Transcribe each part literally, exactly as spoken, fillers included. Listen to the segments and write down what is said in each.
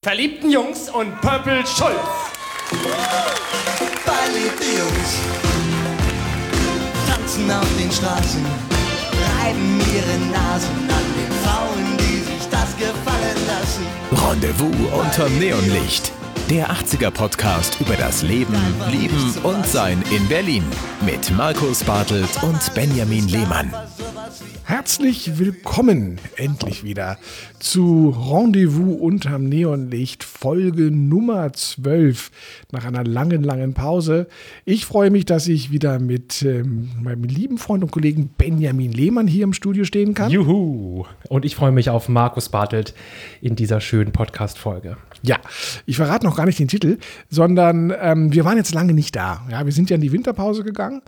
Verliebten Jungs und Purple Schulz. Verliebte Jungs tanzen auf den Straßen, reiben ihre Nasen an den Frauen, die sich das gefallen lassen. Rendezvous unterm Neonlicht. Der achtziger-Podcast über das Leben, Lieben und Sein in Berlin. Mit Markus Bartelt und Benjamin Lehmann. Herzlich willkommen endlich wieder zu Rendezvous unterm Neonlicht, Folge Nummer zwölf, nach einer langen, langen Pause. Ich freue mich, dass ich wieder mit ähm, meinem lieben Freund und Kollegen Benjamin Lehmann hier im Studio stehen kann. Juhu! Und ich freue mich auf Markus Bartelt in dieser schönen Podcast-Folge. Ja, ich verrate noch gar nicht den Titel, sondern ähm, wir waren jetzt lange nicht da. Ja, wir sind ja in die Winterpause gegangen.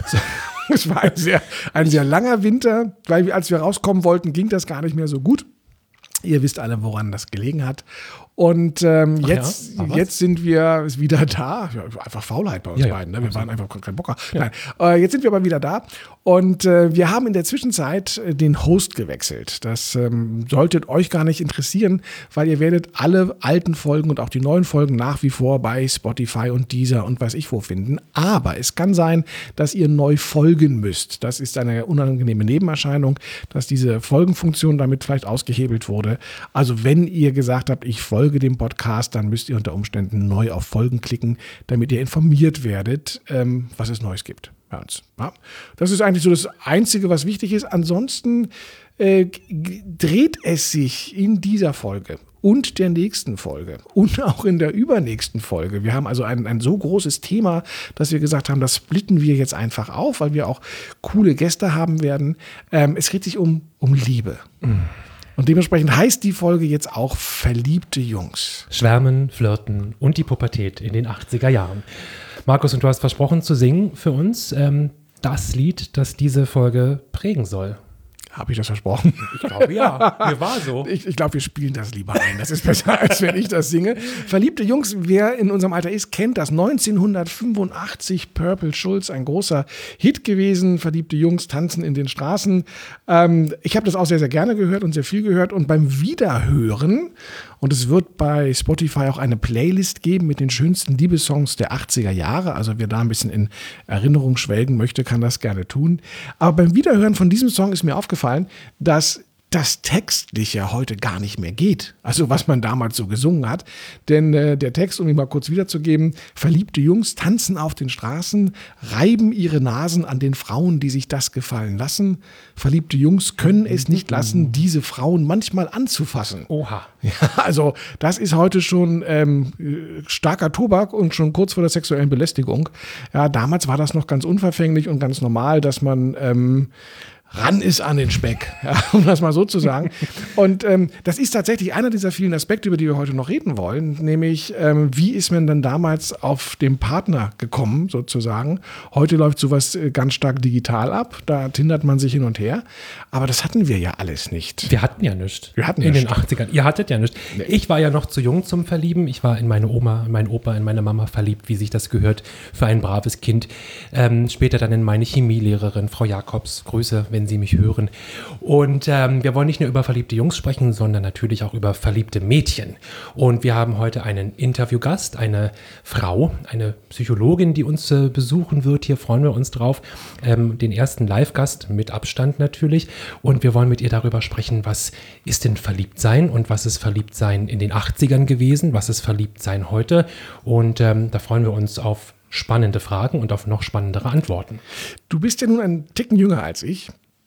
Es war ein sehr, ein sehr langer Winter, weil wir, als wir rauskommen wollten, ging das gar nicht mehr so gut. Ihr wisst alle, woran das gelegen hat. Und ähm, jetzt, ja? jetzt sind wir wieder da. Ja, einfach Faulheit bei uns ja, ja. beiden. Ne? Wir also. waren einfach kein Bocker. Ja. Nein, äh, jetzt sind wir aber wieder da. Und äh, wir haben in der Zwischenzeit äh, den Host gewechselt. Das ähm, solltet euch gar nicht interessieren, weil ihr werdet alle alten Folgen und auch die neuen Folgen nach wie vor bei Spotify und Deezer und weiß ich wo finden. Aber es kann sein, dass ihr neu folgen müsst. Das ist eine unangenehme Nebenerscheinung, dass diese Folgenfunktion damit vielleicht ausgehebelt wurde. Also wenn ihr gesagt habt, ich folge dem Podcast, dann müsst ihr unter Umständen neu auf Folgen klicken, damit ihr informiert werdet, ähm, was es Neues gibt bei uns. Ja? Das ist eigentlich so das Einzige, was wichtig ist. Ansonsten äh, g- dreht es sich in dieser Folge und der nächsten Folge und auch in der übernächsten Folge. Wir haben also ein, ein so großes Thema, dass wir gesagt haben, das splitten wir jetzt einfach auf, weil wir auch coole Gäste haben werden. Ähm, es dreht sich um, um Liebe. Mhm. Und dementsprechend heißt die Folge jetzt auch Verliebte Jungs. Schwärmen, Flirten und die Pubertät in den achtziger Jahren. Markus, und du hast versprochen zu singen für uns ähm, das Lied, das diese Folge prägen soll. Habe ich das versprochen? Ich glaube, ja. Mir war so. Ich, ich glaube, wir spielen das lieber ein. Das ist besser, als wenn ich das singe. Verliebte Jungs, wer in unserem Alter ist, kennt das. neunzehnhundertfünfundachtzig, Purple Schulz, ein großer Hit gewesen. Verliebte Jungs tanzen in den Straßen. Ähm, ich habe das auch sehr, sehr gerne gehört und sehr viel gehört. Und beim Wiederhören, und es wird bei Spotify auch eine Playlist geben mit den schönsten Liebessongs der achtziger Jahre. Also wer da ein bisschen in Erinnerung schwelgen möchte, kann das gerne tun. Aber beim Wiederhören von diesem Song ist mir aufgefallen, dass das Textliche heute gar nicht mehr geht. Also was man damals so gesungen hat. Denn äh, der Text, um ihn mal kurz wiederzugeben: Verliebte Jungs tanzen auf den Straßen, reiben ihre Nasen an den Frauen, die sich das gefallen lassen. Verliebte Jungs können es nicht lassen, diese Frauen manchmal anzufassen. Oha. Ja, also das ist heute schon ähm, starker Tobak und schon kurz vor der sexuellen Belästigung. Ja, damals war das noch ganz unverfänglich und ganz normal, dass man ähm, ran ist an den Speck, ja, um das mal so zu sagen. Und ähm, das ist tatsächlich einer dieser vielen Aspekte, über die wir heute noch reden wollen, nämlich ähm, wie ist man dann damals auf den Partner gekommen, sozusagen. Heute läuft sowas äh, ganz stark digital ab, da tindert man sich hin und her, aber das hatten wir ja alles nicht. Wir hatten ja nichts. Wir hatten in nichts. den achtzigern. Ihr hattet ja nichts. Nee. Ich war ja noch zu jung zum Verlieben. Ich war in meine Oma, in meinen Opa, in meine Mama verliebt, wie sich das gehört für ein braves Kind. Ähm, später dann in meine Chemielehrerin, Frau Jakobs. Grüße, wenn Sie mich hören. Und ähm, wir wollen nicht nur über verliebte Jungs sprechen, sondern natürlich auch über verliebte Mädchen. Und wir haben heute einen Interviewgast, eine Frau, eine Psychologin, die uns äh, besuchen wird. Hier freuen wir uns drauf. Ähm, den ersten Live-Gast mit Abstand natürlich. Und wir wollen mit ihr darüber sprechen, was ist denn Verliebtsein und was ist Verliebtsein in den achtzigern gewesen, was ist Verliebtsein heute. Und ähm, da freuen wir uns auf spannende Fragen und auf noch spannendere Antworten. Du bist ja nun ein Ticken jünger als ich.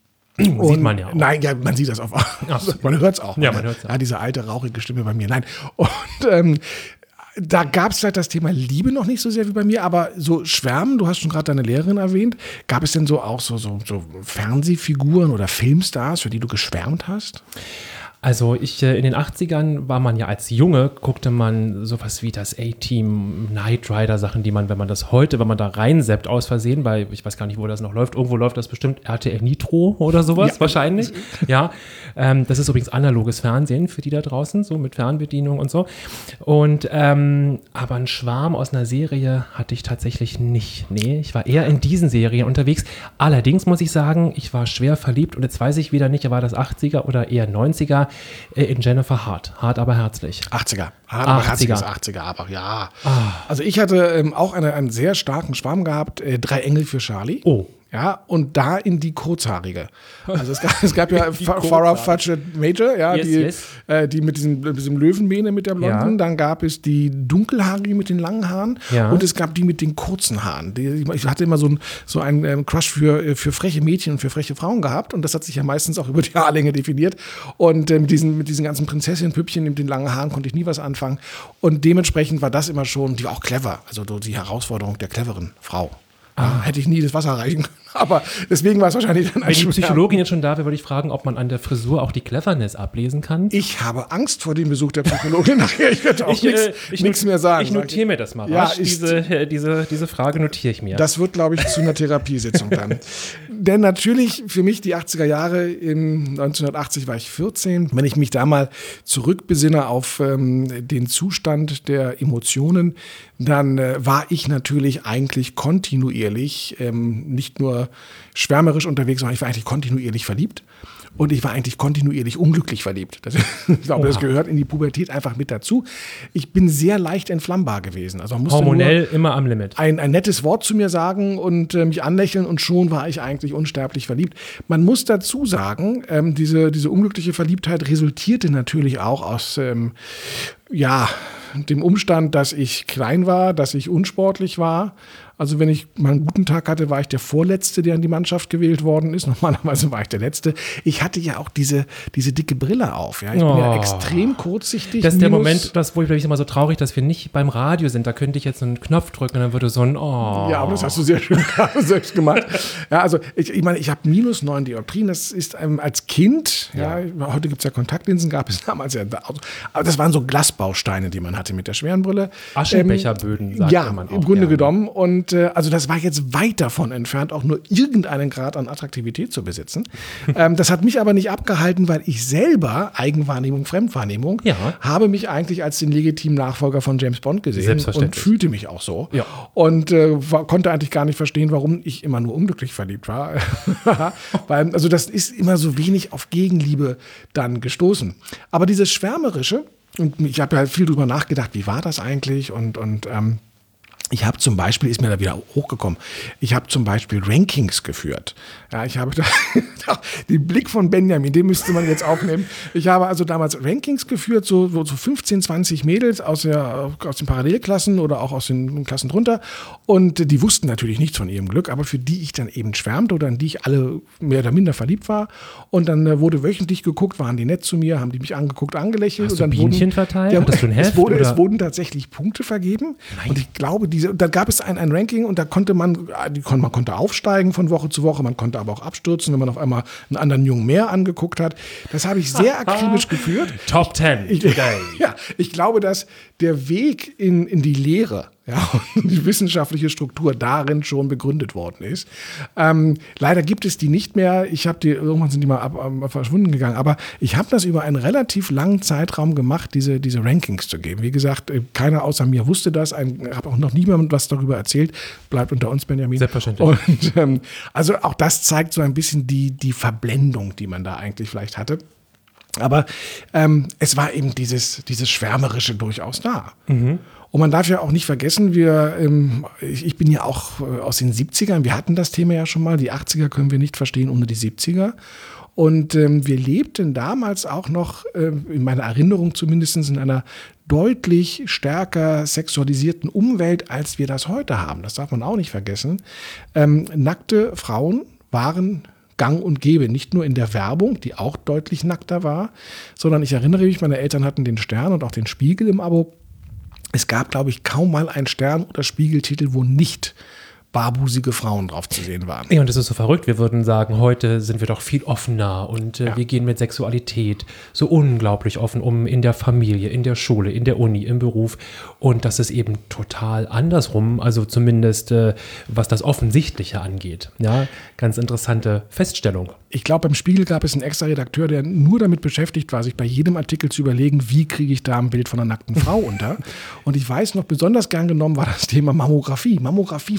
Und sieht man ja auch. Nein, ja, man sieht das auch. So. Man hört es auch. Ja, man hört's auch. Ja, diese alte, rauchige Stimme bei mir. Nein. Und ähm, da gab es vielleicht das Thema Liebe noch nicht so sehr wie bei mir, aber so Schwärmen, du hast schon gerade deine Lehrerin erwähnt, gab es denn so auch so, so, so Fernsehfiguren oder Filmstars, für die du geschwärmt hast? Also ich, äh, in den achtzigern war man ja als Junge, guckte man sowas wie das A-Team, Knight Rider, Sachen, die man, wenn man das heute, wenn man da reinseppt aus Versehen, bei, ich weiß gar nicht, wo das noch läuft, irgendwo läuft das bestimmt R T L Nitro oder sowas, ja, wahrscheinlich. Ja, ähm, das ist übrigens analoges Fernsehen für die da draußen, so mit Fernbedienung und so. Und, ähm, aber einen Schwarm aus einer Serie hatte ich tatsächlich nicht. Nee, ich war eher in diesen Serien unterwegs. Allerdings muss ich sagen, ich war schwer verliebt und jetzt weiß ich wieder nicht, war das achtziger oder eher neunziger. war äh, in Jennifer Hart. Hart, aber herzlich. achtziger. Hart, aber herzlich ist achtziger, aber ja. Ah. Also ich hatte ähm, auch eine, einen sehr starken Schwarm gehabt. Äh, Drei Engel für Charlie. Oh. Ja, und da in die kurzhaarige. Also es gab, es gab ja Farrah Fawcett Major, ja, yes, die, yes. Äh, die mit diesem, diesem Löwenmähne mit der Blonden. Ja. Dann gab es die dunkelhaarige mit den langen Haaren. Ja. Und es gab die mit den kurzen Haaren. Die, ich hatte immer so, ein, so einen ähm, Crush für, für freche Mädchen und für freche Frauen gehabt. Und das hat sich ja meistens auch über die Haarlänge definiert. Und äh, mit, diesen, mit diesen ganzen Prinzessin-Püppchen mit den langen Haaren konnte ich nie was anfangen. Und dementsprechend war das immer schon, die war auch clever. Also die Herausforderung der cleveren Frau. Ah. Hätte ich nie das Wasser reichen können. Aber deswegen war es wahrscheinlich dann ein Wenn die Psychologin jetzt schon da wäre, würde ich fragen, ob man an der Frisur auch die Cleverness ablesen kann. Ich habe Angst vor dem Besuch der Psychologin nachher. Ich werde auch nichts äh, mehr sagen. Ich notiere mir das mal. Ja, diese, äh, diese, diese Frage notiere ich mir. Das wird, glaube ich, zu einer Therapiesitzung dann. Denn natürlich für mich die achtziger Jahre, in neunzehnhundertachtzig war ich vierzehn. Wenn ich mich da mal zurückbesinne auf ähm, den Zustand der Emotionen, dann äh, war ich natürlich eigentlich kontinuierlich ähm, nicht nur schwärmerisch unterwegs, sondern ich war eigentlich kontinuierlich verliebt. Und ich war eigentlich kontinuierlich unglücklich verliebt. Das, ich glaube, Oha. Das gehört in die Pubertät einfach mit dazu. Ich bin sehr leicht entflammbar gewesen. Also man musste hormonell immer am Limit. Ein, ein nettes Wort zu mir sagen und äh, mich anlächeln und schon war ich eigentlich unsterblich verliebt. Man muss dazu sagen, ähm, diese, diese unglückliche Verliebtheit resultierte natürlich auch aus, ähm, ja, dem Umstand, dass ich klein war, dass ich unsportlich war. Also wenn ich mal einen guten Tag hatte, war ich der Vorletzte, der in die Mannschaft gewählt worden ist. Normalerweise war ich der Letzte. Ich hatte ja auch diese, diese dicke Brille auf. Ja. Ich oh. bin ja extrem kurzsichtig. Das ist der Moment, das, wo ich, ich immer so traurig, dass wir nicht beim Radio sind. Da könnte ich jetzt einen Knopf drücken und dann würde so ein oh. Ja, aber das hast du sehr schön selbst gemacht. Ja, also ich, ich meine, ich habe minus neun Dioptrien. Das ist ähm, als Kind, ja. ja heute gibt es ja Kontaktlinsen, gab es damals ja. Aber das waren so Glasbausteine, die man hatte mit der schweren Brille. Aschenbecherböden, ähm, sagt ja, man auch. Im Grunde gerne. genommen. Und äh, also das war jetzt weit davon entfernt, auch nur irgendeinen Grad an Attraktivität zu besitzen. ähm, das hat mich aber nicht abgehalten, weil ich selber, Eigenwahrnehmung, Fremdwahrnehmung, ja. habe mich eigentlich als den legitimen Nachfolger von James Bond gesehen und fühlte mich auch so. Ja. Und äh, war, konnte eigentlich gar nicht verstehen, warum ich immer nur unglücklich verliebt war. weil, also das ist immer so wenig auf Gegenliebe dann gestoßen. Aber dieses Schwärmerische, und ich habe ja viel drüber nachgedacht, wie war das eigentlich? Und, und ähm, ich habe zum Beispiel, ist mir da wieder hochgekommen, ich habe zum Beispiel Rankings geführt. Ja, ich habe da, den Blick von Benjamin, den müsste man jetzt aufnehmen. Ich habe also damals Rankings geführt, so, so fünfzehn, zwanzig Mädels aus, der, aus den Parallelklassen oder auch aus den Klassen drunter. Und die wussten natürlich nichts von ihrem Glück, aber für die ich dann eben schwärmte oder in die ich alle mehr oder minder verliebt war. Und dann äh, wurde wöchentlich geguckt, waren die nett zu mir, haben die mich angeguckt, angelächelt. Hast und dann du Bienchen wurden, verteilt? Ja, Hattest du ein Heft, es, wurde, oder? es wurden tatsächlich Punkte vergeben. Nein. Und ich glaube, diese, da gab es ein, ein Ranking und da konnte man, man konnte aufsteigen von Woche zu Woche, man konnte aber auch abstürzen, wenn man auf einmal einen anderen Jungen mehr angeguckt hat. Das habe ich sehr akribisch geführt. Top Ten. Ich, ja, ich glaube, dass der Weg in, in die Lehre, ja, und die wissenschaftliche Struktur darin schon begründet worden ist. Ähm, leider gibt es die nicht mehr. Ich habe die, irgendwann sind die mal ab, ab, verschwunden gegangen. Aber ich habe das über einen relativ langen Zeitraum gemacht, diese, diese Rankings zu geben. Wie gesagt, keiner außer mir wusste das. Ich habe auch noch niemandem was darüber erzählt. Bleibt unter uns, Benjamin. Selbstverständlich. Und ähm, also auch das zeigt so ein bisschen die, die Verblendung, die man da eigentlich vielleicht hatte. Aber ähm, es war eben dieses, dieses Schwärmerische durchaus da. Mhm. Und man darf ja auch nicht vergessen, wir, ähm, ich, ich bin ja auch äh, aus den siebzigern, wir hatten das Thema ja schon mal, die achtziger können wir nicht verstehen ohne die siebziger. Und ähm, wir lebten damals auch noch, äh, in meiner Erinnerung zumindest, in einer deutlich stärker sexualisierten Umwelt, als wir das heute haben. Das darf man auch nicht vergessen. Ähm, nackte Frauen waren gang und gäbe, nicht nur in der Werbung, die auch deutlich nackter war, sondern ich erinnere mich, meine Eltern hatten den Stern und auch den Spiegel im Abo. Es gab, glaube ich, kaum mal einen Stern- oder Spiegeltitel, wo nicht barbusige Frauen drauf zu sehen waren. Ja, und das ist so verrückt. Wir würden sagen, heute sind wir doch viel offener und äh, ja. wir gehen mit Sexualität so unglaublich offen um in der Familie, in der Schule, in der Uni, im Beruf. Und das ist eben total andersrum, also zumindest äh, was das Offensichtliche angeht. Ja, ganz interessante Feststellung. Ich glaube, beim Spiegel gab es einen extra Redakteur, der nur damit beschäftigt war, sich bei jedem Artikel zu überlegen, wie kriege ich da ein Bild von einer nackten Frau unter. Und ich weiß noch, besonders gern genommen war das Thema Mammographie. Mammographie ja. war immer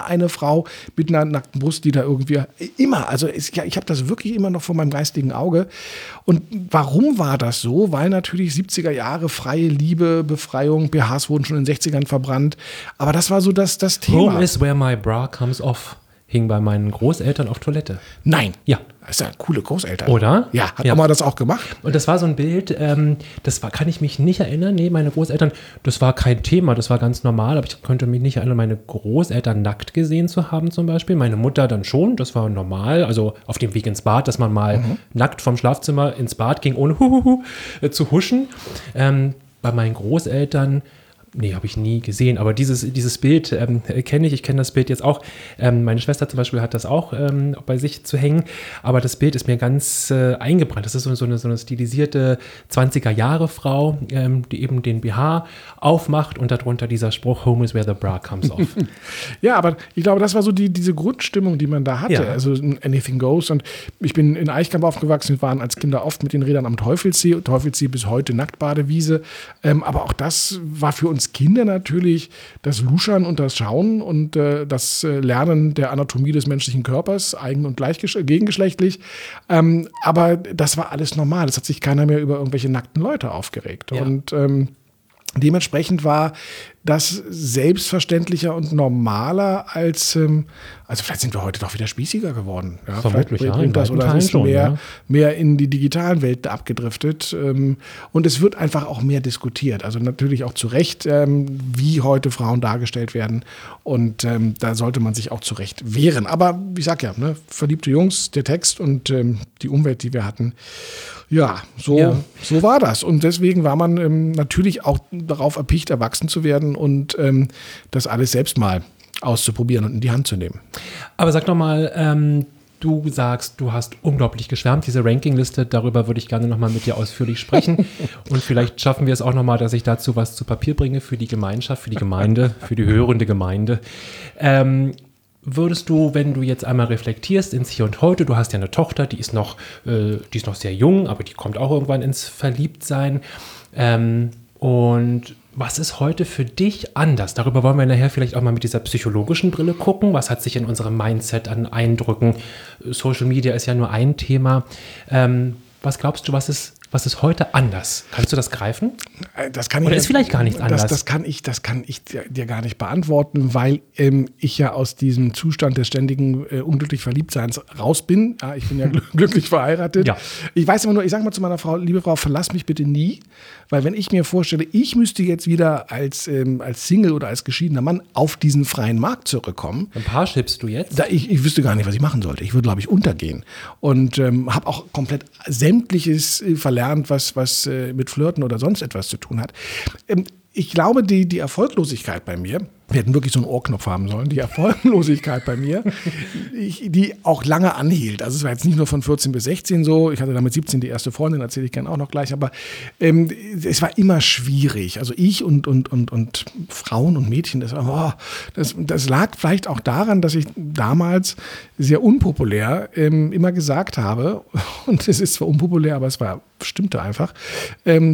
immer eine Frau mit einer nackten Brust, die da irgendwie, immer, also ich, ich habe das wirklich immer noch vor meinem geistigen Auge. Und warum war das so? Weil natürlich siebziger Jahre, freie Liebe, Befreiung, B Hs wurden schon in den sechzigern verbrannt. Aber das war so das, das Thema. Home is where my bra comes off. Hing bei meinen Großeltern auf Toilette. Nein. Ja. Das ist ja coole Großeltern. Oder? Ja, hat ja. Oma das auch gemacht? Und das war so ein Bild, ähm, das war, kann ich mich nicht erinnern. Nee, meine Großeltern, das war kein Thema, das war ganz normal, aber ich konnte mich nicht erinnern, meine Großeltern nackt gesehen zu haben zum Beispiel. Meine Mutter dann schon, das war normal, also auf dem Weg ins Bad, dass man mal mhm. nackt vom Schlafzimmer ins Bad ging, ohne Huhuhu äh, zu huschen. Ähm, bei meinen Großeltern, nee, habe ich nie gesehen, aber dieses, dieses Bild ähm, kenne ich. Ich kenne das Bild jetzt auch. Ähm, meine Schwester zum Beispiel hat das auch ähm, bei sich zu hängen, aber das Bild ist mir ganz äh, eingebrannt. Das ist so, so, eine, so eine stilisierte zwanziger-Jahre-Frau, ähm, die eben den B H aufmacht und darunter dieser Spruch, Home is where the bra comes off. Ja, aber ich glaube, das war so die, diese Grundstimmung, die man da hatte. Ja. Also anything goes. Und ich bin in Eichkamp aufgewachsen. Wir waren als Kinder oft mit den Rädern am Teufelssee. Teufelssee bis heute Nacktbadewiese. Ähm, aber auch das war für uns Kinder natürlich das Luschern und das Schauen und äh, das äh, Lernen der Anatomie des menschlichen Körpers, eigen- und gleichgesch- gegengeschlechtlich. Ähm, aber das war alles normal. Es hat sich keiner mehr über irgendwelche nackten Leute aufgeregt. Ja. Und ähm, dementsprechend war das selbstverständlicher und normaler als, ähm, also vielleicht sind wir heute doch wieder spießiger geworden. Ja, Vermutlich, vielleicht ja, bringt in das weiten oder Teilen es ist schon, mehr, ja. mehr in die digitalen Welt abgedriftet. Ähm, und es wird einfach auch mehr diskutiert. Also natürlich auch zu Recht, ähm, wie heute Frauen dargestellt werden. Und ähm, da sollte man sich auch zu Recht wehren. Aber ich sag ja, ne, verliebte Jungs, der Text und ähm, die Umwelt, die wir hatten, ja, so, Ja. so war das. Und deswegen war man ähm, natürlich auch darauf erpicht, erwachsen zu werden und ähm, das alles selbst mal auszuprobieren und in die Hand zu nehmen. Aber sag doch mal, ähm, du sagst, du hast unglaublich geschwärmt, diese Rankingliste, darüber würde ich gerne nochmal mit dir ausführlich sprechen. Und vielleicht schaffen wir es auch nochmal, dass ich dazu was zu Papier bringe für die Gemeinschaft, für die Gemeinde, für die hörende Gemeinde. Ähm, Würdest du, wenn du jetzt einmal reflektierst ins Hier und Heute, du hast ja eine Tochter, die ist noch, äh, die ist noch sehr jung, aber die kommt auch irgendwann ins Verliebtsein. Ähm, und was ist heute für dich anders? Darüber wollen wir nachher vielleicht auch mal mit dieser psychologischen Brille gucken. Was hat sich in unserem Mindset an Eindrücken? Social Media ist ja nur ein Thema. Ähm, was glaubst du, was ist Was ist heute anders? Kannst du das greifen? Das kann ich, Oder ist vielleicht gar nichts anders? Das, das, kann ich, das kann ich dir, dir gar nicht beantworten, weil ähm, ich ja aus diesem Zustand des ständigen äh, unglücklich Verliebtseins raus bin. Ja, ich bin ja gl- glücklich verheiratet. Ja. Ich weiß immer nur, ich sage mal zu meiner Frau, liebe Frau, verlass mich bitte nie, weil wenn ich mir vorstelle, ich müsste jetzt wieder als, ähm, als Single oder als geschiedener Mann auf diesen freien Markt zurückkommen. Ein paar schippst du jetzt? Da ich, ich wüsste gar nicht, was ich machen sollte. Ich würde, glaube ich, untergehen. Und ähm, habe auch komplett sämtliches äh, verlernt, was, was äh, mit Flirten oder sonst etwas zu tun hat. Ähm, ich glaube, die, die Erfolglosigkeit bei mir, wir hätten wirklich so einen Ohrknopf haben sollen, die Erfolglosigkeit bei mir, ich, die auch lange anhielt. Also es war jetzt nicht nur von vierzehn bis sechzehn so, ich hatte dann mit siebzehn die erste Freundin, erzähle ich gerne auch noch gleich, aber ähm, es war immer schwierig. Also ich und, und, und, und Frauen und Mädchen, das, war, oh, das, das lag vielleicht auch daran, dass ich damals sehr unpopulär ähm, immer gesagt habe, und es ist zwar unpopulär, aber es war, stimmte einfach, ähm,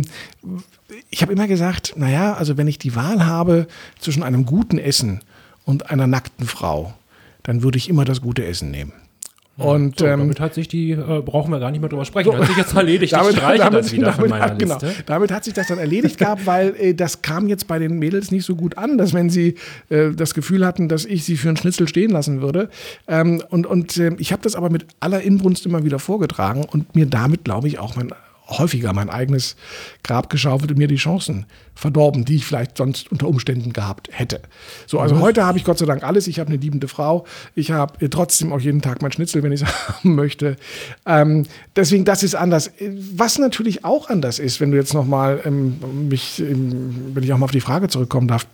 ich habe immer gesagt, naja, also wenn ich die Wahl habe zwischen einem guten Essen und einer nackten Frau, dann würde ich immer das gute Essen nehmen. Und, so, ähm, damit hat sich die, äh, brauchen wir gar nicht mehr drüber sprechen, hat sich jetzt erledigt, damit, ich streiche damit, das wieder damit, von meiner hat, genau, Liste. damit hat sich das dann erledigt gehabt, weil äh, das kam jetzt bei den Mädels nicht so gut an, dass wenn sie äh, das Gefühl hatten, dass ich sie für einen Schnitzel stehen lassen würde. Ähm, und und äh, ich habe das aber mit aller Inbrunst immer wieder vorgetragen und mir damit, glaube ich, auch mein häufiger mein eigenes Grab geschaufelt und mir die Chancen verdorben, die ich vielleicht sonst unter Umständen gehabt hätte. So, also mhm. heute habe ich Gott sei Dank alles. Ich habe eine liebende Frau. Ich habe trotzdem auch jeden Tag mein Schnitzel, wenn ich es haben möchte. Ähm, deswegen, das ist anders. Was natürlich auch anders ist, wenn du jetzt nochmal ähm, mich, ähm, wenn ich auch mal auf die Frage zurückkommen darf.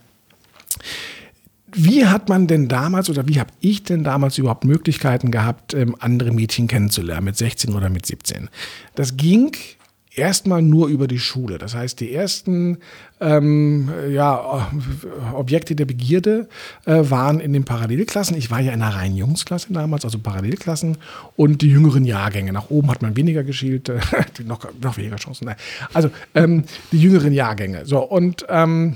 Wie hat man denn damals oder wie habe ich denn damals überhaupt Möglichkeiten gehabt, ähm, andere Mädchen kennenzulernen mit sechzehn oder mit siebzehn? Das ging erstmal nur über die Schule. Das heißt, die ersten ähm, ja, Objekte der Begierde äh, waren in den Parallelklassen. Ich war ja in einer reinen Jungsklasse damals, also Parallelklassen und die jüngeren Jahrgänge. Nach oben hat man weniger geschielt, äh, noch, noch weniger Chancen. Nein. Also ähm, die jüngeren Jahrgänge. So, und ähm,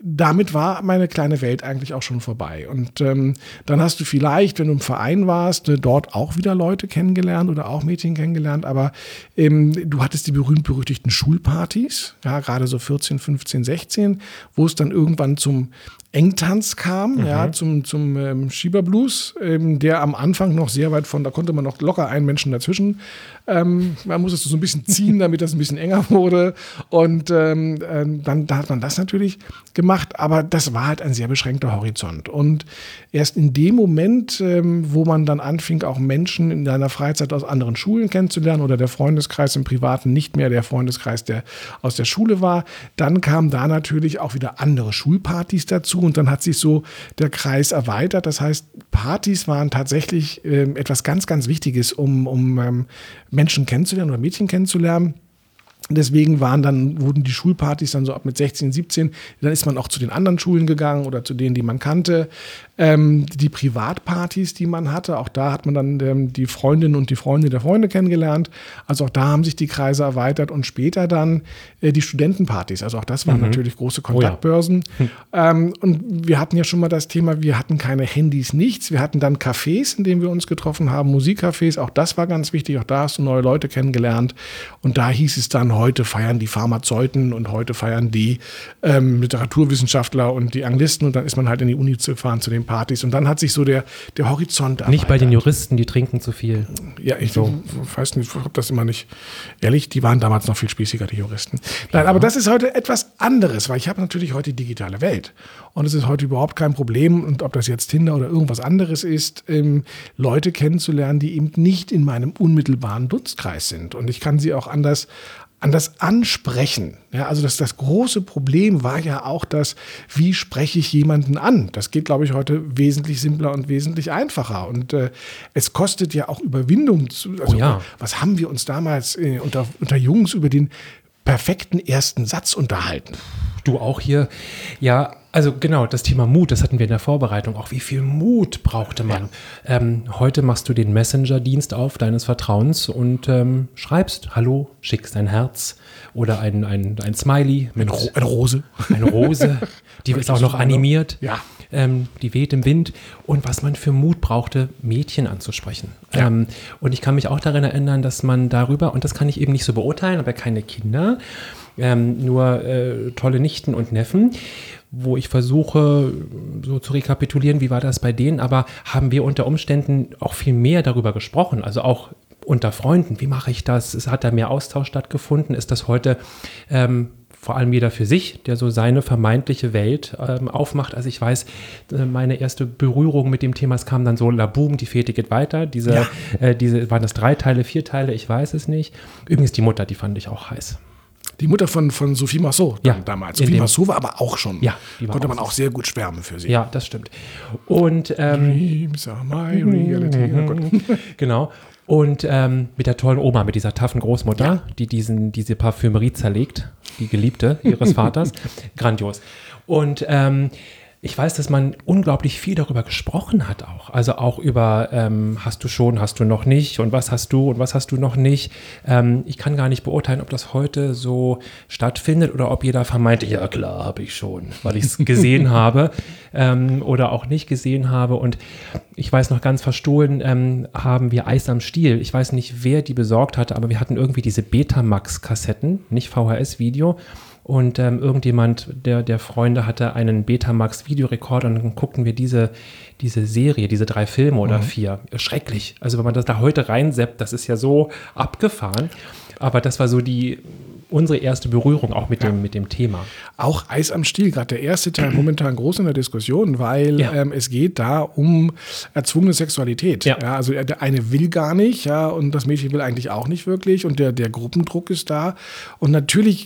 damit war meine kleine Welt eigentlich auch schon vorbei. Und ähm, dann hast du vielleicht, wenn du im Verein warst, äh, dort auch wieder Leute kennengelernt oder auch Mädchen kennengelernt, aber ähm, du hattest die berühmt-berüchtigten Schulpartys, ja, gerade so vierzehn, fünfzehn, sechzehn, wo es dann irgendwann zum Engtanz kam, mhm. ja, zum, zum ähm, Schieberblues, ähm, der am Anfang noch sehr weit von, da konnte man noch locker einen Menschen dazwischen, ähm, man musste es so ein bisschen ziehen, damit das ein bisschen enger wurde und ähm, äh, dann da hat man das natürlich gemacht, aber das war halt ein sehr beschränkter Horizont und erst in dem Moment, ähm, wo man dann anfing, auch Menschen in seiner Freizeit aus anderen Schulen kennenzulernen oder der Freundeskreis im Privaten nicht mehr der Freundeskreis, der aus der Schule war, dann kamen da natürlich auch wieder andere Schulpartys dazu. Und dann hat sich so der Kreis erweitert. Das heißt, Partys waren tatsächlich äh, etwas ganz, ganz Wichtiges, um, um ähm, Menschen kennenzulernen oder Mädchen kennenzulernen. Deswegen waren dann, wurden die Schulpartys dann so ab mit sechzehn, siebzehn, dann ist man auch zu den anderen Schulen gegangen oder zu denen, die man kannte. Ähm, die Privatpartys, die man hatte, auch da hat man dann ähm, die Freundinnen und die Freunde der Freunde kennengelernt. Also auch da haben sich die Kreise erweitert und später dann äh, die Studentenpartys. Also auch das waren mhm. natürlich große Kontaktbörsen. Oh ja. hm. ähm, und wir hatten ja schon mal das Thema, wir hatten keine Handys, nichts. Wir hatten dann Cafés, in denen wir uns getroffen haben, Musikcafés. Auch das war ganz wichtig. Auch da hast du neue Leute kennengelernt. Und da hieß es dann, heute feiern die Pharmazeuten und heute feiern die ähm, Literaturwissenschaftler und die Anglisten und dann ist man halt in die Uni zu fahren zu den Partys und dann hat sich so der, der Horizont erweitert. Nicht bei den Juristen, die trinken zu viel. Ja, ich so. weiß nicht, ich habe das immer nicht, ehrlich, die waren damals noch viel spießiger, die Juristen. Nein, ja. aber das ist heute etwas anderes, weil ich habe natürlich heute die digitale Welt und es ist heute überhaupt kein Problem und ob das jetzt Tinder oder irgendwas anderes ist, ähm, Leute kennenzulernen, die eben nicht in meinem unmittelbaren Dunstkreis sind und ich kann sie auch anders an das Ansprechen. Ja, also das, das große Problem war ja auch das, wie spreche ich jemanden an? Das geht, glaube ich, heute wesentlich simpler und wesentlich einfacher. Und äh, es kostet ja auch Überwindung. Zu, also, oh ja. Was haben wir uns damals äh, unter, unter Jungs über den perfekten ersten Satz unterhalten? Du auch hier. Ja, also genau, das Thema Mut, das hatten wir in der Vorbereitung auch. Wie viel Mut brauchte man? Ja. Ähm, heute machst du den Messenger-Dienst auf deines Vertrauens und ähm, schreibst Hallo, schickst ein Herz oder ein, ein, ein Smiley. Mit eine, Ro- eine Rose. Eine Rose, die ist auch noch animiert. Ja. Ähm, die weht im Wind. Und was man für Mut brauchte, Mädchen anzusprechen. Ja. Ähm, und ich kann mich auch daran erinnern, dass man darüber, und das kann ich eben nicht so beurteilen, aber keine Kinder, ähm, nur äh, tolle Nichten und Neffen, wo ich versuche, so zu rekapitulieren, wie war das bei denen, aber haben wir unter Umständen auch viel mehr darüber gesprochen, also auch unter Freunden, wie mache ich das, es hat da mehr Austausch stattgefunden, ist das heute ähm, vor allem jeder für sich, der so seine vermeintliche Welt ähm, aufmacht. Also ich weiß, äh, meine erste Berührung mit dem Thema, es kam dann so, Laboom, die Fete geht weiter, diese, ja. äh, diese, waren das drei Teile, vier Teile, ich weiß es nicht. Übrigens die Mutter, die fand ich auch heiß. Die Mutter von, von Sophie Marceau ja, damals. Sophie Marceau war aber auch schon, ja, die war konnte auch man auch sehr gut schwärmen für sie. Ja, das stimmt. Und ähm, Dreams are my reality. Oh Gott. Genau. Und ähm, mit der tollen Oma, mit dieser taffen Großmutter, Ja. die diesen, diese Parfümerie zerlegt, die Geliebte ihres Vaters. Grandios. Und ähm, ich weiß, dass man unglaublich viel darüber gesprochen hat auch. Also auch über, ähm, hast du schon, hast du noch nicht und was hast du und was hast du noch nicht. Ähm, ich kann gar nicht beurteilen, ob das heute so stattfindet oder ob jeder vermeinte, ja klar, habe ich schon, weil ich es gesehen habe ähm, oder auch nicht gesehen habe. Und ich weiß noch ganz verstohlen, ähm, haben wir Eis am Stiel. Ich weiß nicht, wer die besorgt hatte, aber wir hatten irgendwie diese Betamax-Kassetten, nicht V H S-Video. Und ähm, irgendjemand der, der Freunde hatte einen Betamax-Videorekorder und dann guckten wir diese, diese Serie, diese drei Filme oder mhm. vier. Schrecklich. Also wenn man das da heute reinseppt, das ist ja so abgefahren. Aber das war so die unsere erste Berührung auch mit, ja. dem, mit dem Thema. Auch Eis am Stiel, gerade der erste Teil, momentan groß in der Diskussion, weil ja. ähm, es geht da um erzwungene Sexualität. Ja. Ja, also der eine will gar nicht, ja, und das Mädchen will eigentlich auch nicht wirklich und der, der Gruppendruck ist da. Und natürlich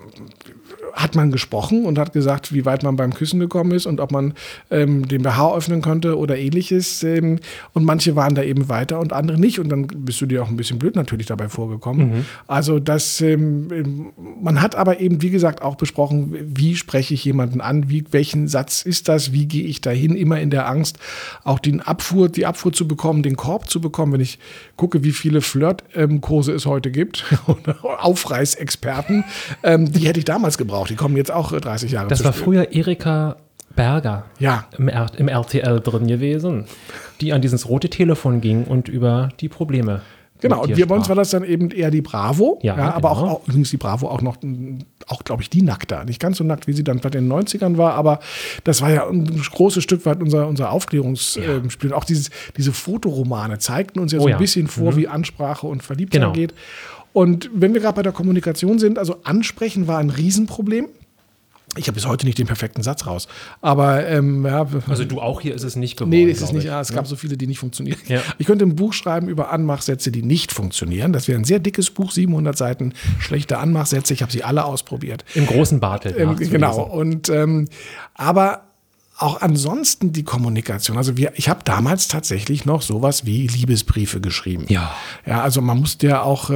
hat man gesprochen und hat gesagt, wie weit man beim Küssen gekommen ist und ob man ähm, den B H öffnen konnte oder ähnliches. Ähm, und manche waren da eben weiter und andere nicht. Und dann bist du dir auch ein bisschen blöd natürlich dabei vorgekommen. Mhm. Also das ähm, man hat aber eben, wie gesagt, auch besprochen, wie spreche ich jemanden an, wie, welchen Satz ist das, wie gehe ich dahin, immer in der Angst, auch den Abfuhr, die Abfuhr zu bekommen, den Korb zu bekommen, wenn ich gucke, wie viele Flirtkurse es heute gibt, Aufreißexperten, ähm, die hätte ich damals gebraucht, die kommen jetzt auch dreißig Jahre Das zu war spät. früher Erika Berger Ja. im, R- im R T L drin gewesen, die an dieses rote Telefon ging und über die Probleme Genau, mit und dir wir bei uns sprach. war das dann eben eher die Bravo, Ja, ja, aber genau. auch, auch übrigens die Bravo auch noch, auch glaube ich, die nackter. Nicht ganz so nackt, wie sie dann bei den neunzigern war, aber das war ja ein großes Stück weit unser, unser Aufklärungsspiel. Auch dieses, diese Fotoromane zeigten uns ja Oh so ein ja. bisschen vor, Mhm. wie Ansprache und Verliebtheit Genau. geht. Und wenn wir gerade bei der Kommunikation sind, also Ansprechen war ein Riesenproblem. Ich habe bis heute nicht den perfekten Satz raus. Aber ähm, ja, Also du auch hier ist es nicht geworden. nee, ist es glaube nicht. ich. Ja, es gab so viele, die nicht funktionieren. Ja. Ich könnte ein Buch schreiben über Anmachsätze, die nicht funktionieren. Das wäre ein sehr dickes Buch, siebenhundert Seiten, schlechte Anmachsätze. Ich habe sie alle ausprobiert. Im großen Bartel. Ähm, nachzulesen. genau. Und ähm, aber auch ansonsten die Kommunikation. Also wir, ich habe damals tatsächlich noch sowas wie Liebesbriefe geschrieben. Ja. Ja, also man musste ja auch,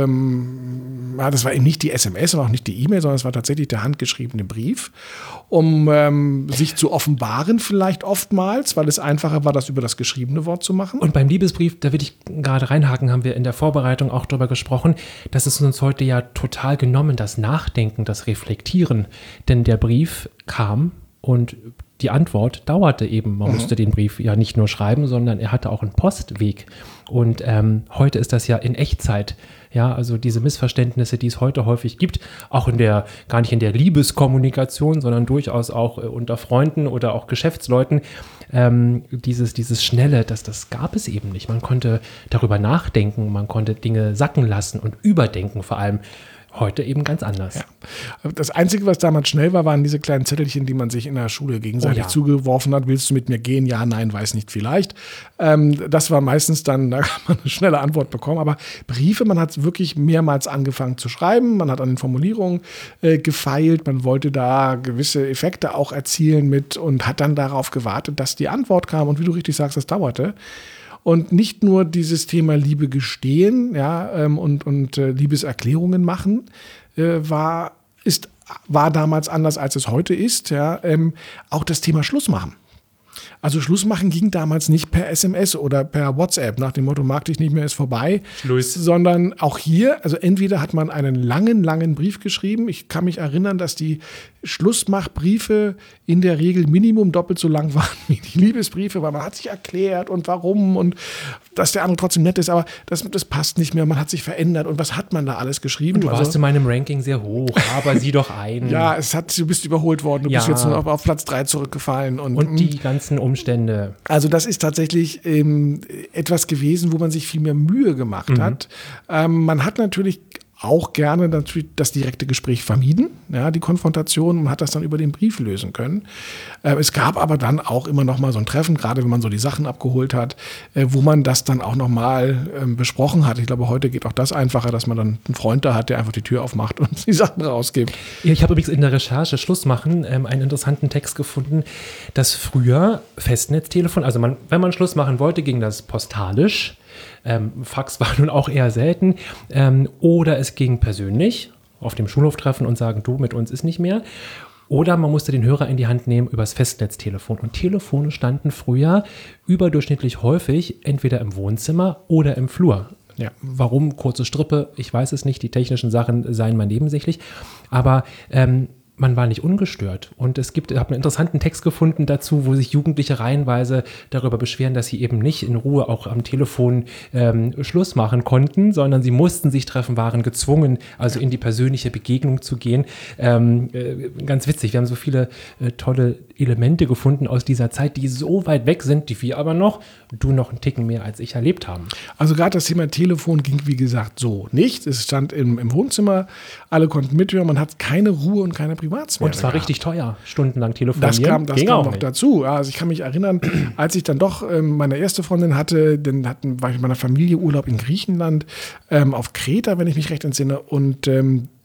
ähm, ja, das war eben nicht die S M S und auch nicht die E-Mail, sondern es war tatsächlich der handgeschriebene Brief, um ähm, sich zu offenbaren vielleicht oftmals, weil es einfacher war, das über das geschriebene Wort zu machen. Und beim Liebesbrief, da will ich gerade reinhaken, haben wir in der Vorbereitung auch drüber gesprochen, das ist uns heute ja total genommen, das Nachdenken, das Reflektieren. Denn der Brief kam und die Antwort dauerte eben. Man mhm. musste den Brief ja nicht nur schreiben, sondern er hatte auch einen Postweg. Und ähm, heute ist das ja in Echtzeit. Ja, also diese Missverständnisse, die es heute häufig gibt, auch in der, gar nicht in der Liebeskommunikation, sondern durchaus auch äh, unter Freunden oder auch Geschäftsleuten, ähm, dieses, dieses Schnelle, das, das gab es eben nicht. Man konnte darüber nachdenken, man konnte Dinge sacken lassen und überdenken vor allem. Heute eben ganz anders. Ja. Das Einzige, was damals schnell war, waren diese kleinen Zettelchen, die man sich in der Schule gegenseitig Oh ja. zugeworfen hat. Willst du mit mir gehen? Ja, nein, weiß nicht, vielleicht. Ähm, das war meistens dann, da kann man eine schnelle Antwort bekommen. Aber Briefe, man hat wirklich mehrmals angefangen zu schreiben. Man hat an den Formulierungen äh, gefeilt. Man wollte da gewisse Effekte auch erzielen mit und hat dann darauf gewartet, dass die Antwort kam. Und wie du richtig sagst, das dauerte. Und nicht nur dieses Thema Liebe gestehen, ja, ähm, und, und äh, Liebeserklärungen machen, äh, war, ist, war damals anders, als es heute ist. Ja, ähm, auch das Thema Schluss machen. Also Schluss machen ging damals nicht per S M S oder per WhatsApp nach dem Motto, mag dich nicht mehr, ist vorbei. Schluss. Sondern auch hier, also entweder hat man einen langen, langen Brief geschrieben. Ich kann mich erinnern, dass die Schlussmachbriefe in der Regel Minimum doppelt so lang waren wie die Liebesbriefe, weil man hat sich erklärt und warum und dass der andere trotzdem nett ist, aber das, das passt nicht mehr, man hat sich verändert und was hat man da alles geschrieben? Du warst also, in meinem Ranking sehr hoch, aber sieh doch ein. ja, es hat, du bist überholt worden, du Ja. bist jetzt nur auf, auf Platz drei zurückgefallen. Und, Und die ganzen Umstände. Also das ist tatsächlich ähm, etwas gewesen, wo man sich viel mehr Mühe gemacht Mhm. hat. Ähm, man hat natürlich auch gerne natürlich das direkte Gespräch vermieden, ja, die Konfrontation, und hat das dann über den Brief lösen können. Äh, es gab aber dann auch immer noch mal so ein Treffen, gerade wenn man so die Sachen abgeholt hat, äh, wo man das dann auch noch mal ähm, besprochen hat. Ich glaube, heute geht auch das einfacher, dass man dann einen Freund da hat, der einfach die Tür aufmacht und die Sachen rausgibt. Ich habe übrigens in der Recherche Schluss machen ähm, einen interessanten Text gefunden, dass früher Festnetztelefon, also man, wenn man Schluss machen wollte, ging das postalisch. Ähm, Fax war nun auch eher selten. Ähm, oder es ging persönlich auf dem Schulhof treffen und sagen, du, mit uns ist nicht mehr. Oder man musste den Hörer in die Hand nehmen übers Festnetztelefon. Und Telefone standen früher überdurchschnittlich häufig entweder im Wohnzimmer oder im Flur. Ja. Warum? Kurze Strippe, ich weiß es nicht. Die technischen Sachen seien mal nebensächlich. Aber ähm, man war nicht ungestört. Und es gibt, ich habe einen interessanten Text gefunden dazu, wo sich Jugendliche reihenweise darüber beschweren, dass sie eben nicht in Ruhe auch am Telefon ähm, Schluss machen konnten, sondern sie mussten sich treffen, waren gezwungen, also in die persönliche Begegnung zu gehen. Ähm, äh, ganz witzig, wir haben so viele äh, tolle Elemente gefunden aus dieser Zeit, die so weit weg sind, die wir aber noch, du noch einen Ticken mehr als ich erlebt haben. Also gerade das Thema Telefon ging, wie gesagt, so nicht. Es stand im, im Wohnzimmer, alle konnten mithören, man hat keine Ruhe und keine Privatsphäre. Und es war gehabt. richtig teuer, stundenlang telefonieren. Das kam, das Ging kam auch noch nicht. dazu. Ja, also ich kann mich erinnern, als ich dann doch ähm, meine erste Freundin hatte, dann hatten, war ich mit meiner Familie Urlaub in Griechenland, ähm, auf Kreta, wenn ich mich recht entsinne. Und ähm,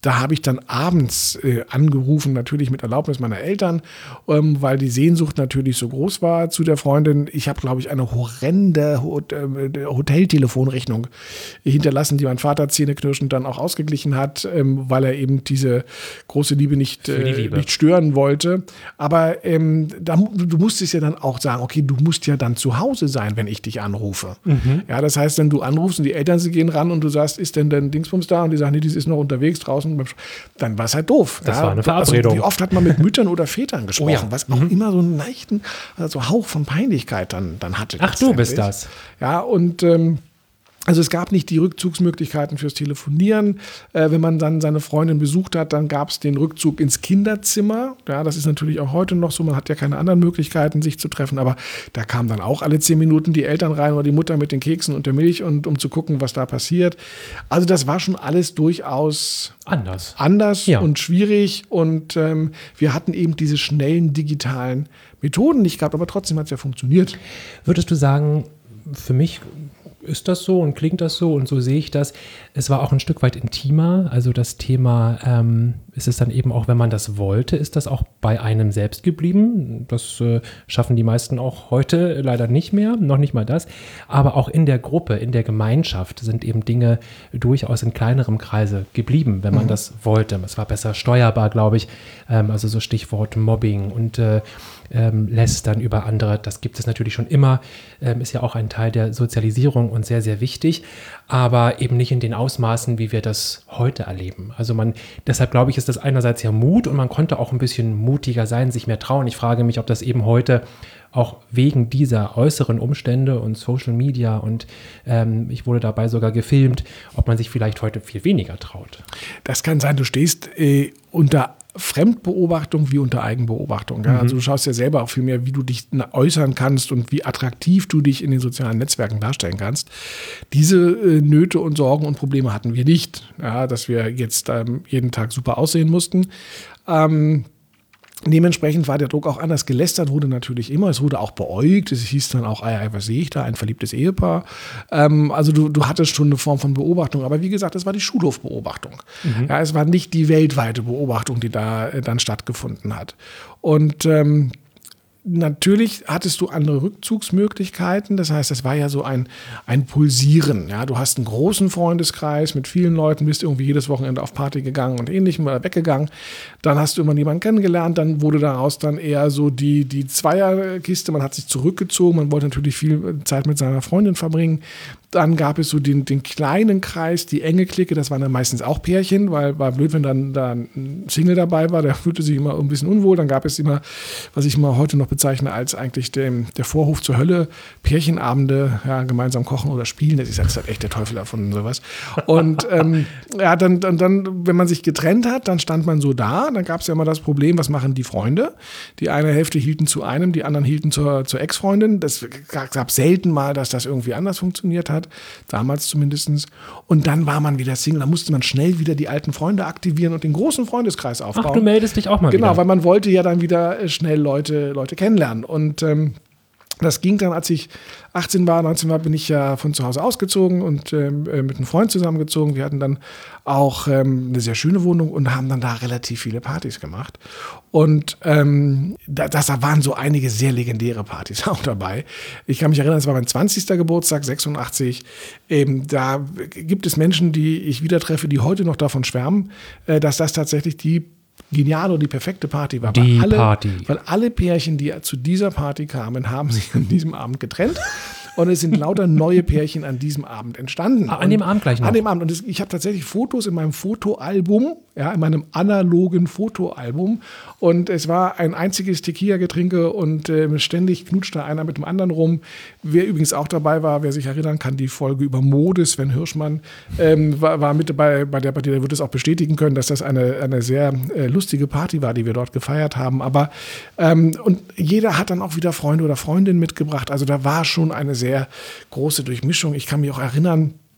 da habe ich dann abends äh, angerufen, natürlich mit Erlaubnis meiner Eltern, ähm, weil die Sehnsucht natürlich so groß war zu der Freundin. Ich habe, glaube ich, eine horrende Hot- äh, Hoteltelefonrechnung hinterlassen, die mein Vater zähneknirschend dann auch ausgeglichen hat, ähm, weil er eben diese große Liebe nicht, Für die äh, Liebe. nicht stören wollte. Aber ähm, da, du musstest ja dann auch sagen, okay, du musst ja dann zu Hause sein, wenn ich dich anrufe. Mhm. Ja, das heißt, wenn du anrufst und die Eltern, sie gehen ran und du sagst, ist denn dein Dingsbums da? Und die sagen, nee, die ist noch unterwegs draußen. Dann war es halt doof. Das ja. war eine Verabredung. Also, wie oft hat man mit Müttern oder Vätern gesprochen, Oh ja. was auch immer so einen leichten also Hauch von Peinlichkeit dann, dann hatte. Ach, du bist letztendlich. das. Ja, und ähm, also es gab nicht die Rückzugsmöglichkeiten fürs Telefonieren. Äh, wenn man dann seine Freundin besucht hat, dann gab es den Rückzug ins Kinderzimmer. Ja, das ist natürlich auch heute noch so. Man hat ja keine anderen Möglichkeiten, sich zu treffen. Aber da kamen dann auch alle zehn Minuten die Eltern rein oder die Mutter mit den Keksen und der Milch, und um zu gucken, was da passiert. Also das war schon alles durchaus Anders. anders Ja. und schwierig. Und ähm, wir hatten eben diese schnellen digitalen Methoden nicht gehabt. Aber trotzdem hat es ja funktioniert. Würdest du sagen, für mich ist das so und klingt das so und so sehe ich das. Es war auch ein Stück weit intimer, also das Thema, ähm, ist es dann eben auch, wenn man das wollte, ist das auch bei einem selbst geblieben. Das äh, schaffen die meisten auch heute leider nicht mehr, noch nicht mal das. Aber auch in der Gruppe, in der Gemeinschaft sind eben Dinge durchaus in kleinerem Kreise geblieben, wenn man Mhm. das wollte. Es war besser steuerbar, glaube ich. Ähm, also so Stichwort Mobbing und äh, ähm, Lästern über andere, das gibt es natürlich schon immer, ähm, ist ja auch ein Teil der Sozialisierung und sehr, sehr wichtig, aber eben nicht in den Ausmaßen, wie wir das heute erleben. Also man, deshalb glaube ich, ist das einerseits ja Mut und man konnte auch ein bisschen mutiger sein, sich mehr trauen. Ich frage mich, ob das eben heute auch wegen dieser äußeren Umstände und Social Media und ähm, ich wurde dabei sogar gefilmt, ob man sich vielleicht heute viel weniger traut. Das kann sein, du stehst äh, unter Fremdbeobachtung wie unter Eigenbeobachtung. Ja? Mhm. Also du schaust ja selber auch viel mehr, wie du dich äußern kannst und wie attraktiv du dich in den sozialen Netzwerken darstellen kannst. Diese äh, Nöte und Sorgen und Probleme hatten wir nicht, ja? Dass wir jetzt ähm, jeden Tag super aussehen mussten. Ähm, Dementsprechend war der Druck auch anders. Gelästert wurde natürlich immer. Es wurde auch beäugt. Es hieß dann auch, ah ja, was sehe ich da? Ein verliebtes Ehepaar. Ähm, also du, du hattest schon eine Form von Beobachtung. Aber wie gesagt, es war die Schulhofbeobachtung. Mhm. Ja, es war nicht die weltweite Beobachtung, die da äh, dann stattgefunden hat. Und ähm, natürlich hattest du andere Rückzugsmöglichkeiten. Das heißt, das war ja so ein, ein Pulsieren. Ja, du hast einen großen Freundeskreis mit vielen Leuten, bist irgendwie jedes Wochenende auf Party gegangen und ähnlichem oder weggegangen. Dann hast du immer jemanden kennengelernt. Dann wurde daraus dann eher so die, die Zweierkiste. Man hat sich zurückgezogen. Man wollte natürlich viel Zeit mit seiner Freundin verbringen. Dann gab es so den, den kleinen Kreis, die enge Clique, das waren dann meistens auch Pärchen, weil war blöd, wenn dann da ein Single dabei war, der fühlte sich immer ein bisschen unwohl. Dann gab es immer, was ich mal heute noch bezeichne als eigentlich dem, der Vorhof zur Hölle, Pärchenabende, ja, gemeinsam kochen oder spielen, das ist halt echt der Teufel davon und sowas. Und ähm, ja, dann, dann, dann, wenn man sich getrennt hat, dann stand man so da, dann gab es ja immer das Problem, was machen die Freunde? Die eine Hälfte hielten zu einem, die anderen hielten zur, zur Ex-Freundin. Das gab selten mal, dass das irgendwie anders funktioniert hat. Damals zumindest. Und dann war man wieder Single. Da musste man schnell wieder die alten Freunde aktivieren und den großen Freundeskreis aufbauen. Ach, du meldest dich auch mal genau, wieder. Genau, weil man wollte ja dann wieder schnell Leute, Leute kennenlernen. Und ähm, das ging dann, als ich achtzehn war, neunzehn war, bin ich ja von zu Hause ausgezogen und ähm, mit einem Freund zusammengezogen. Wir hatten dann auch ähm, eine sehr schöne Wohnung und haben dann da relativ viele Partys gemacht. Und ähm, da, das, da waren so einige sehr legendäre Partys auch dabei. Ich kann mich erinnern, es war mein zwanzigster Geburtstag, sechsundachtzig. Ähm, da gibt es Menschen, die ich wieder treffe, die heute noch davon schwärmen, äh, dass das tatsächlich die geniale und die perfekte Party war. Die weil alle, Party. Weil alle Pärchen, die zu dieser Party kamen, haben sich an diesem Abend getrennt. Und es sind lauter neue Pärchen an diesem Abend entstanden. Ah, an dem Abend gleich noch? An dem Abend. Und es, ich habe tatsächlich Fotos in meinem Fotoalbum, ja, in meinem analogen Fotoalbum. Und es war ein einziges Tequila-Getränke und äh, ständig knutschte einer mit dem anderen rum. Wer übrigens auch dabei war, wer sich erinnern kann, die Folge über Mode, Sven Hirschmann, ähm, war, war mit dabei bei der Party. Der wird es auch bestätigen können, dass das eine, eine sehr äh, lustige Party war, die wir dort gefeiert haben. Aber ähm, und jeder hat dann auch wieder Freunde oder Freundinnen mitgebracht. Also da war schon eine sehr sehr große Durchmischung. Ich kann mich auch erinnern,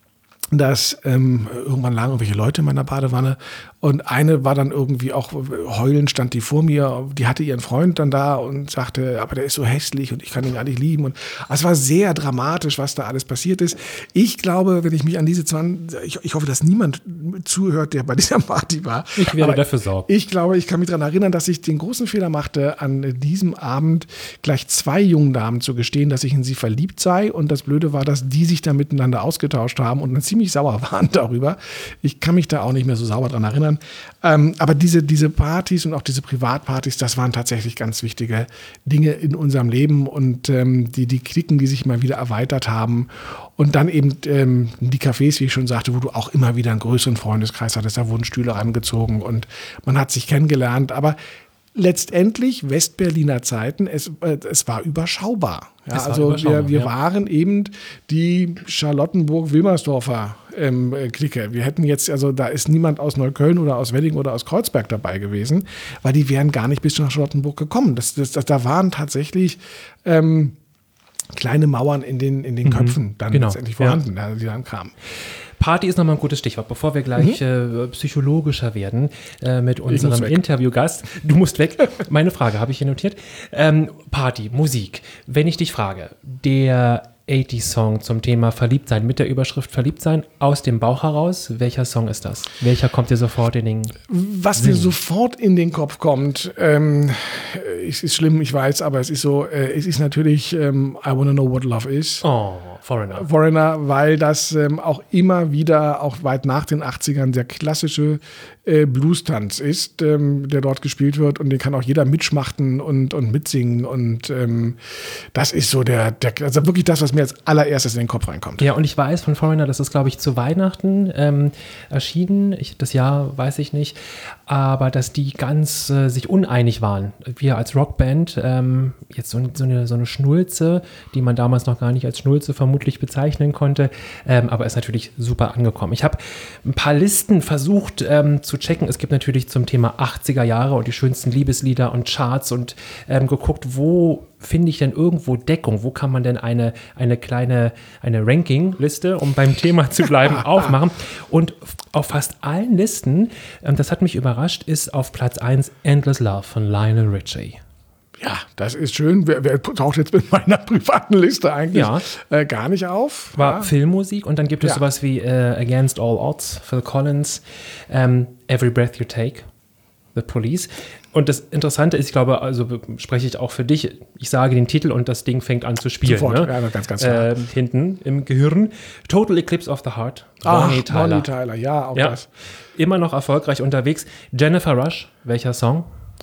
dass ähm, irgendwann lagen irgendwelche Leute in meiner Badewanne und eine war dann irgendwie auch heulend, stand die vor mir, die hatte ihren Freund dann da und sagte, aber der ist so hässlich und ich kann ihn gar nicht lieben. Und es war sehr dramatisch, was da alles passiert ist. Ich glaube, wenn ich mich an diese zwanzig, ich, ich hoffe, dass niemand zuhört, der bei dieser Party war. Ich werde aber dafür sorgen. Ich glaube, ich kann mich daran erinnern, dass ich den großen Fehler machte, an diesem Abend gleich zwei jungen Damen zu gestehen, dass ich in sie verliebt sei. Und das Blöde war, dass die sich da miteinander ausgetauscht haben und dann ziemlich sauer waren darüber. Ich kann mich da auch nicht mehr so sauber dran erinnern. Ähm, aber diese, diese Partys und auch diese Privatpartys, das waren tatsächlich ganz wichtige Dinge in unserem Leben und ähm, die, die Cliquen, die sich mal wieder erweitert haben und dann eben ähm, die Cafés, wie ich schon sagte, wo du auch immer wieder einen größeren Freundeskreis hattest, da wurden Stühle rangezogen und man hat sich kennengelernt, aber letztendlich Westberliner Zeiten, es, äh, es war überschaubar. Ja, es war also überschaubar, wir, wir ja. waren eben die Charlottenburg-Wilmersdorfer ähm, Clique. Wir hätten jetzt, also da ist niemand aus Neukölln oder aus Wedding oder aus Kreuzberg dabei gewesen, weil die wären gar nicht bis nach Charlottenburg gekommen. Das, das, das, da waren tatsächlich ähm, kleine Mauern in den, in den Köpfen dann genau. letztendlich vorhanden, ja. die dann kamen. Party ist nochmal ein gutes Stichwort, bevor wir gleich mhm. äh, psychologischer werden äh, mit unserem Interviewgast. Du musst weg. Meine Frage habe ich hier notiert. Ähm, Party, Musik. Wenn ich dich frage, der achtziger-Song zum Thema Verliebtsein mit der Überschrift Verliebtsein aus dem Bauch heraus, welcher Song ist das? Welcher kommt dir sofort in den Was Sinn? mir sofort in den Kopf kommt, ähm, es ist schlimm, ich weiß, aber es ist so, äh, es ist natürlich ähm, I Wanna Know What Love Is. Oh, Foreigner. Foreigner, weil das ähm, auch immer wieder, auch weit nach den achtzigern, der klassische äh, Blues-Tanz ist, ähm, der dort gespielt wird und den kann auch jeder mitschmachten und, und mitsingen und ähm, das ist so der, der, also wirklich das, was mir als allererstes in den Kopf reinkommt. Ja, und ich weiß von Foreigner, das ist, glaube ich, zu Weihnachten ähm, erschienen. Ich, das Jahr weiß ich nicht. Aber dass die ganz äh, sich uneinig waren. Wir als Rockband, ähm, jetzt so, so, eine, so eine Schnulze, die man damals noch gar nicht als Schnulze vermutlich bezeichnen konnte, ähm, aber ist natürlich super angekommen. Ich habe ein paar Listen versucht ähm, zu checken. Es gibt natürlich zum Thema achtziger Jahre und die schönsten Liebeslieder und Charts und ähm, geguckt, wo finde ich denn irgendwo Deckung? Wo kann man denn eine, eine kleine eine Ranking-Liste, um beim Thema zu bleiben, aufmachen? Und auf fast allen Listen, ähm, das hat mich überrascht, ist auf Platz eins Endless Love von Lionel Richie. Ja, das ist schön. Wer, wer taucht jetzt mit meiner privaten Liste eigentlich Ja. äh, gar nicht auf? War ja. Filmmusik und dann gibt es Ja. sowas wie äh, Against All Odds, Phil Collins, ähm, Every Breath You Take, The Police. Und das Interessante ist, ich glaube, also spreche ich auch für dich, ich sage den Titel und das Ding fängt an zu spielen. Sofort, ne? ja, ganz, ganz klar. Äh, hinten im Gehirn. Total Eclipse of the Heart, Ach, Bonnie Tyler. Bonnie Tyler, ja, auch Ja. das. Immer noch erfolgreich unterwegs. Jennifer Rush, welcher Song?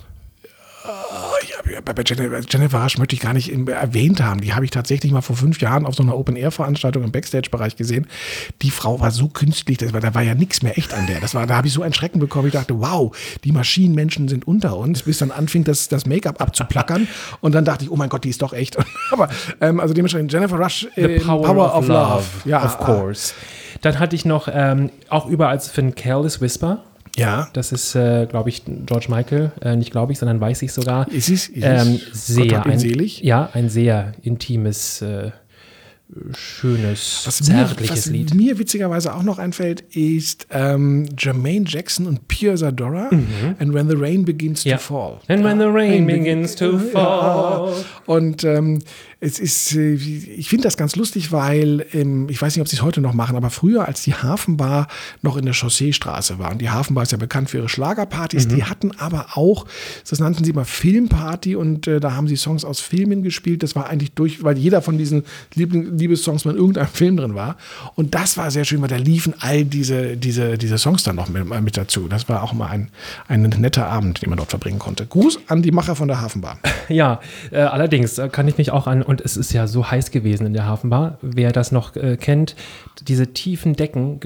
Ja, bei Jennifer, Jennifer Rush möchte ich gar nicht erwähnt haben. Die habe ich tatsächlich mal vor fünf Jahren auf so einer Open-Air-Veranstaltung im Backstage-Bereich gesehen. Die Frau war so künstlich, das war, da war ja nichts mehr echt an der. Das war, da habe ich so einen Schrecken bekommen. Ich dachte, wow, die Maschinenmenschen sind unter uns, bis dann anfing, das, das Make-up abzuplackern. Und dann dachte ich, oh mein Gott, die ist doch echt. Aber ähm, also dementsprechend Jennifer Rush, äh, The Power, Power of, of Love, Love. Ja, of course. Dann hatte ich noch ähm, auch überall zu finden Careless Whisper. Ja. Das ist, äh, glaube ich, George Michael. Äh, nicht glaube ich, sondern weiß ich sogar. Ist es? Ist ähm, es? sehr Gott hab ihn ein, selig. Ja, ein sehr intimes, äh, schönes, Was mir, zärtliches was Lied. mir witzigerweise auch noch einfällt, ist ähm, Jermaine Jackson und Pure Zadora. And When the Rain Begins Ja. to Fall. And when the rain Ja. begins to Ja. fall. Und ähm, es ist, äh, ich finde das ganz lustig, weil, ähm, ich weiß nicht, ob sie es heute noch machen, aber früher, als die Hafenbar noch in der Chausseestraße war, und die Hafenbar ist ja bekannt für ihre Schlagerpartys, die hatten aber auch, das nannten sie mal Filmparty, und äh, da haben sie Songs aus Filmen gespielt. Das war eigentlich durch, weil jeder von diesen Liebling- Liebessongs mal in irgendeinem Film drin war. Und das war sehr schön, weil da liefen all diese, diese, diese Songs dann noch mit, mit dazu. Das war auch mal ein, ein netter Abend, den man dort verbringen konnte. Gruß an die Macher von der Hafenbar. Ja, äh, allerdings äh, kann ich mich auch an, und es ist ja so heiß gewesen in der Hafenbar, wer das noch äh, kennt, diese tiefen Decken, gefühlt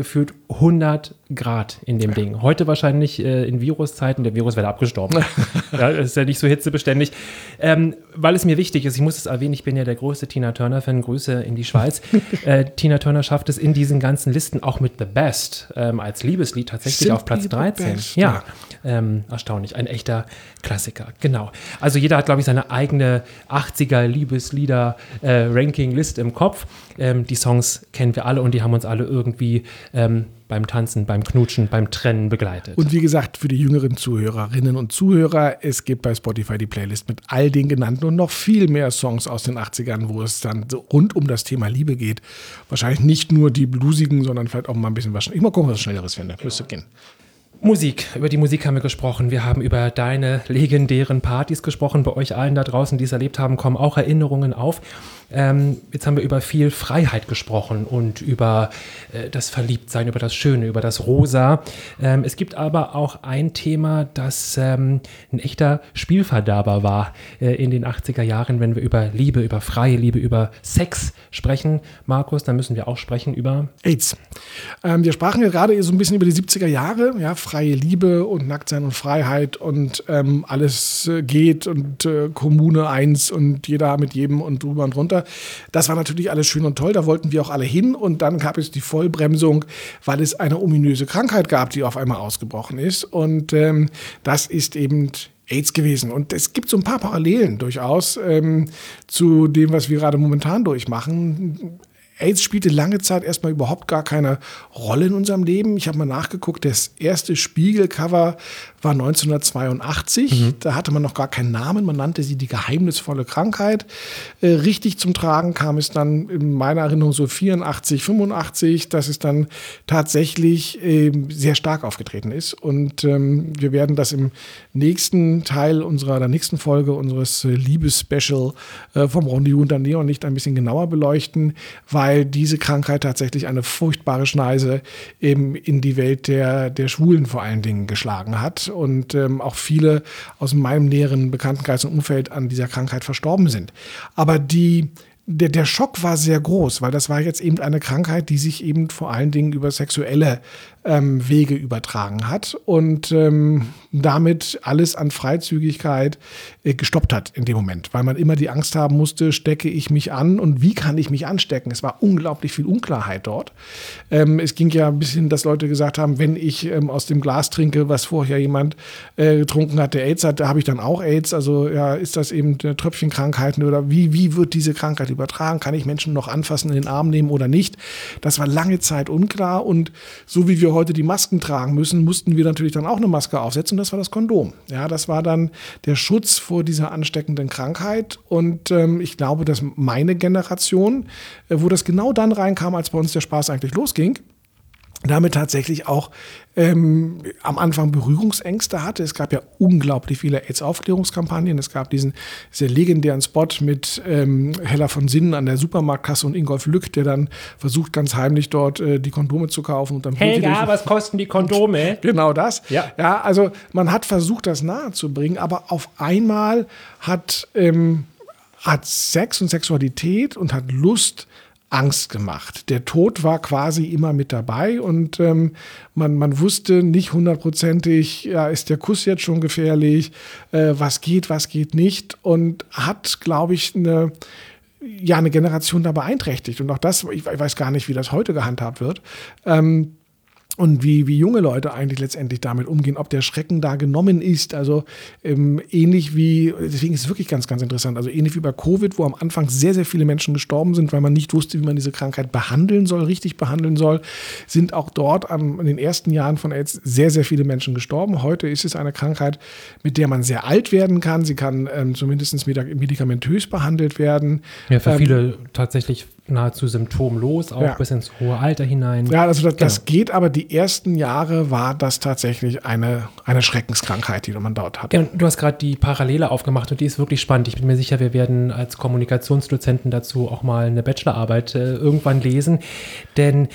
hundert Grad in dem Ding. Heute wahrscheinlich äh, in Viruszeiten, der Virus wäre abgestorben. Ja, das ist ja nicht so hitzebeständig. Ähm, weil es mir wichtig ist, ich muss es erwähnen, ich bin ja der größte Tina Turner-Fan, Grüße in die Schweiz. äh, Tina Turner schafft es in diesen ganzen Listen auch mit The Best ähm, als Liebeslied tatsächlich Simply auf Platz dreizehn. Best, ja, ja. Ähm, erstaunlich. Ein echter Klassiker. Genau. Also jeder hat, glaube ich, seine eigene achtziger Liebeslieder-Ranking-List äh, im Kopf. Ähm, die Songs kennen wir alle und die haben uns alle irgendwie ähm, beim Tanzen, beim Knutschen, beim Trennen begleitet. Und wie gesagt, für die jüngeren Zuhörerinnen und Zuhörer, es gibt bei Spotify die Playlist mit all den genannten und noch viel mehr Songs aus den achtzigern, wo es dann so rund um das Thema Liebe geht. Wahrscheinlich nicht nur die bluesigen, sondern vielleicht auch mal ein bisschen was. Ich mal gucken, was ich Schnelleres finde. Müsste gehen. Musik, über die Musik haben wir gesprochen. Wir haben über deine legendären Partys gesprochen. Bei euch allen da draußen, die es erlebt haben, kommen auch Erinnerungen auf. Ähm, jetzt haben wir über viel Freiheit gesprochen und über äh, das Verliebtsein, über das Schöne, über das Rosa. Ähm, es gibt aber auch ein Thema, das ähm, ein echter Spielverderber war äh, in den achtziger Jahren, wenn wir über Liebe, über freie Liebe, über Sex sprechen. Markus, dann müssen wir auch sprechen über AIDS. Ähm, wir sprachen ja gerade so ein bisschen über die siebziger Jahre, ja, freie Liebe und Nacktsein und Freiheit und ähm, alles äh, geht und äh, Kommune eins und jeder mit jedem und drüber und runter. Das war natürlich alles schön und toll, da wollten wir auch alle hin und dann gab es die Vollbremsung, weil es eine ominöse Krankheit gab, die auf einmal ausgebrochen ist und ähm, das ist eben AIDS gewesen. Und es gibt so ein paar Parallelen durchaus ähm, zu dem, was wir gerade momentan durchmachen. AIDS spielte lange Zeit erstmal überhaupt gar keine Rolle in unserem Leben. Ich habe mal nachgeguckt, das erste Spiegelcover war neunzehnhundertzweiundachtzig. Mhm. Da hatte man noch gar keinen Namen. Man nannte sie die geheimnisvolle Krankheit. Äh, richtig zum Tragen kam es dann in meiner Erinnerung so vierundachtzig, fünfundachtzig, dass es dann tatsächlich äh, sehr stark aufgetreten ist. Und ähm, wir werden das im nächsten Teil unserer, der nächsten Folge unseres äh, Liebes-Special äh, vom Rendezvous unter Neonlicht ein bisschen genauer beleuchten, weil diese Krankheit tatsächlich eine furchtbare Schneise eben in die Welt der, der Schwulen vor allen Dingen geschlagen hat und ähm, auch viele aus meinem näheren Bekanntenkreis und Umfeld an dieser Krankheit verstorben sind. Aber die Der, der Schock war sehr groß, weil das war jetzt eben eine Krankheit, die sich eben vor allen Dingen über sexuelle ähm, Wege übertragen hat und ähm, damit alles an Freizügigkeit äh, gestoppt hat in dem Moment, weil man immer die Angst haben musste, stecke ich mich an und wie kann ich mich anstecken? Es war unglaublich viel Unklarheit dort. Ähm, es ging ja ein bisschen, dass Leute gesagt haben, wenn ich ähm, aus dem Glas trinke, was vorher jemand äh, getrunken hat, der AIDS hat, da habe ich dann auch AIDS. Also ja, ist das eben eine Tröpfchenkrankheit oder wie, wie wird diese Krankheit übertragen? Kann ich Menschen noch anfassen, in den Arm nehmen oder nicht? Das war lange Zeit unklar und so wie wir heute die Masken tragen müssen, mussten wir natürlich dann auch eine Maske aufsetzen und das war das Kondom. Ja, das war dann der Schutz vor dieser ansteckenden Krankheit und ähm, ich glaube, dass meine Generation, äh, wo das genau dann reinkam, als bei uns der Spaß eigentlich losging, damit tatsächlich auch ähm, am Anfang Berührungsängste hatte. Es gab ja unglaublich viele AIDS-Aufklärungskampagnen. Es gab diesen sehr legendären Spot mit ähm, Hella von Sinnen an der Supermarktkasse und Ingolf Lück, der dann versucht, ganz heimlich dort äh, die Kondome zu kaufen. Und dann Helga, was kosten die Kondome? Genau das. Ja. Ja, also man hat versucht, das nahe zu bringen, aber auf einmal hat, ähm, hat Sex und Sexualität und hat Lust Angst gemacht. Der Tod war quasi immer mit dabei und ähm, man, man wusste nicht hundertprozentig, ja, ist der Kuss jetzt schon gefährlich, äh, was geht, was geht nicht und hat, glaube ich, eine, ja, eine Generation da beeinträchtigt. Und auch das, ich weiß gar nicht, wie das heute gehandhabt wird. Ähm, Und wie, wie junge Leute eigentlich letztendlich damit umgehen, ob der Schrecken da genommen ist. Also ähm, ähnlich wie, deswegen ist es wirklich ganz, ganz interessant, also ähnlich wie bei Covid, wo am Anfang sehr, sehr viele Menschen gestorben sind, weil man nicht wusste, wie man diese Krankheit behandeln soll, richtig behandeln soll, sind auch dort am, in den ersten Jahren von AIDS sehr, sehr viele Menschen gestorben. Heute ist es eine Krankheit, mit der man sehr alt werden kann. Sie kann ähm, zumindest medikamentös behandelt werden. Ja, für ähm, viele tatsächlich nahezu symptomlos, auch ja. bis ins hohe Alter hinein. Ja, also das, genau. das geht, aber die ersten Jahre war das tatsächlich eine, eine Schreckenskrankheit, die man dort hatte. Ja, und du hast gerade die Parallele aufgemacht und die ist wirklich spannend. Ich bin mir sicher, wir werden als Kommunikationsdozenten dazu auch mal eine Bachelorarbeit äh, irgendwann lesen, denn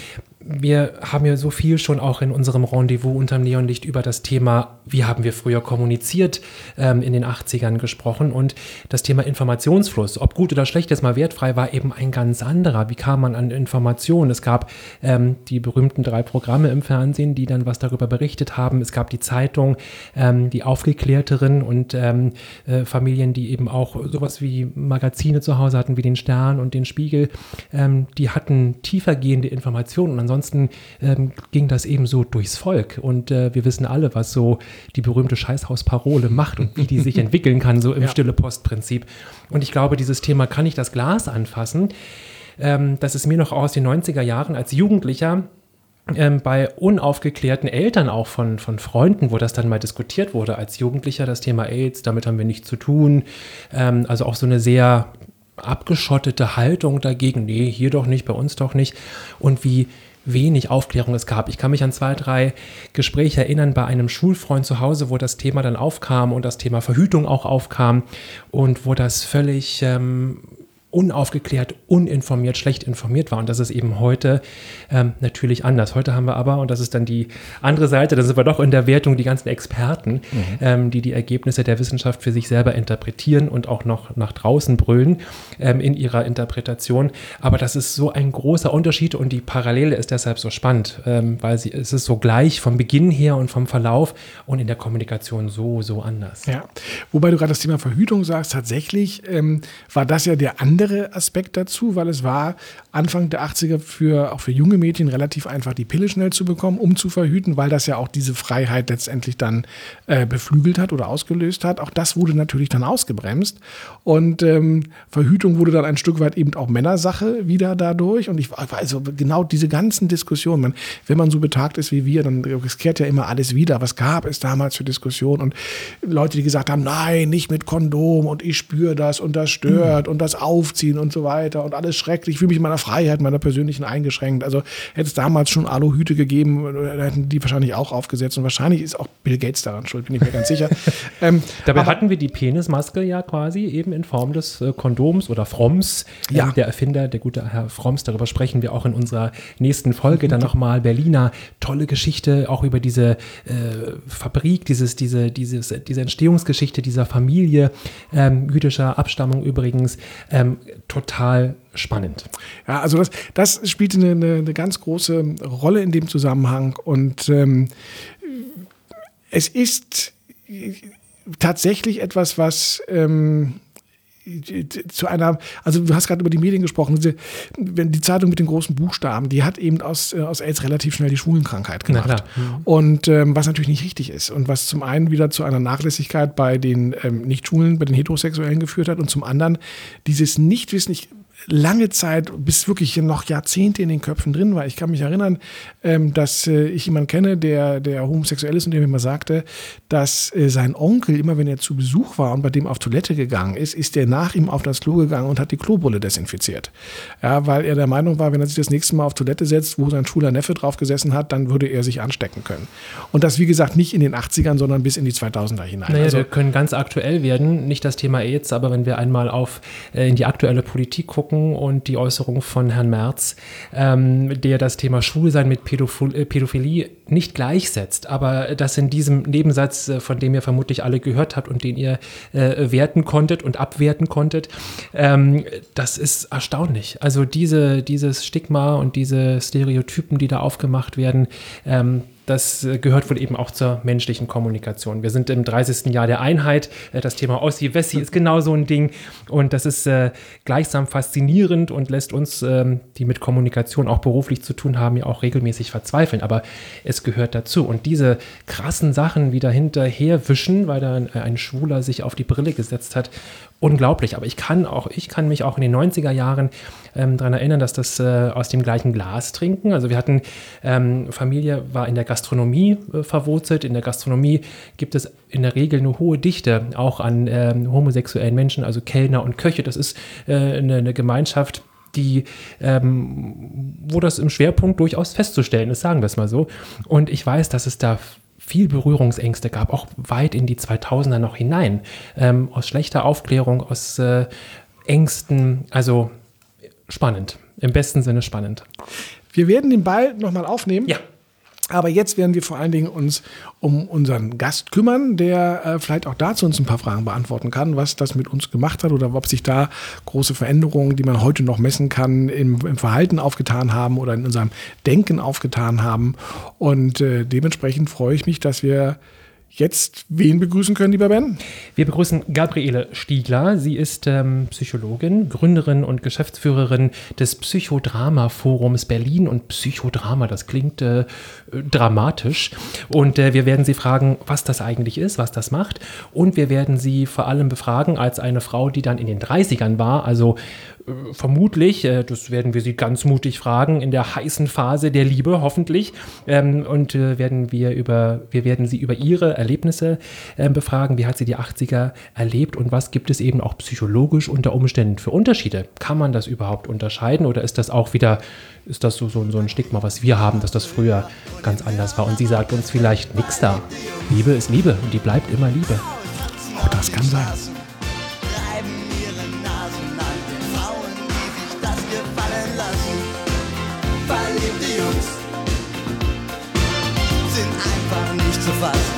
wir haben ja so viel schon auch in unserem Rendezvous unterm Neonlicht über das Thema, wie haben wir früher kommuniziert, ähm, in den achtzigern gesprochen. Und das Thema Informationsfluss, ob gut oder schlecht, jetzt mal wertfrei, war eben ein ganz anderer. Wie kam man an Informationen? Es gab ähm, die berühmten drei Programme im Fernsehen, die dann was darüber berichtet haben. Es gab die Zeitung, ähm, die Aufgeklärteren und ähm, äh, Familien, die eben auch sowas wie Magazine zu Hause hatten, wie den Stern und den Spiegel. Ähm, die hatten tiefergehende Informationen und ansonsten Ansonsten ähm, ging das eben so durchs Volk und äh, wir wissen alle, was so die berühmte Scheißhausparole macht und wie die sich entwickeln kann, so im ja. Stille-Post-Prinzip. Und ich glaube, dieses Thema, kann ich das Glas anfassen, ähm, das ist mir noch aus den neunziger Jahren als Jugendlicher ähm, bei unaufgeklärten Eltern auch von, von Freunden, wo das dann mal diskutiert wurde, als Jugendlicher das Thema AIDS, damit haben wir nichts zu tun, ähm, also auch so eine sehr abgeschottete Haltung dagegen, nee, hier doch nicht, bei uns doch nicht und wie wenig Aufklärung es gab. Ich kann mich an zwei, drei Gespräche erinnern bei einem Schulfreund zu Hause, wo das Thema dann aufkam und das Thema Verhütung auch aufkam und wo das völlig ähm, unaufgeklärt, uninformiert, schlecht informiert war. Und das ist eben heute ähm, natürlich anders. Heute haben wir aber, und das ist dann die andere Seite, da sind wir doch in der Wertung, die ganzen Experten, mhm. ähm, die die Ergebnisse der Wissenschaft für sich selber interpretieren und auch noch nach draußen brüllen ähm, in ihrer Interpretation. Aber das ist so ein großer Unterschied und die Parallele ist deshalb so spannend, ähm, weil sie, es ist so gleich vom Beginn her und vom Verlauf und in der Kommunikation so, so anders. Ja, wobei du gerade das Thema Verhütung sagst, tatsächlich ähm, war das ja der andere Aspekt dazu, weil es war Anfang der achtziger für, auch für junge Mädchen relativ einfach, die Pille schnell zu bekommen, um zu verhüten, weil das ja auch diese Freiheit letztendlich dann äh, beflügelt hat oder ausgelöst hat. Auch das wurde natürlich dann ausgebremst und ähm, Verhütung wurde dann ein Stück weit eben auch Männersache wieder dadurch und ich war also genau diese ganzen Diskussionen, man, wenn man so betagt ist wie wir, dann es kehrt ja immer alles wieder. Was gab es damals für Diskussionen und Leute, die gesagt haben, nein, nicht mit Kondom und ich spüre das und das stört mhm. und das aufziehen und so weiter und alles schrecklich. Ich fühle mich in meiner Freiheit, meiner persönlichen eingeschränkt. Also hätte es damals schon Aluhüte gegeben, hätten die wahrscheinlich auch aufgesetzt und wahrscheinlich ist auch Bill Gates daran schuld, bin ich mir ganz sicher. ähm, Dabei aber, hatten wir die Penismaske ja quasi eben in Form des äh, Kondoms oder Fromms. Ja. Ähm, der Erfinder, der gute Herr Fromms, darüber sprechen wir auch in unserer nächsten Folge. Dann nochmal Berliner, tolle Geschichte, auch über diese äh, Fabrik, dieses, diese, dieses, diese Entstehungsgeschichte dieser Familie, ähm, jüdischer Abstammung übrigens, ähm, total spannend. Ja, also das, das spielt eine, eine, eine ganz große Rolle in dem Zusammenhang und ähm, es ist tatsächlich etwas, was ähm, zu einer, also du hast gerade über die Medien gesprochen, diese, die Zeitung mit den großen Buchstaben, die hat eben aus, aus AIDS relativ schnell die Schwulenkrankheit gemacht. Na klar. Mhm. Und ähm, was natürlich nicht richtig ist und was zum einen wieder zu einer Nachlässigkeit bei den ähm, Nicht-Schwulen, bei den Heterosexuellen geführt hat und zum anderen dieses Nichtwissen, ich lange Zeit, bis wirklich noch Jahrzehnte in den Köpfen drin war. Ich kann mich erinnern, ähm, dass äh, ich jemanden kenne, der, der homosexuell ist und der mir mal sagte, dass äh, sein Onkel, immer wenn er zu Besuch war und bei dem auf Toilette gegangen ist, ist der nach ihm auf das Klo gegangen und hat die Klobrille desinfiziert. Ja, weil er der Meinung war, wenn er sich das nächste Mal auf Toilette setzt, wo sein schwuler Neffe drauf gesessen hat, dann würde er sich anstecken können. Und das, wie gesagt, nicht in den achtzigern, sondern bis in die zweitausender hinein. Naja, also, wir können ganz aktuell werden, nicht das Thema AIDS, aber wenn wir einmal auf äh, in die aktuelle Politik gucken und die Äußerung von Herrn Merz, ähm, der das Thema Schwulsein mit Pädophil- äh, Pädophilie nicht gleichsetzt, aber das in diesem Nebensatz, äh, von dem ihr vermutlich alle gehört habt und den ihr äh, werten konntet und abwerten konntet, ähm, das ist erstaunlich. Also diese, dieses Stigma und diese Stereotypen, die da aufgemacht werden, ähm, das gehört wohl eben auch zur menschlichen Kommunikation. Wir sind im dreißigsten Jahr der Einheit. Das Thema Ossi-Wessi ist genau so ein Ding. Und das ist äh, gleichsam faszinierend und lässt uns, ähm, die mit Kommunikation auch beruflich zu tun haben, ja auch regelmäßig verzweifeln. Aber es gehört dazu. Und diese krassen Sachen wieder hinterher wischen, weil da ein, ein Schwuler sich auf die Brille gesetzt hat, unglaublich. Aber ich kann auch, ich kann mich auch in den neunziger Jahren ähm, daran erinnern, dass das äh, aus dem gleichen Glas trinken. Also wir hatten, ähm, Familie war in der Gastronomie äh, verwurzelt. In der Gastronomie gibt es in der Regel eine hohe Dichte auch an ähm, homosexuellen Menschen, also Kellner und Köche. Das ist äh, eine, eine Gemeinschaft, die, ähm, wo das im Schwerpunkt durchaus festzustellen ist, sagen wir es mal so. Und ich weiß, dass es da viel Berührungsängste gab, auch weit in die zweitausender noch hinein, ähm, aus schlechter Aufklärung, aus äh, Ängsten, also spannend, im besten Sinne spannend. Wir werden den Ball nochmal aufnehmen. Ja. Aber jetzt werden wir vor allen Dingen uns um unseren Gast kümmern, der äh, vielleicht auch dazu uns ein paar Fragen beantworten kann, was das mit uns gemacht hat oder ob sich da große Veränderungen, die man heute noch messen kann, im, im Verhalten aufgetan haben oder in unserem Denken aufgetan haben. Und äh, dementsprechend freue ich mich, dass wir jetzt wen begrüßen können, lieber Ben? Wir begrüßen Gabriele Stiegler. Sie ist ähm, Psychologin, Gründerin und Geschäftsführerin des Psychodrama-Forums Berlin. Und Psychodrama, das klingt äh, dramatisch. Und äh, wir werden sie fragen, was das eigentlich ist, was das macht. Und wir werden sie vor allem befragen als eine Frau, die dann in den dreißigern war, also äh, vermutlich, äh, das werden wir sie ganz mutig fragen, in der heißen Phase der Liebe, hoffentlich. Ähm, und äh, werden wir über, wir werden sie über ihre Erlebnisse äh, befragen. Wie hat sie die achtziger erlebt und was gibt es eben auch psychologisch unter Umständen für Unterschiede? Kann man das überhaupt unterscheiden oder ist das auch wieder, ist das so, so, so ein Stigma, was wir haben, dass das früher ganz anders war? Und sie sagt uns vielleicht nix da. Liebe ist Liebe und die bleibt immer Liebe. Oh, das kann sein. Reiben ihre Nasen an den Frauen, die sich das gefallen lassen. Verliebte Jungs sind einfach nicht zu fassen.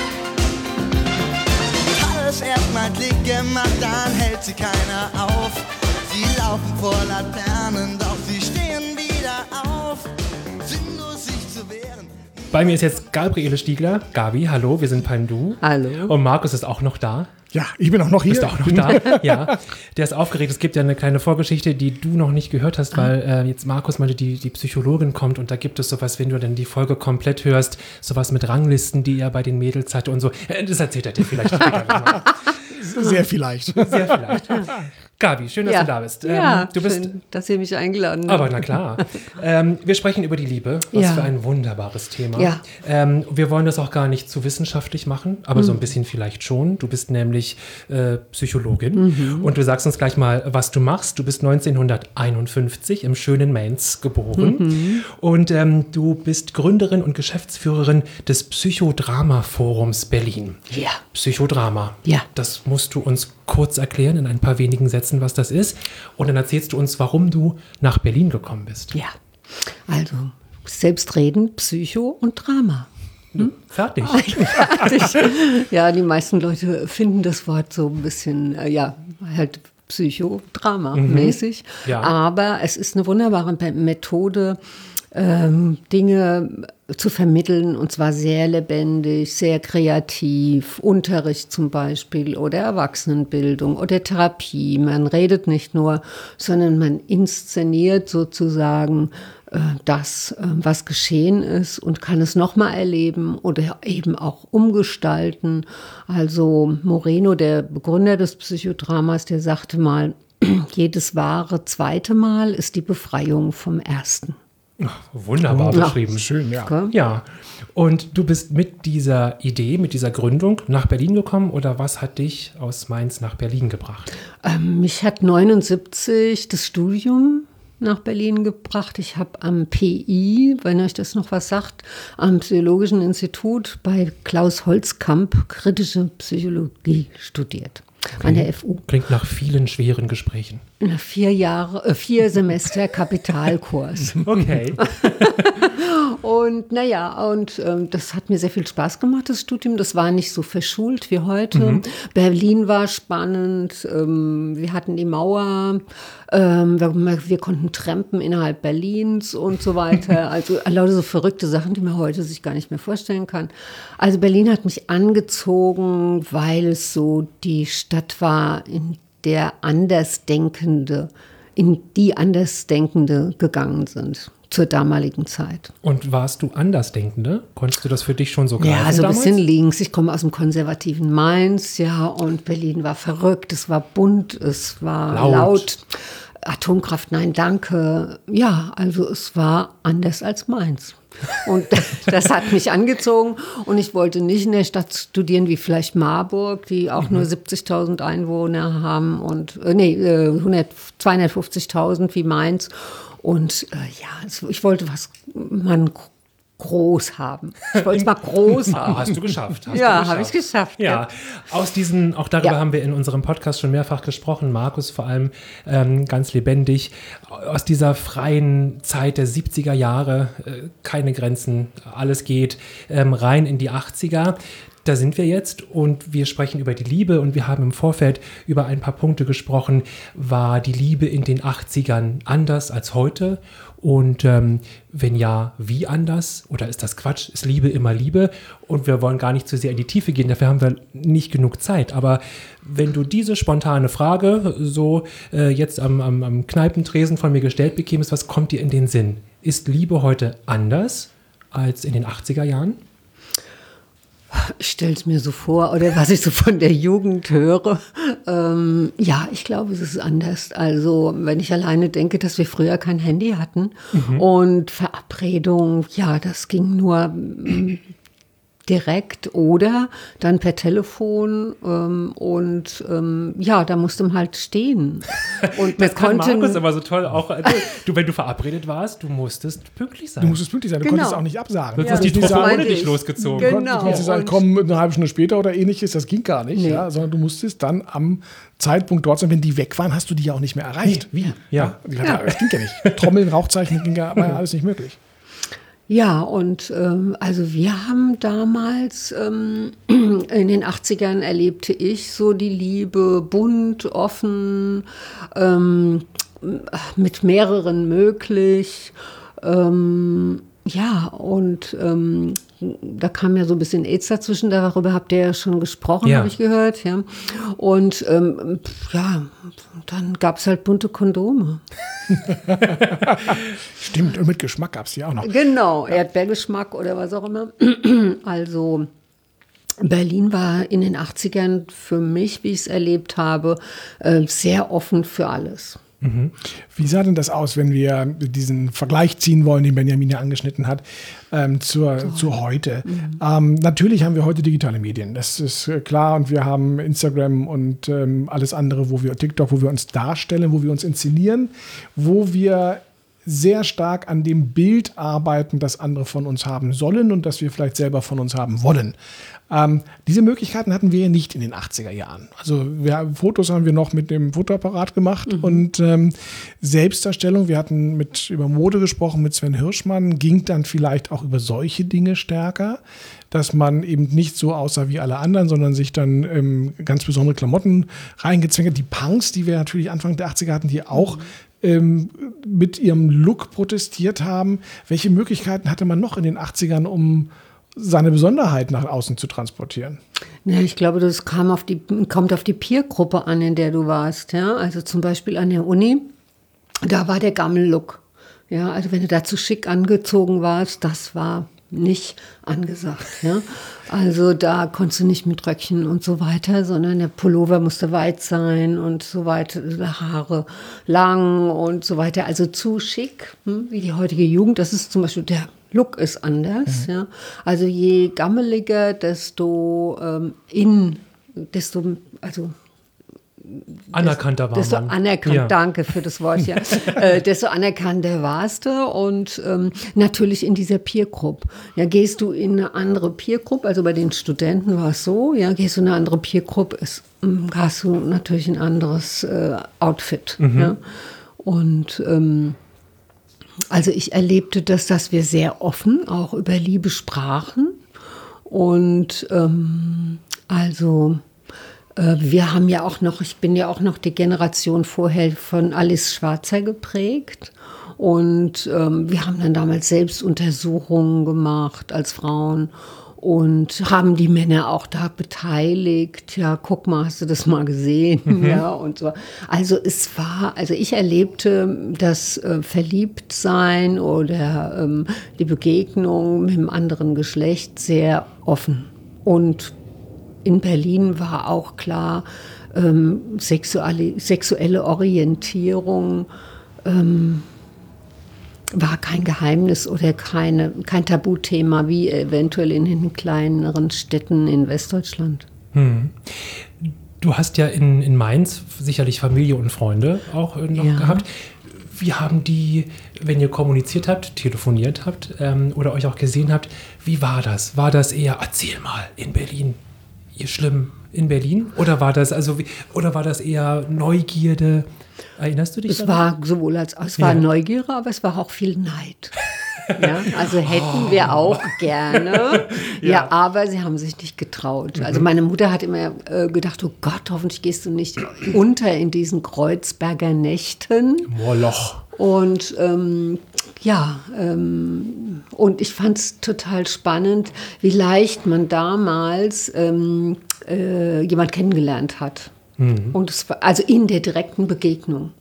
Alles erstmal Klick gemacht, dann hält sie keiner auf. Sie laufen vor Laternen, doch sie stehen wieder auf. Sinnlos sich zu wehren. Bei mir ist jetzt Gabriele Stiegler. Gabi, hallo, wir sind beim Du. Hallo. Und Markus ist auch noch da. Ja, ich bin auch noch hier. Bist du auch noch da? Ja. Der ist aufgeregt. Es gibt ja eine kleine Vorgeschichte, die du noch nicht gehört hast, weil äh, jetzt Markus meinte, die, die Psychologin kommt und da gibt es sowas, wenn du dann die Folge komplett hörst, sowas mit Ranglisten, die er bei den Mädels hatte und so. Äh, Das erzählt er dir vielleicht später nochmal. Sehr vielleicht. Sehr vielleicht. Gabi, schön, dass ja. du da bist. Ähm, Ja, du bist schön, dass ihr mich eingeladen habt. Aber na klar. ähm, wir sprechen über die Liebe. Was Ja. für ein wunderbares Thema. Ja. Ähm, wir wollen das auch gar nicht zu wissenschaftlich machen, aber Mhm. so ein bisschen vielleicht schon. Du bist nämlich äh, Psychologin Mhm. und du sagst uns gleich mal, was du machst. Du bist neunzehnhunderteinundfünfzig im schönen Mainz geboren Mhm. und ähm, du bist Gründerin und Geschäftsführerin des Psychodrama-Forums Berlin. Ja. Psychodrama. Ja. Das musst du uns kurz erklären in ein paar wenigen Sätzen, was das ist. Und dann erzählst du uns, warum du nach Berlin gekommen bist. Ja. Also, Selbstreden, Psycho und Drama. Fertig. Ja, die meisten Leute finden das Wort so ein bisschen, äh, ja, halt Psychodrama-mäßig. Mhm. Ja. Aber es ist eine wunderbare Me- Methode, ähm, Dinge zu vermitteln, und zwar sehr lebendig, sehr kreativ, Unterricht zum Beispiel oder Erwachsenenbildung oder Therapie. Man redet nicht nur, sondern man inszeniert sozusagen äh, das, äh, was geschehen ist und kann es nochmal erleben oder eben auch umgestalten. Also Moreno, der Begründer des Psychodramas, der sagte mal, jedes wahre zweite Mal ist die Befreiung vom ersten. Ach, wunderbar Ja. beschrieben. Schön, ja. Okay? Ja. Und du bist mit dieser Idee, mit dieser Gründung nach Berlin gekommen oder was hat dich aus Mainz nach Berlin gebracht? Ähm, mich hat neunundsiebzig das Studium nach Berlin gebracht. Ich habe am P I, wenn euch das noch was sagt, am Psychologischen Institut bei Klaus Holzkamp kritische Psychologie studiert. An der F U. Klingt nach vielen schweren Gesprächen. Na, vier Jahre, äh, vier Semester Kapitalkurs. Okay. Und naja, und ähm, das hat mir sehr viel Spaß gemacht, das Studium. Das war nicht so verschult wie heute. Berlin war spannend. Ähm, wir hatten die Mauer. Ähm, wir, wir konnten trampen innerhalb Berlins und so weiter. Also lauter so verrückte Sachen, die man heute sich gar nicht mehr vorstellen kann. Also Berlin hat mich angezogen, weil es so die Stadt war, in der Andersdenkende, in die Andersdenkende gegangen sind zur damaligen Zeit. Und warst du Andersdenkende? Konntest du das für dich schon so greifen Ja, so ein damals? bisschen links. Ich komme aus dem konservativen Mainz, ja, und Berlin war verrückt, es war bunt, es war Laut. laut. Atomkraft, nein, danke. Ja, also es war anders als Mainz. Und das hat mich angezogen und ich wollte nicht in der Stadt studieren wie vielleicht Marburg, die auch mhm. nur siebzigtausend Einwohner haben und, äh, nee, hundert, zweihundertfünfzigtausend wie Mainz. Und äh, ja, ich wollte was, man groß haben. Ich wollte es mal groß haben. Hast du geschafft. Hast ja, du habe ich geschafft. Ja, Ja. aus diesen, auch darüber Ja. haben wir in unserem Podcast schon mehrfach gesprochen, Markus vor allem ähm, ganz lebendig, aus dieser freien Zeit der siebziger Jahre, äh, keine Grenzen, alles geht, ähm, rein in die achtziger. Da sind wir jetzt und wir sprechen über die Liebe und wir haben im Vorfeld über ein paar Punkte gesprochen. War die Liebe in den achtzigern anders als heute? Und ähm, wenn ja, wie anders? Oder ist das Quatsch? Ist Liebe immer Liebe? Und wir wollen gar nicht zu sehr in die Tiefe gehen, dafür haben wir nicht genug Zeit. Aber wenn du diese spontane Frage so äh, jetzt am, am, am Kneipentresen von mir gestellt bekämst, was kommt dir in den Sinn? Ist Liebe heute anders als in den achtziger Jahren? Ich stelle es mir so vor, oder was ich so von der Jugend höre. Ähm, ja, ich glaube, es ist anders. Also, wenn ich alleine denke, dass wir früher kein Handy hatten mhm. und Verabredung, ja, das ging nur mm, direkt oder dann per Telefon ähm, und ähm, ja, da musste man halt stehen. Und das kann Markus aber so toll auch, du, wenn du verabredet warst, du musstest pünktlich sein. Du musstest pünktlich sein, du genau. konntest auch nicht absagen. Du ja, hast die nicht Truppe ohne ich. dich losgezogen. Genau. Du konntest nicht sagen, komm eine halbe Stunde später oder ähnliches, das ging gar nicht, nee. ja, sondern du musstest dann am Zeitpunkt dort sein. Wenn die weg waren, hast du die ja auch nicht mehr erreicht. Wie? Wie? Ja. ja. ja. Das ging ja nicht. Trommeln, Rauchzeichen, ging ja, war ja alles nicht möglich. Ja, und ähm, also wir haben damals, ähm, in den achtzigern erlebte ich so die Liebe bunt, offen, ähm, mit mehreren möglich. Ähm, ja, und ähm, da kam ja so ein bisschen AIDS dazwischen, darüber habt ihr ja schon gesprochen, ja. habe ich gehört. Ja. Und ähm, ja, dann gab es halt bunte Kondome. Stimmt, und mit Geschmack gab es die auch noch. Genau, ja. Erdbeergeschmack oder was auch immer. Also Berlin war in den achtzigern für mich, wie ich es erlebt habe, sehr offen für alles. Mhm. Wie sah denn das aus, wenn wir diesen Vergleich ziehen wollen, den Benjamin ja angeschnitten hat, ähm, zur, so. zu heute? Mhm. Ähm, natürlich haben wir heute digitale Medien, das ist klar, und wir haben Instagram und ähm, alles andere, wo wir TikTok, wo wir uns darstellen, wo wir uns inszenieren, wo wir sehr stark an dem Bild arbeiten, das andere von uns haben sollen und das wir vielleicht selber von uns haben wollen. Ähm, diese Möglichkeiten hatten wir ja nicht in den achtziger Jahren. Also wir, Fotos haben wir noch mit dem Fotoapparat gemacht mhm. und ähm, Selbstdarstellung, wir hatten mit, über Mode gesprochen mit Sven Hirschmann, ging dann vielleicht auch über solche Dinge stärker, dass man eben nicht so aussah wie alle anderen, sondern sich dann ähm, ganz besondere Klamotten reingezwängt. Die Punks, die wir natürlich Anfang der achtziger hatten, die auch mhm. ähm, mit ihrem Look protestiert haben. Welche Möglichkeiten hatte man noch in den achtzigern, um seine Besonderheit nach außen zu transportieren? Ja, ich glaube, das kam auf die, kommt auf die Peergruppe an, in der du warst. Ja? Also zum Beispiel an der Uni, da war der Gammel-Look. Ja? Also wenn du da zu schick angezogen warst, das war nicht angesagt. Ja? Also da konntest du nicht mit Röckchen und so weiter, sondern der Pullover musste weit sein und so weiter, Haare lang und so weiter. Also zu schick, hm, wie die heutige Jugend. Das ist zum Beispiel der Look ist anders. Mhm. Ja. Also je gammeliger, desto ähm, in, desto, also anerkannter war desto man. anerkannt, ja. Danke für das Wort, ja. äh, desto anerkannter warst du und ähm, natürlich in dieser Peer-Group. Ja, gehst du in eine andere Peer-Group, also bei den Studenten war es so, ja, gehst du in eine andere Peer-Group, ist, hast du natürlich ein anderes äh, Outfit. Mhm. Ja. Und ähm, also ich erlebte das, dass wir sehr offen auch über Liebe sprachen und ähm, also äh, wir haben ja auch noch, ich bin ja auch noch die Generation vorher von Alice Schwarzer geprägt und ähm, wir haben dann damals Selbstuntersuchungen gemacht als Frauen und haben die Männer auch da beteiligt. Ja, guck mal, hast du das mal gesehen? Mhm. Ja, und so. Also es war, also ich erlebte das äh, Verliebtsein oder ähm, die Begegnung mit einem anderen Geschlecht sehr offen. Und in Berlin war auch klar, ähm, sexuelle, sexuelle Orientierung ähm, war kein Geheimnis oder keine, kein Tabuthema wie eventuell in den kleineren Städten in Westdeutschland. Hm. Du hast ja in, in Mainz sicherlich Familie und Freunde auch noch ja. gehabt. wie haben die, wenn ihr kommuniziert habt, telefoniert habt ähm, oder euch auch gesehen habt, wie war das? War das eher, erzähl mal, in Berlin, ihr schlimm in Berlin? Oder war das also wie, oder war das eher Neugierde? Erinnerst du dich Es daran? war sowohl als es war Ja. Neugier, aber es war auch viel Neid. Ja, also hätten wir auch gerne, ja. Ja. aber sie haben sich nicht getraut. Also meine Mutter hat immer äh, gedacht, oh Gott, hoffentlich gehst du nicht unter in diesen Kreuzberger Nächten. Moloch. Und ähm, ja, ähm, und ich fand es total spannend, wie leicht man damals ähm, äh, jemand kennengelernt hat. Und es war, also in der direkten Begegnung.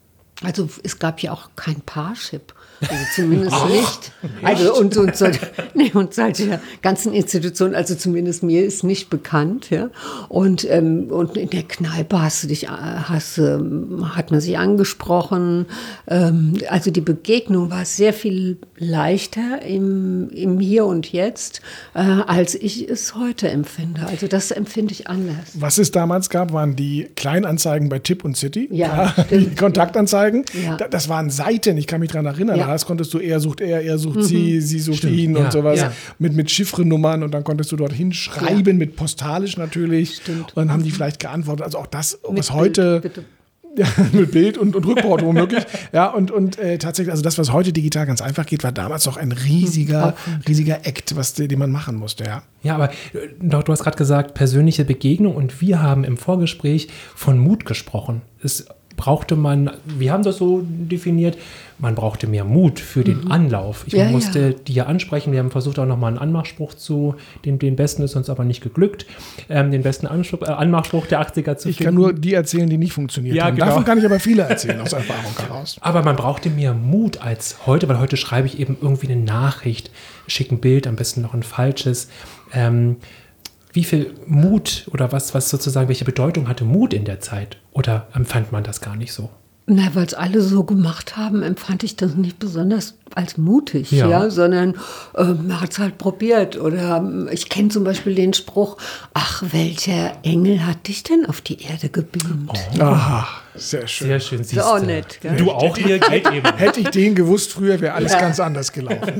Also es gab ja auch kein Parship. Also zumindest nicht. Also und, und, so, nee, und solche ganzen Institutionen, also zumindest mir ist nicht bekannt. Ja. Und, ähm, und in der Kneipe hast du dich, hast, ähm, hat man sich angesprochen. Ähm, also die Begegnung war sehr viel leichter im, im Hier und Jetzt, äh, als ich es heute empfinde. Also das empfinde ich anders. Was es damals gab, waren die Kleinanzeigen bei Tipp und City. Ja, die stimmt. Kontaktanzeigen. Ja. Da- Das waren Seiten, ich kann mich daran erinnern. Ja. Das konntest du, er sucht er, er sucht sie, sie sucht Stimmt. ihn Ja, und sowas. ja. Mit, mit Chiffrenummern und dann konntest du dort hinschreiben, mit postalisch natürlich. Stimmt. Und dann haben die vielleicht geantwortet. Also auch das, was Mit heute. Bild, bitte. Ja, mit Bild und, und Rückport womöglich. Ja, und, und äh, tatsächlich, also das, was heute digital ganz einfach geht, war damals noch ein riesiger, riesiger Act, was, den man machen musste, ja. Ja, aber äh, doch, du hast gerade gesagt, persönliche Begegnung und wir haben im Vorgespräch von Mut gesprochen. Es brauchte man, wir haben das so definiert, man brauchte mehr Mut für den Anlauf. Ich Ja, musste ja. die ja ansprechen. Wir haben versucht, auch nochmal einen Anmachspruch zu, den, den besten ist uns aber nicht geglückt, ähm, den besten Anspruch, äh, Anmachspruch der achtziger zu Ich finden. kann nur die erzählen, die nicht funktioniert Ja, haben. genau. Davon kann ich aber viele erzählen aus Erfahrung heraus. Aber man brauchte mehr Mut als heute, weil heute schreibe ich eben irgendwie eine Nachricht, schicke ein Bild, am besten noch ein falsches. Ähm, wie viel Mut oder was, was sozusagen, welche Bedeutung hatte Mut in der Zeit? Oder empfand man das gar nicht so? Na, weil es alle so gemacht haben, empfand ich das nicht besonders als mutig, Ja. ja, sondern äh, man hat es halt probiert. Oder ähm, ich kenne zum Beispiel den Spruch, ach, welcher Engel hat dich denn auf die Erde gebeamt? Aha, sehr schön. Sehr schön, siehst auch du. nett, gell? Du auch reagiert eben. Hätte ich den gewusst früher, wäre alles ganz anders gelaufen.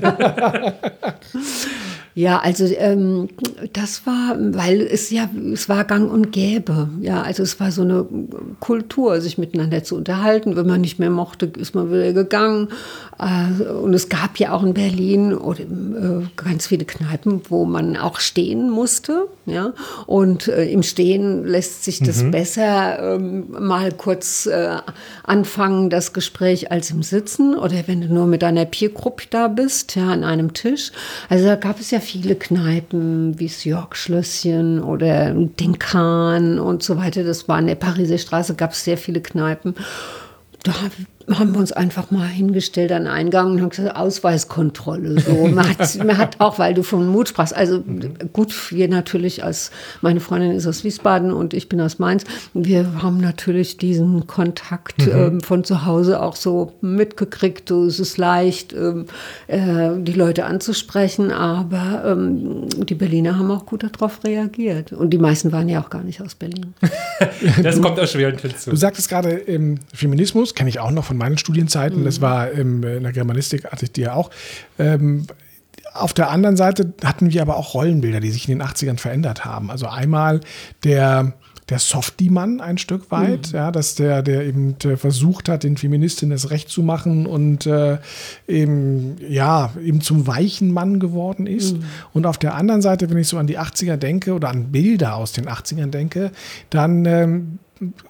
Ja, also ähm, das war, weil es ja, es war gang und gäbe. Ja, also es war so eine Kultur, sich miteinander zu unterhalten. Wenn man nicht mehr mochte, ist man wieder gegangen. Äh, und es gab ja auch in Berlin oder, äh, ganz viele Kneipen, wo man auch stehen musste. Ja, und äh, im Stehen lässt sich das besser ähm, mal kurz äh, anfangen, das Gespräch, als im Sitzen. Oder wenn du nur mit deiner Peergruppe da bist, ja, an einem Tisch. Also da gab es ja viele Kneipen wie das York-Schlösschen oder den Kahn und so weiter. Das war in der Pariser Straße, gab es sehr viele Kneipen. Da haben wir uns einfach mal hingestellt an den Eingang und haben gesagt, Ausweiskontrolle. So. Man, hat, man hat auch, weil du von Mut sprachst, also gut, wir natürlich, als meine Freundin ist aus Wiesbaden und ich bin aus Mainz, wir haben natürlich diesen Kontakt Mhm. ähm, von zu Hause auch so mitgekriegt. So, es ist leicht, ähm, äh, die Leute anzusprechen, aber ähm, die Berliner haben auch gut darauf reagiert. Und die meisten waren ja auch gar nicht aus Berlin. Das kommt erschwerend hinzu. Du sagtest gerade, ähm, Feminismus kenne ich auch noch von meinen Studienzeiten. Das war ähm, in der Germanistik, hatte ich die ja auch. Ähm, auf der anderen Seite hatten wir aber auch Rollenbilder, die sich in den achtzigern verändert haben. Also einmal der der Softie-Mann ein Stück weit, ja, dass der, der eben äh, versucht hat, den Feministinnen das Recht zu machen und äh, eben, ja, eben zum weichen Mann geworden ist. Und auf der anderen Seite, wenn ich so an die achtziger denke oder an Bilder aus den achtzigern denke, dann ähm,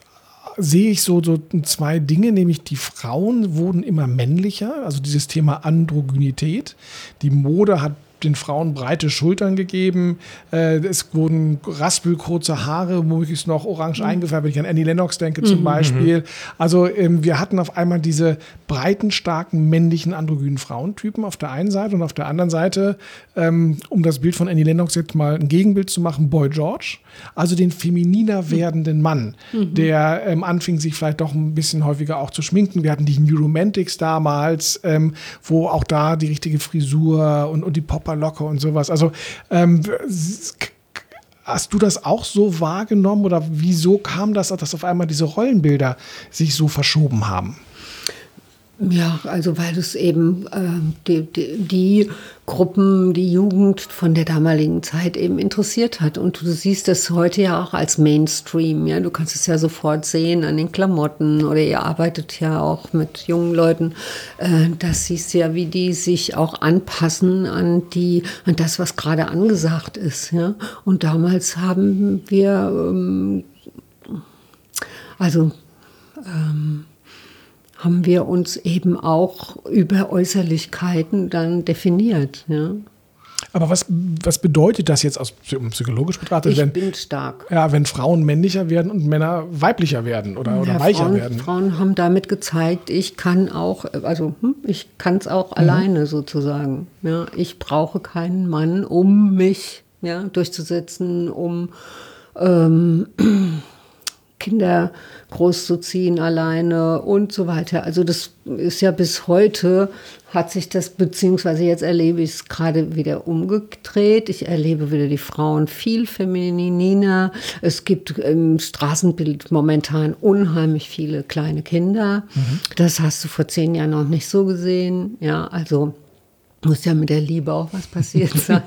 sehe ich so, so zwei Dinge, nämlich die Frauen wurden immer männlicher, also dieses Thema Androgynität. Die Mode hat den Frauen breite Schultern gegeben. Äh, es wurden raspelkurze Haare, möglichst noch orange eingefärbt, wenn ich an Annie Lennox denke zum Beispiel. Also ähm, wir hatten auf einmal diese breiten, starken, männlichen, androgynen Frauentypen auf der einen Seite und auf der anderen Seite, ähm, um das Bild von Annie Lennox jetzt mal ein Gegenbild zu machen, Boy George, also den femininer werdenden Mann, der ähm, anfing, sich vielleicht doch ein bisschen häufiger auch zu schminken. Wir hatten die New Romantics damals, ähm, wo auch da die richtige Frisur und, und die Popperlocke und sowas. Also ähm, hast du das auch so wahrgenommen oder wieso kam das, dass auf einmal diese Rollenbilder sich so verschoben haben? Ja, also weil es eben äh, die, die, die Gruppen, die Jugend von der damaligen Zeit eben interessiert hat. Und du siehst das heute ja auch als Mainstream. Ja? Du kannst es ja sofort sehen an den Klamotten oder ihr arbeitet ja auch mit jungen Leuten. Äh, das siehst du ja, wie die sich auch anpassen an, die, an das, was gerade angesagt ist. Ja? Und damals haben wir, ähm, also ähm, haben wir uns eben auch über Äußerlichkeiten dann definiert. Ja. Aber was, was bedeutet das jetzt aus psychologisch betrachtet, ich wenn, bin stark. Ja, wenn Frauen männlicher werden und Männer weiblicher werden oder, oder ja, weicher Frauen, werden? Frauen haben damit gezeigt, ich kann auch, also hm, ich kann es auch mhm. alleine sozusagen. Ja. Ich brauche keinen Mann, um mich ja, durchzusetzen, um ähm, Kinder großzuziehen alleine und so weiter. Also das ist ja bis heute, hat sich das, beziehungsweise jetzt erlebe ich es gerade wieder umgedreht. Ich erlebe wieder die Frauen viel femininer. Es gibt im Straßenbild momentan unheimlich viele kleine Kinder. Mhm. Das hast du vor zehn Jahren noch nicht so gesehen. Ja, also muss ja mit der Liebe auch was passiert sein.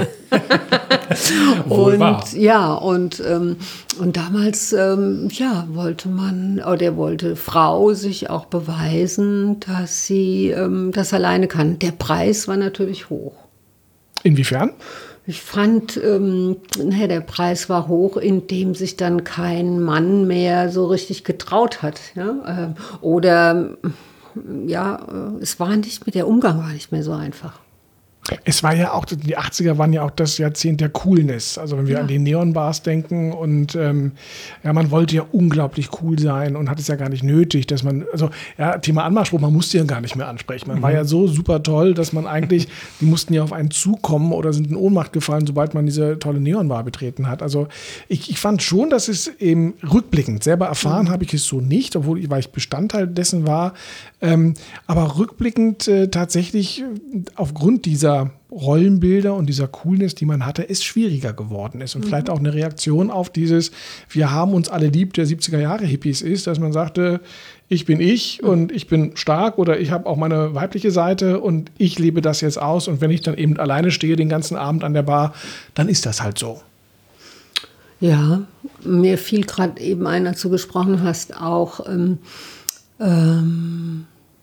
und wahr. ja, und, ähm, und damals ähm, ja, wollte man, oder wollte Frau sich auch beweisen, dass sie ähm, das alleine kann. Der Preis war natürlich hoch. Inwiefern? Ich fand, ähm, naja, der Preis war hoch, indem sich dann kein Mann mehr so richtig getraut hat. Ja? Ähm, oder ja, es war nicht mehr, der Umgang war nicht mehr so einfach. Es war ja auch, die achtziger waren ja auch das Jahrzehnt der Coolness. Also wenn wir ja. an die Neonbars denken und ähm, ja, man wollte ja unglaublich cool sein und hat es ja gar nicht nötig, dass man, also ja, Thema Anmachspruch, man musste ja gar nicht mehr ansprechen. Man mhm. war ja so super toll, dass man eigentlich, die mussten ja auf einen zukommen oder sind in Ohnmacht gefallen, sobald man diese tolle Neonbar betreten hat. Also ich, ich fand schon, dass es eben rückblickend, selber erfahren mhm. habe ich es so nicht, obwohl ich, weil ich Bestandteil dessen war, ähm, aber rückblickend äh, tatsächlich aufgrund dieser Rollenbilder und dieser Coolness, die man hatte, ist schwieriger geworden ist. Und mhm. vielleicht auch eine Reaktion auf dieses, wir haben uns alle lieb, der siebziger Jahre Hippies ist, dass man sagte, ich bin ich mhm. und ich bin stark oder ich habe auch meine weibliche Seite und ich lebe das jetzt aus. Und wenn ich dann eben alleine stehe den ganzen Abend an der Bar, dann ist das halt so. Ja, mir fiel gerade eben ein, als du gesprochen hast, auch ähm, ähm,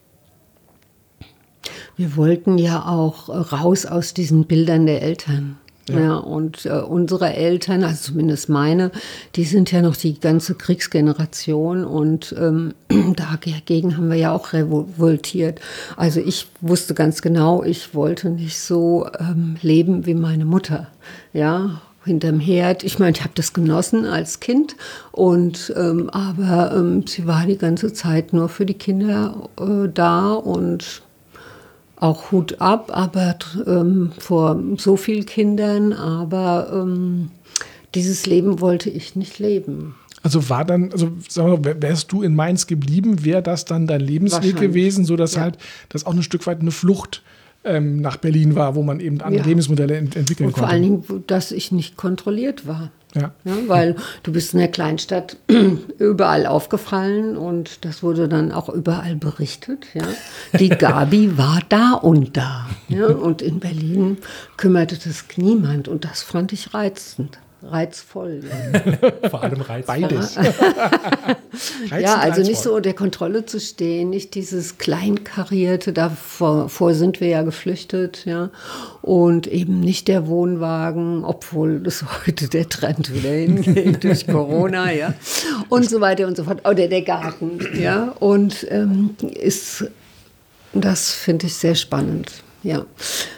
wir wollten ja auch raus aus diesen Bildern der Eltern. Ja. Ja, und äh, unsere Eltern, also zumindest meine, die sind ja noch die ganze Kriegsgeneration und ähm, dagegen haben wir ja auch revoltiert. Also ich wusste ganz genau, ich wollte nicht so ähm, leben wie meine Mutter. Ja, hinterm Herd. Ich meine, ich habe das genossen als Kind, und ähm, aber ähm, sie war die ganze Zeit nur für die Kinder äh, da und auch Hut ab, aber ähm, vor so vielen Kindern, aber ähm, dieses Leben wollte ich nicht leben. Also war dann, also sag mal, wärst du in Mainz geblieben, wäre das dann dein Lebensweg gewesen, sodass ja. halt das auch ein Stück weit eine Flucht ähm, nach Berlin war, wo man eben andere ja. Lebensmodelle ent- entwickeln und konnte. Vor allen Dingen, dass ich nicht kontrolliert war. Ja. Ja, weil du bist in der Kleinstadt überall aufgefallen und das wurde dann auch überall berichtet. Ja. Die Gabi war da und da. Ja, und in Berlin kümmerte das niemand und das fand ich reizend. Reizvoll. Ja. Vor allem reizvoll. Beides. Ja, also nicht so unter Kontrolle zu stehen, nicht dieses Kleinkarierte, davor vor sind wir ja geflüchtet, ja, und eben nicht der Wohnwagen, obwohl das heute der Trend wieder hingeht durch Corona, ja, und so weiter und so fort, oder der Garten, ja, und ähm, ist, das finde ich sehr spannend, ja.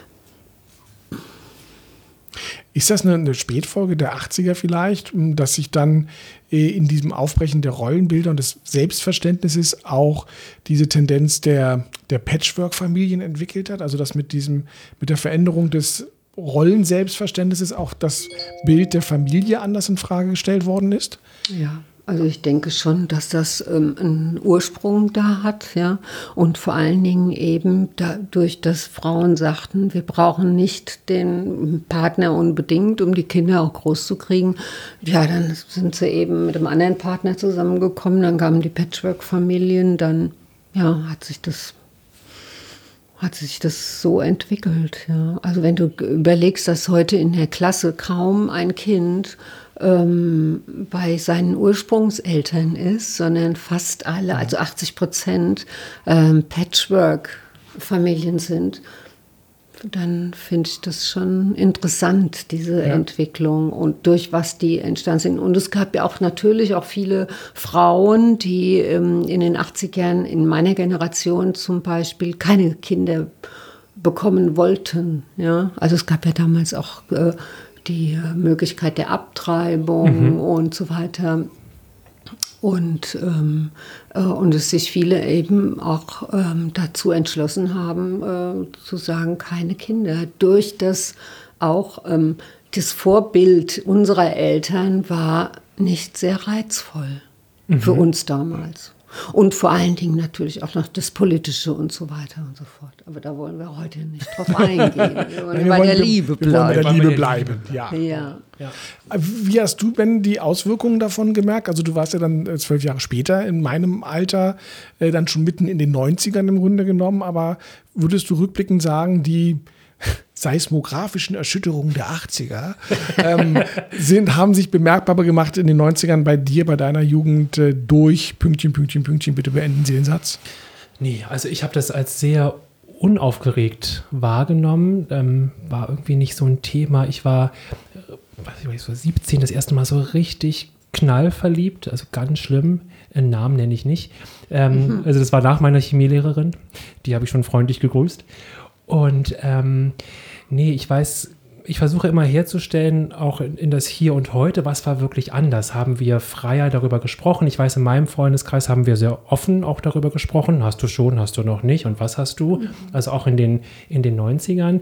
Ist das eine, eine Spätfolge der achtziger vielleicht, dass sich dann äh, in diesem Aufbrechen der Rollenbilder und des Selbstverständnisses auch diese Tendenz der, der Patchwork-Familien entwickelt hat? Also dass mit diesem, mit der Veränderung des Rollenselbstverständnisses auch das Bild der Familie anders in Frage gestellt worden ist? Ja. Also ich denke schon, dass das ähm, einen Ursprung da hat, ja, und vor allen Dingen eben dadurch, dass Frauen sagten, wir brauchen nicht den Partner unbedingt, um die Kinder auch groß zu kriegen. Ja, dann sind sie eben mit einem anderen Partner zusammengekommen, dann kamen die Patchwork-Familien, dann ja, hat sich das hat sich das so entwickelt. Ja. Also wenn du überlegst, dass heute in der Klasse kaum ein Kind ähm, bei seinen Ursprungseltern ist, sondern fast alle, also achtzig Prozent ähm, Patchwork-Familien sind, dann finde ich das schon interessant, diese ja. Entwicklung und durch was die entstanden sind. Und es gab ja auch natürlich auch viele Frauen, die ähm, in den achtzigern, in meiner Generation zum Beispiel, keine Kinder bekommen wollten. Ja? Also es gab ja damals auch äh, die äh, Möglichkeit der Abtreibung mhm. und so weiter. Und, ähm, äh, und es sich viele eben auch ähm, dazu entschlossen haben, äh, zu sagen, keine Kinder. Durch das auch ähm, das Vorbild unserer Eltern war nicht sehr reizvoll mhm. für uns damals. Und vor allen Dingen natürlich auch noch das Politische und so weiter und so fort. Aber da wollen wir heute nicht drauf eingehen. Wir wollen Nein, bei wir der wollen, Liebe wir wollen bei der bleiben. Liebe bleiben. Ja. Ja. Ja. Wie hast du, Ben, die Auswirkungen davon gemerkt? Also du warst ja dann äh, zwölf Jahre später in meinem Alter, äh, dann schon mitten in den neunzigern im Grunde genommen. Aber würdest du rückblickend sagen, die seismografischen Erschütterungen der achtziger ähm, sind, haben sich bemerkbar gemacht in den neunzigern bei dir, bei deiner Jugend äh, durch Pünktchen, Pünktchen, Pünktchen, bitte beenden Sie den Satz. Nee, also ich habe das als sehr unaufgeregt wahrgenommen, ähm, war irgendwie nicht so ein Thema. Ich war, äh, weiß ich nicht, so siebzehn, das erste Mal so richtig knallverliebt, also ganz schlimm. Einen Namen nenne ich nicht. Ähm, mhm. Also das war nach meiner Chemielehrerin, die habe ich schon freundlich gegrüßt. Und ähm, nee, ich weiß, ich versuche immer herzustellen, auch in, in das Hier und Heute, was war wirklich anders? Haben wir freier darüber gesprochen? Ich weiß, in meinem Freundeskreis haben wir sehr offen auch darüber gesprochen. Hast du schon, hast du noch nicht und was hast du? Mhm. Also auch in den, in den neunzigern.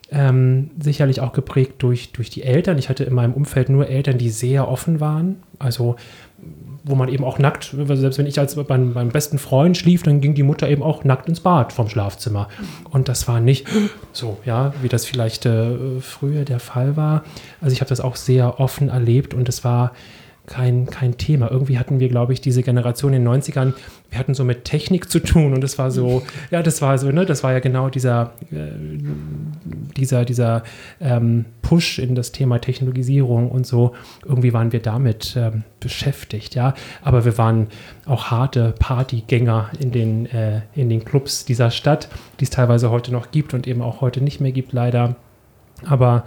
Ähm, sicherlich auch geprägt durch, durch die Eltern. Ich hatte in meinem Umfeld nur Eltern, die sehr offen waren. Also wo man eben auch nackt, selbst wenn ich als beim, beim besten Freund schlief, dann ging die Mutter eben auch nackt ins Bad vom Schlafzimmer. Und das war nicht so, ja, wie das vielleicht äh, früher der Fall war. Also ich habe das auch sehr offen erlebt und es war kein, kein Thema. Irgendwie hatten wir, glaube ich, diese Generation in den neunzigern, wir hatten so mit Technik zu tun und das war so, ja, das war so, ne, das war ja genau dieser, äh, dieser, dieser ähm, Push in das Thema Technologisierung und so. Irgendwie waren wir damit ähm, beschäftigt, ja. Aber wir waren auch harte Partygänger in den, äh, in den Clubs dieser Stadt, die es teilweise heute noch gibt und eben auch heute nicht mehr gibt, leider. Aber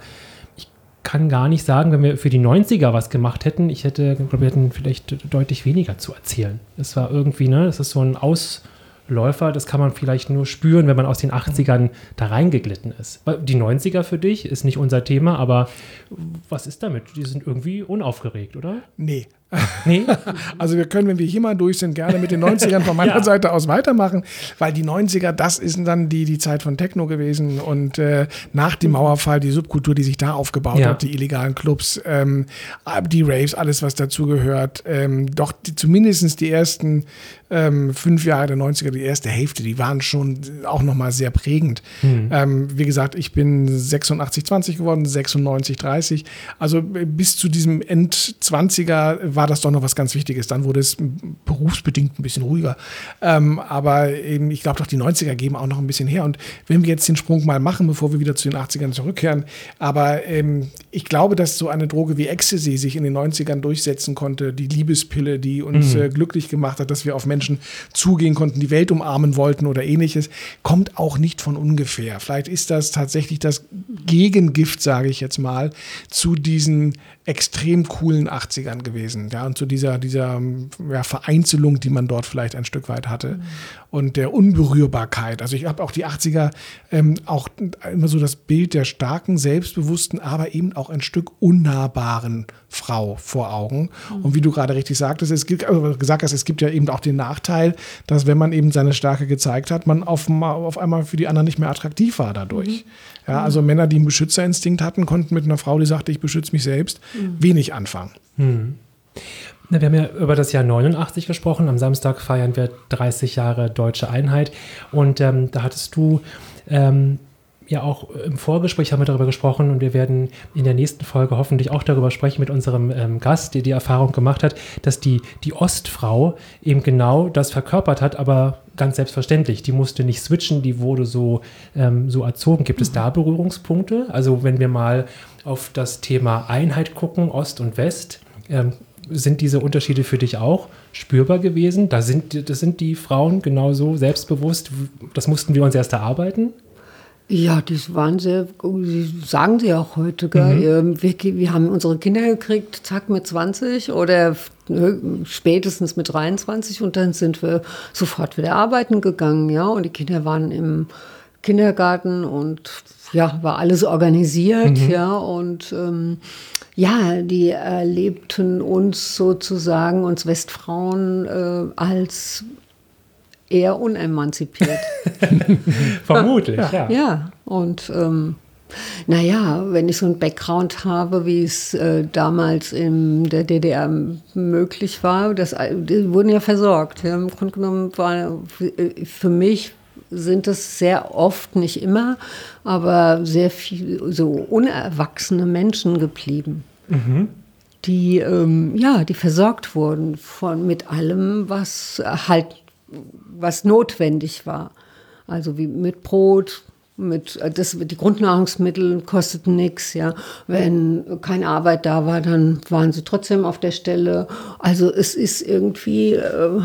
kann gar nicht sagen, wenn wir für die neunziger was gemacht hätten, ich hätte, glaube, wir hätten vielleicht deutlich weniger zu erzählen. Es war irgendwie, ne, das ist so ein Ausläufer, das kann man vielleicht nur spüren, wenn man aus den achtzigern da reingeglitten ist. Die neunziger für dich ist nicht unser Thema, aber was ist damit? Die sind irgendwie unaufgeregt, oder? Nee. Nee? Also wir können, wenn wir hier mal durch sind, gerne mit den neunzigern von meiner ja. Seite aus weitermachen, weil die neunziger, das ist dann die, die Zeit von Techno gewesen und äh, nach dem Mauerfall die Subkultur, die sich da aufgebaut ja. hat, die illegalen Clubs, ähm, die Raves, alles was dazugehört, ähm, doch die, zumindest die ersten ähm, fünf Jahre der neunziger, die erste Hälfte, die waren schon auch nochmal sehr prägend. Mhm. Ähm, wie gesagt, ich bin sechsundachtzig zwanzig geworden, sechsundneunzig dreißig, also bis zu diesem Endzwanziger war das doch noch was ganz Wichtiges. Dann wurde es berufsbedingt ein bisschen ruhiger. Ähm, aber eben, ich glaube doch, die neunziger geben auch noch ein bisschen her. Und wenn wir jetzt den Sprung mal machen, bevor wir wieder zu den achtzigern zurückkehren, aber ähm, ich glaube, dass so eine Droge wie Ecstasy sich in den neunzigern durchsetzen konnte, die Liebespille, die uns mhm. äh, glücklich gemacht hat, dass wir auf Menschen zugehen konnten, die Welt umarmen wollten oder ähnliches, kommt auch nicht von ungefähr. Vielleicht ist das tatsächlich das Gegengift, sage ich jetzt mal, zu diesen extrem coolen achtzigern gewesen, ja, und zu dieser, dieser ja, Vereinzelung, die man dort vielleicht ein Stück weit hatte mhm. und der Unberührbarkeit. Also ich habe auch die achtziger ähm, auch immer so das Bild der starken, selbstbewussten, aber eben auch ein Stück unnahbaren Frau vor Augen. Mhm. Und wie du gerade richtig sagtest, es gibt, also gesagt hast, es gibt ja eben auch den Nachteil, dass wenn man eben seine Stärke gezeigt hat, man auf, auf einmal für die anderen nicht mehr attraktiv war dadurch. Mhm. Ja, also mhm. Männer, die einen Beschützerinstinkt hatten, konnten mit einer Frau, die sagte, ich beschütze mich selbst, mhm. wenig anfangen. Mhm. Na, wir haben ja über das Jahr neunundachtzig gesprochen. Am Samstag feiern wir dreißig Jahre Deutsche Einheit. Und ähm, da hattest du ähm, ja auch im Vorgespräch haben wir darüber gesprochen und wir werden in der nächsten Folge hoffentlich auch darüber sprechen mit unserem ähm, Gast, der die Erfahrung gemacht hat, dass die, die Ostfrau eben genau das verkörpert hat, aber ganz selbstverständlich. Die musste nicht switchen, die wurde so, ähm, so erzogen. Gibt es da Berührungspunkte? Also wenn wir mal auf das Thema Einheit gucken, Ost und West, ähm, sind diese Unterschiede für dich auch spürbar gewesen? Da sind, das sind die Frauen genauso selbstbewusst. Das mussten wir uns erst erarbeiten? Ja, das waren sehr, sagen sie auch heute, gell? Mhm. Wir, wir haben unsere Kinder gekriegt, zack, mit zwanzig oder spätestens mit dreiundzwanzig und dann sind wir sofort wieder arbeiten gegangen, ja, und die Kinder waren im Kindergarten und ja, war alles organisiert, mhm. ja, und ähm, ja, die erlebten uns sozusagen, uns Westfrauen, äh, als eher unemanzipiert. Vermutlich, ja. Ja, ja. Und ähm, naja, wenn ich so einen Background habe, wie es äh, damals in der D D R möglich war, das, die wurden ja versorgt. Ja. Im Grunde genommen war für mich sind es sehr oft, nicht immer, aber sehr viel so unerwachsene Menschen geblieben. Mhm. Die, ähm, ja, die versorgt wurden von, mit allem, was halt was notwendig war. Also wie mit Brot, mit das, die Grundnahrungsmittel kosteten nichts. Ja. Wenn keine Arbeit da war, dann waren sie trotzdem auf der Stelle. Also es ist irgendwie, äh,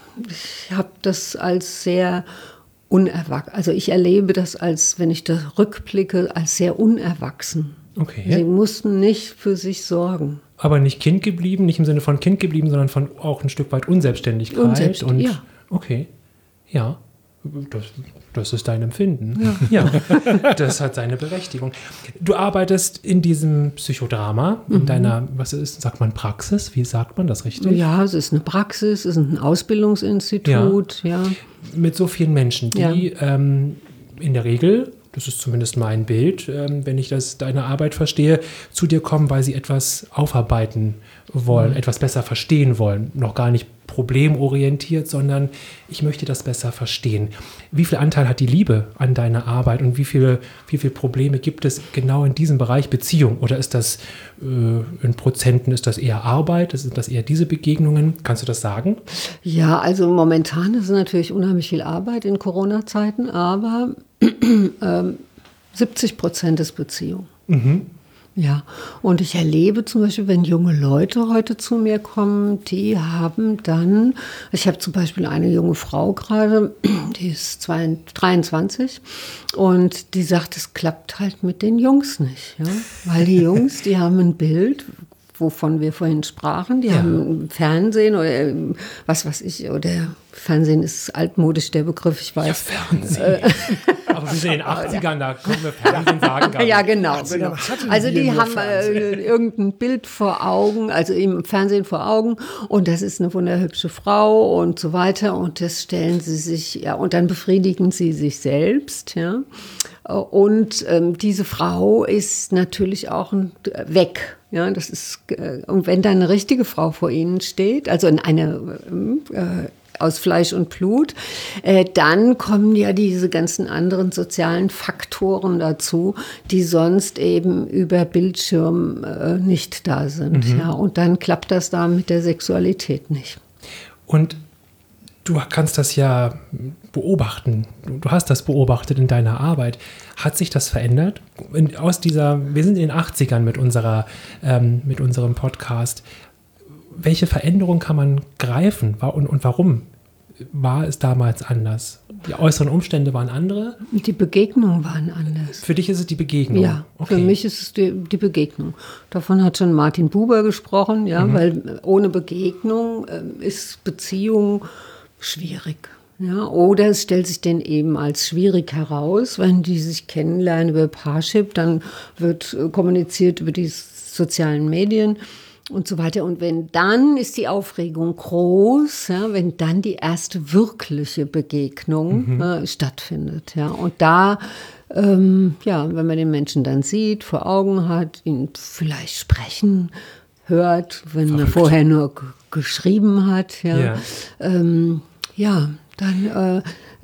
ich habe das als sehr unerwachsen, also ich erlebe das als, wenn ich da rückblicke, als sehr unerwachsen. Okay. Sie mussten nicht für sich sorgen. Aber nicht Kind geblieben, nicht im Sinne von Kind geblieben, sondern von auch ein Stück weit Unselbstständigkeit. Unselbst- und ja. Okay, ja, das, das ist dein Empfinden. Ja. ja, das hat seine Berechtigung. Du arbeitest in diesem Psychodrama, in mhm. deiner, was ist, sagt man Praxis? Wie sagt man das richtig? Ja, es ist eine Praxis, es ist ein Ausbildungsinstitut, ja. ja. Mit so vielen Menschen, die ja. ähm, in der Regel, das ist zumindest mein Bild, ähm, wenn ich das deine Arbeit verstehe, zu dir kommen, weil sie etwas aufarbeiten wollen, mhm. etwas besser verstehen wollen. Noch gar nicht problemorientiert, sondern ich möchte das besser verstehen. Wie viel Anteil hat die Liebe an deiner Arbeit und wie viele, wie viele Probleme gibt es genau in diesem Bereich Beziehung? Oder ist das äh, in Prozenten, ist das eher Arbeit? Sind das eher diese Begegnungen? Kannst du das sagen? Ja, also momentan ist es natürlich unheimlich viel Arbeit in Corona-Zeiten, aber ähm, siebzig Prozent ist Beziehung. Mhm. Ja, und ich erlebe zum Beispiel, wenn junge Leute heute zu mir kommen, die haben dann, ich habe zum Beispiel eine junge Frau gerade, die ist dreiundzwanzig und die sagt, es klappt halt mit den Jungs nicht, ja? Weil die Jungs, die haben ein Bild, wovon wir vorhin sprachen, die ja. haben Fernsehen oder was weiß ich, oder Fernsehen ist altmodisch der Begriff, ich weiß. Ja, Fernsehen. Aber wir sind in den achtzigern, da können wir Fernsehen sagen. Gar nicht. Ja, genau. genau. Also die haben äh, irgendein Bild vor Augen, also im Fernsehen vor Augen und das ist eine wunderhübsche Frau und so weiter und das stellen sie sich, ja, und dann befriedigen sie sich selbst, ja. Und ähm, diese Frau ist natürlich auch ein, weg. Ja, das ist, äh, und wenn da eine richtige Frau vor ihnen steht, also eine äh, aus Fleisch und Blut, äh, dann kommen ja diese ganzen anderen sozialen Faktoren dazu, die sonst eben über Bildschirm äh, nicht da sind. Mhm. Ja, und dann klappt das da mit der Sexualität nicht. Und du kannst das ja beobachten. Du hast das beobachtet in deiner Arbeit. Hat sich das verändert? In, aus dieser, wir sind in den achtzigern mit, unserer, ähm, mit unserem Podcast. Welche Veränderung kann man greifen und, und warum war es damals anders? Die äußeren Umstände waren andere? Die Begegnungen waren anders. Für dich ist es die Begegnung? Ja, okay. Für mich ist es die, die Begegnung. Davon hat schon Martin Buber gesprochen, ja, mhm. weil ohne Begegnung äh, ist Beziehung schwierig. Ja, oder es stellt sich denn eben als schwierig heraus, wenn die sich kennenlernen über Parship, dann wird äh, kommuniziert über die sozialen Medien und so weiter. Und wenn dann ist die Aufregung groß, ja, wenn dann die erste wirkliche Begegnung mhm. äh, stattfindet. Ja. Und da, ähm, ja, wenn man den Menschen dann sieht, vor Augen hat, ihn vielleicht sprechen hört, wenn Verrückt. er vorher nur g- geschrieben hat, ja, ja. Ähm, ja dann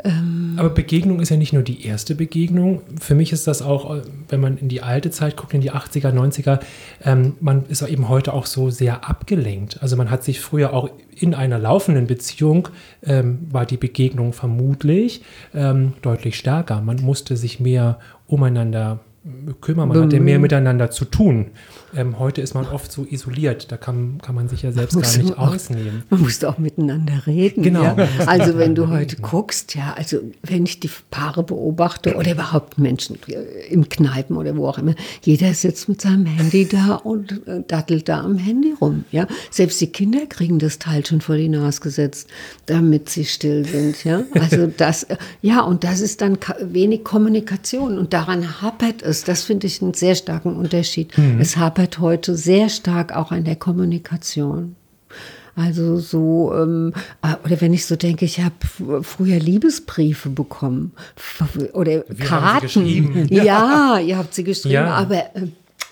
Ähm, Aber Begegnung ist ja nicht nur die erste Begegnung. Für mich ist das auch, wenn man in die alte Zeit guckt, in die achtziger, neunziger, ähm, man ist eben heute auch so sehr abgelenkt. Also man hat sich früher auch in einer laufenden Beziehung, ähm, war die Begegnung vermutlich ähm, deutlich stärker. Man musste sich mehr umeinander kümmern, man hatte mehr miteinander zu tun. Ähm, heute ist man oft so isoliert, da kann, kann man sich ja selbst gar nicht auch, ausnehmen. Man muss auch miteinander reden. Genau. Ja? Also wenn du heute guckst, ja, also wenn ich die Paare beobachte oder überhaupt Menschen im Kneipen oder wo auch immer, jeder sitzt mit seinem Handy da und äh, dattelt da am Handy rum. Ja? Selbst die Kinder kriegen das Teil schon vor die Nase gesetzt, damit sie still sind. Ja? Also das, ja, und das ist dann wenig Kommunikation und daran hapert es. Das finde ich einen sehr starken Unterschied. Mhm. Es hapert heute sehr stark auch an der Kommunikation. Also so, ähm, oder wenn ich so denke, ich habe früher Liebesbriefe bekommen oder Wir Karten. haben sie geschrieben. Ja, ja, ihr habt sie geschrieben, Ja. aber ähm,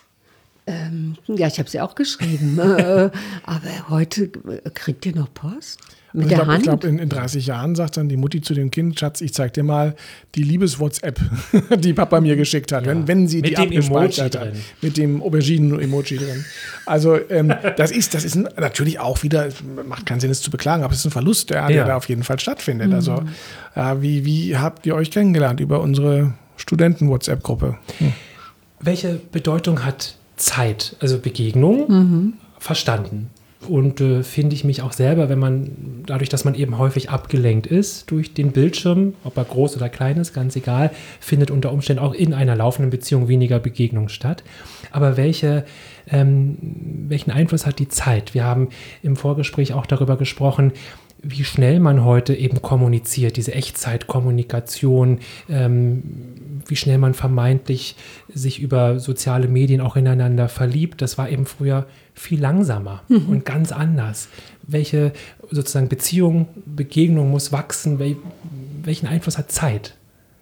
ähm, ja, ich habe sie auch geschrieben. äh, aber heute kriegt ihr noch Post? Mit Also der ich glaube, Hand? glaub, in, in dreißig Jahren sagt dann die Mutti zu dem Kind, Schatz, ich zeig dir mal die Liebes-WhatsApp, die Papa mir geschickt hat, Ja. wenn, wenn sie Mit die dem abgespeichert Emoji hat. drin. Mit dem Auberginen-Emoji drin. Also ähm, das ist, das ist ein, natürlich auch wieder, macht keinen Sinn, es zu beklagen, aber es ist ein Verlust, der, der Ja. da auf jeden Fall stattfindet. Also äh, wie, wie habt ihr euch kennengelernt? Über unsere Studenten-WhatsApp-Gruppe? Hm. Welche Bedeutung hat Zeit, also Begegnung, mhm. verstanden? Und äh, finde ich mich auch selber, wenn man, dadurch, dass man eben häufig abgelenkt ist durch den Bildschirm, ob er groß oder klein ist, ganz egal, findet unter Umständen auch in einer laufenden Beziehung weniger Begegnung statt. Aber welche, ähm, welchen Einfluss hat die Zeit? Wir haben im Vorgespräch auch darüber gesprochen, wie schnell man heute eben kommuniziert, diese Echtzeitkommunikation, ähm, wie schnell man vermeintlich sich über soziale Medien auch ineinander verliebt. Das war eben früher viel langsamer mhm. und ganz anders. Welche sozusagen Beziehung, Begegnung muss wachsen? Wel- welchen Einfluss hat Zeit?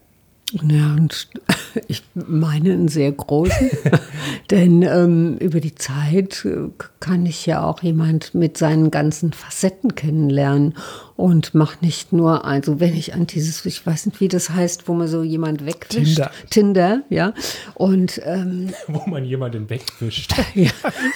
Ja, und ich meine einen sehr großen, denn ähm, über die Zeit kann ich ja auch jemand mit seinen ganzen Facetten kennenlernen und mache nicht nur, also wenn ich an dieses, ich weiß nicht, wie das heißt, wo man so jemand wegwischt. Tinder. Tinder, ja. Und ähm, Wo man jemanden wegwischt. ja.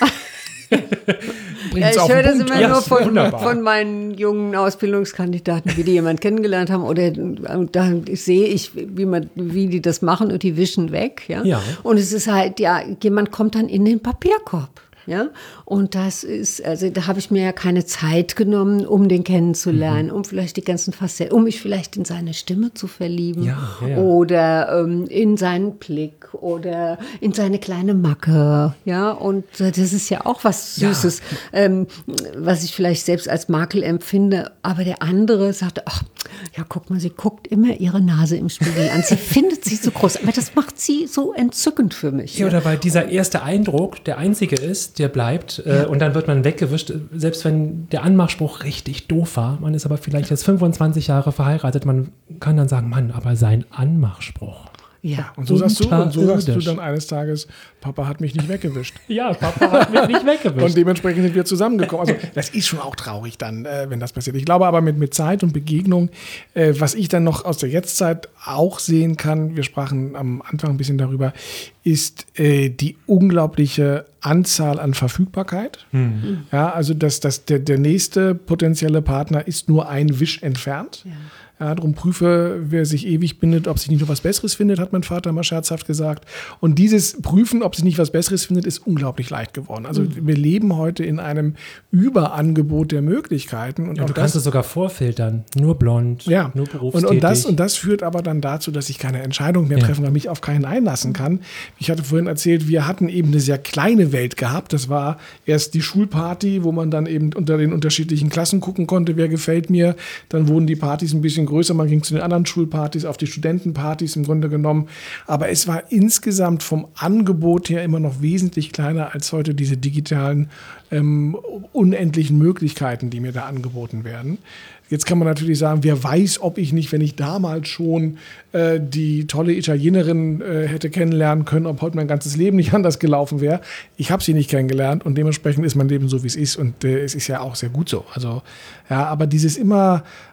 Ja, ich auf höre den das Punkt. immer Ja, nur von, wunderbar. von meinen jungen Ausbildungskandidaten, wie die jemanden kennengelernt haben. Oder da sehe ich, wie, man, wie die das machen und die wischen weg. Ja? Ja. Und es ist halt, ja, jemand kommt dann in den Papierkorb. Ja, und das ist, also da habe ich mir ja keine Zeit genommen, um den kennenzulernen, mhm. um vielleicht die ganzen Facetten, um mich vielleicht in seine Stimme zu verlieben Ja, ja, ja. oder ähm, in seinen Blick oder in seine kleine Macke, ja, und das ist ja auch was Süßes, ja. ähm, was ich vielleicht selbst als Makel empfinde, aber der andere sagt, ach, ja, guck mal, sie guckt immer ihre Nase im Spiegel an, sie findet sie so groß, aber das macht sie so entzückend für mich. Ja, oder weil dieser erste Eindruck der einzige ist, der bleibt äh, Ja. und dann wird man weggewischt, selbst wenn der Anmachspruch richtig doof war, man ist aber vielleicht jetzt fünfundzwanzig Jahre verheiratet, man kann dann sagen, Mann, aber sein Anmachspruch. Ja, Und so sagst du, und so sagst du Unterirdisch. dann eines Tages, Papa hat mich nicht weggewischt. Ja, Papa hat mich nicht weggewischt. Und dementsprechend sind wir zusammengekommen. Also das ist schon auch traurig dann, äh, wenn das passiert. Ich glaube aber mit, mit Zeit und Begegnung, äh, was ich dann noch aus der Jetztzeit auch sehen kann, wir sprachen am Anfang ein bisschen darüber, ist äh, die unglaubliche Anzahl an Verfügbarkeit. Mhm. Ja, also dass, dass der, der nächste potenzielle Partner ist nur ein Wisch entfernt. Ja. Ja, darum prüfe, wer sich ewig bindet, ob sich nicht noch was Besseres findet, hat mein Vater mal scherzhaft gesagt. Und dieses Prüfen, ob sich nicht was Besseres findet, ist unglaublich leicht geworden. Also mhm. wir leben heute in einem Überangebot der Möglichkeiten. Und ja, auch du kannst das, es sogar vorfiltern, nur blond, ja. nur und, berufstätig. und, das, und das führt aber dann dazu, dass ich keine Entscheidung mehr Ja. treffen kann, mich auf keinen einlassen kann. Ich hatte vorhin erzählt, wir hatten eben eine sehr kleine Welt gehabt. Das war erst die Schulparty, wo man dann eben unter den unterschiedlichen Klassen gucken konnte, wer gefällt mir. Dann wurden die Partys ein bisschen größer, man ging zu den anderen Schulpartys, auf die Studentenpartys im Grunde genommen. Aber es war insgesamt vom Angebot her immer noch wesentlich kleiner als heute diese digitalen ähm, unendlichen Möglichkeiten, die mir da angeboten werden. Jetzt kann man natürlich sagen, wer weiß, ob ich nicht, wenn ich damals schon äh, die tolle Italienerin äh, hätte kennenlernen können, ob heute mein ganzes Leben nicht anders gelaufen wäre. Ich habe sie nicht kennengelernt und dementsprechend ist mein Leben so, wie es ist und äh, es ist ja auch sehr gut so. Also ja, aber dieses immer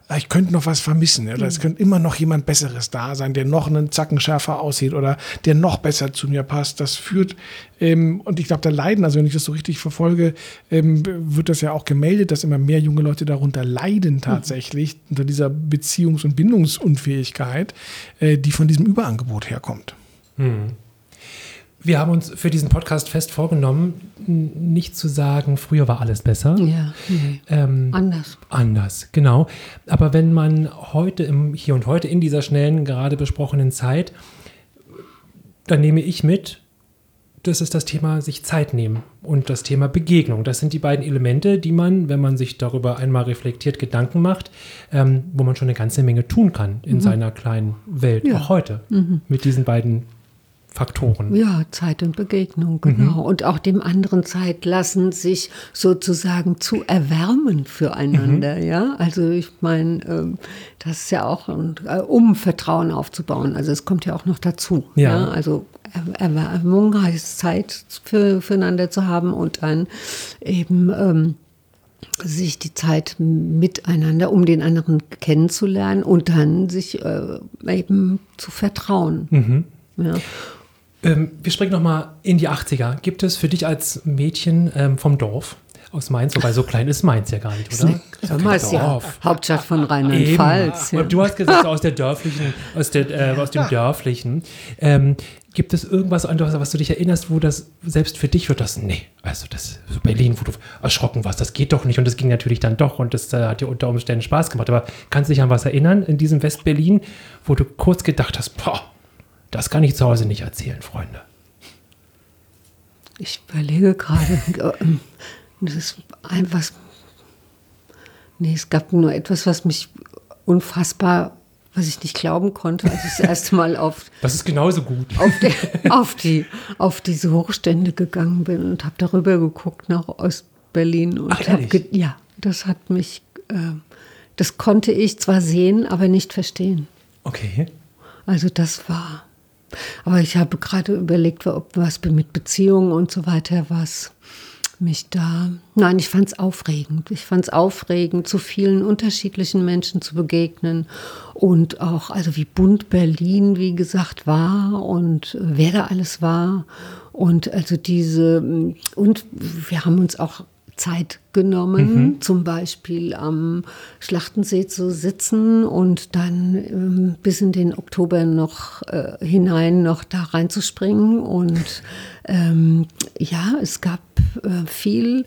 ich könnte noch was vermissen. Oder es könnte immer noch jemand Besseres da sein, der noch einen Zacken schärfer aussieht oder der noch besser zu mir passt. Das führt, ähm, und ich glaube, da leiden, also wenn ich das so richtig verfolge, ähm, wird das ja auch gemeldet, dass immer mehr junge Leute darunter leiden tatsächlich, mhm. unter dieser Beziehungs- und Bindungsunfähigkeit, äh, die von diesem Überangebot herkommt. Mhm. Wir haben uns für diesen Podcast fest vorgenommen, nicht zu sagen, früher war alles besser. Ja, nee. ähm, anders. Anders, genau. Aber wenn man heute, im Hier und Heute, in dieser schnellen, gerade besprochenen Zeit, dann nehme ich mit, das ist das Thema sich Zeit nehmen und das Thema Begegnung. Das sind die beiden Elemente, die man, wenn man sich darüber einmal reflektiert Gedanken macht, ähm, wo man schon eine ganze Menge tun kann in mhm. seiner kleinen Welt, ja. auch heute, mhm. mit diesen beiden Faktoren. Ja, Zeit und Begegnung, genau. Mhm. Und auch dem anderen Zeit lassen, sich sozusagen zu erwärmen füreinander, mhm. ja. Also ich meine, das ist ja auch, um Vertrauen aufzubauen, also es kommt ja auch noch dazu. Ja. ja? Also Erwärmung heißt Zeit für, füreinander zu haben und dann eben ähm, sich die Zeit miteinander, um den anderen kennenzulernen und dann sich äh, eben zu vertrauen. Mhm. Ja. Ähm, wir springen nochmal in die achtziger. Gibt es für dich als Mädchen ähm, vom Dorf aus Mainz, wobei so klein ist Mainz ja gar nicht, oder? Sag mal, ist ja Hauptstadt von Rheinland-Pfalz. Ja. Du hast gesagt, aus der dörflichen, aus, der, äh, aus dem Dörflichen. Ähm, gibt es irgendwas anderes, was du dich erinnerst, wo das selbst für dich wird, das, nee, also das so Berlin, wo du erschrocken warst, das geht doch nicht und das ging natürlich dann doch und das äh, hat dir unter Umständen Spaß gemacht. Aber kannst du dich an was erinnern in diesem West-Berlin, wo du kurz gedacht hast, boah, das kann ich zu Hause nicht erzählen, Freunde. Ich überlege gerade, das ist einfach, nee, es gab nur etwas, was mich unfassbar, was ich nicht glauben konnte, als ich das erste Mal auf, das ist genauso gut. auf, die, auf, die, auf diese Hochstände gegangen bin und habe darüber geguckt nach Ostberlin. Und Ach, hab ge- ja, das hat mich, äh, das konnte ich zwar sehen, aber nicht verstehen. Okay. Also das war... Aber ich habe gerade überlegt, ob was mit Beziehungen und so weiter, was mich da... Nein, ich fand es aufregend. Ich fand es aufregend, zu vielen unterschiedlichen Menschen zu begegnen und auch, also wie bunt Berlin, wie gesagt, war und wer da alles war. Und also diese... Und wir haben uns auch Zeit genommen, mhm. zum Beispiel am Schlachtensee zu sitzen und dann ähm, bis in den Oktober noch äh, hinein noch da reinzuspringen. Und ähm, ja, es gab äh, viel,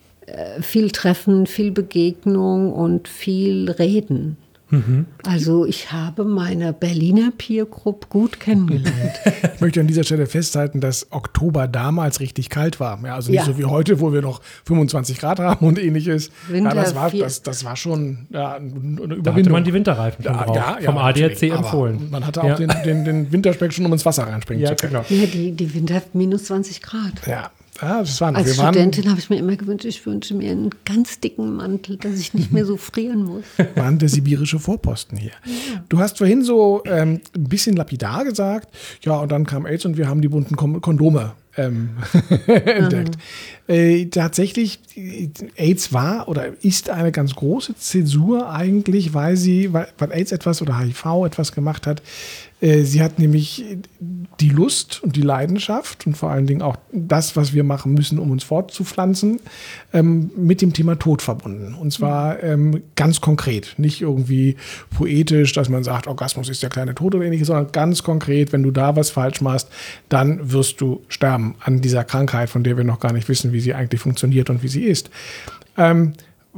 äh, viel Treffen, viel Begegnung und viel Reden. Mhm. Also ich habe meine Berliner Peer Group gut kennengelernt. Ich möchte an dieser Stelle festhalten, dass Oktober damals richtig kalt war. Ja, also nicht ja. so wie heute, wo wir noch fünfundzwanzig Grad haben und ähnliches. Winter, ja, das, war, das, das war schon ja, eine Überwindung. Da hatte man die Winterreifen schon ja, drauf, ja, ja, vom A D A C empfohlen. Man hatte auch ja. den, den, den Winterspeck schon, um ins Wasser reinspringen ja, zu können. Genau. Ja, die, die Winter minus zwanzig Grad. Ja. Ja, das waren, Als wir Studentin habe ich mir immer gewünscht, ich wünsche mir einen ganz dicken Mantel, dass ich nicht mehr so frieren muss. Waren der sibirische Vorposten hier. Ja. Du hast vorhin so ähm, ein bisschen lapidar gesagt, ja, und dann kam AIDS und wir haben die bunten Kondome ähm, entdeckt. Mhm. Äh, tatsächlich, AIDS war oder ist eine ganz große Zäsur eigentlich, weil sie, weil, weil AIDS etwas oder H I V etwas gemacht hat. Äh, sie hat nämlich die Lust und die Leidenschaft und vor allen Dingen auch das, was wir machen müssen, um uns fortzupflanzen, ähm, mit dem Thema Tod verbunden. Und zwar ähm, ganz konkret, nicht irgendwie poetisch, dass man sagt, Orgasmus ist der kleine Tod oder ähnliches, sondern ganz konkret, wenn du da was falsch machst, dann wirst du sterben an dieser Krankheit, von der wir noch gar nicht wissen, wie sie eigentlich funktioniert und wie sie ist. Ähm,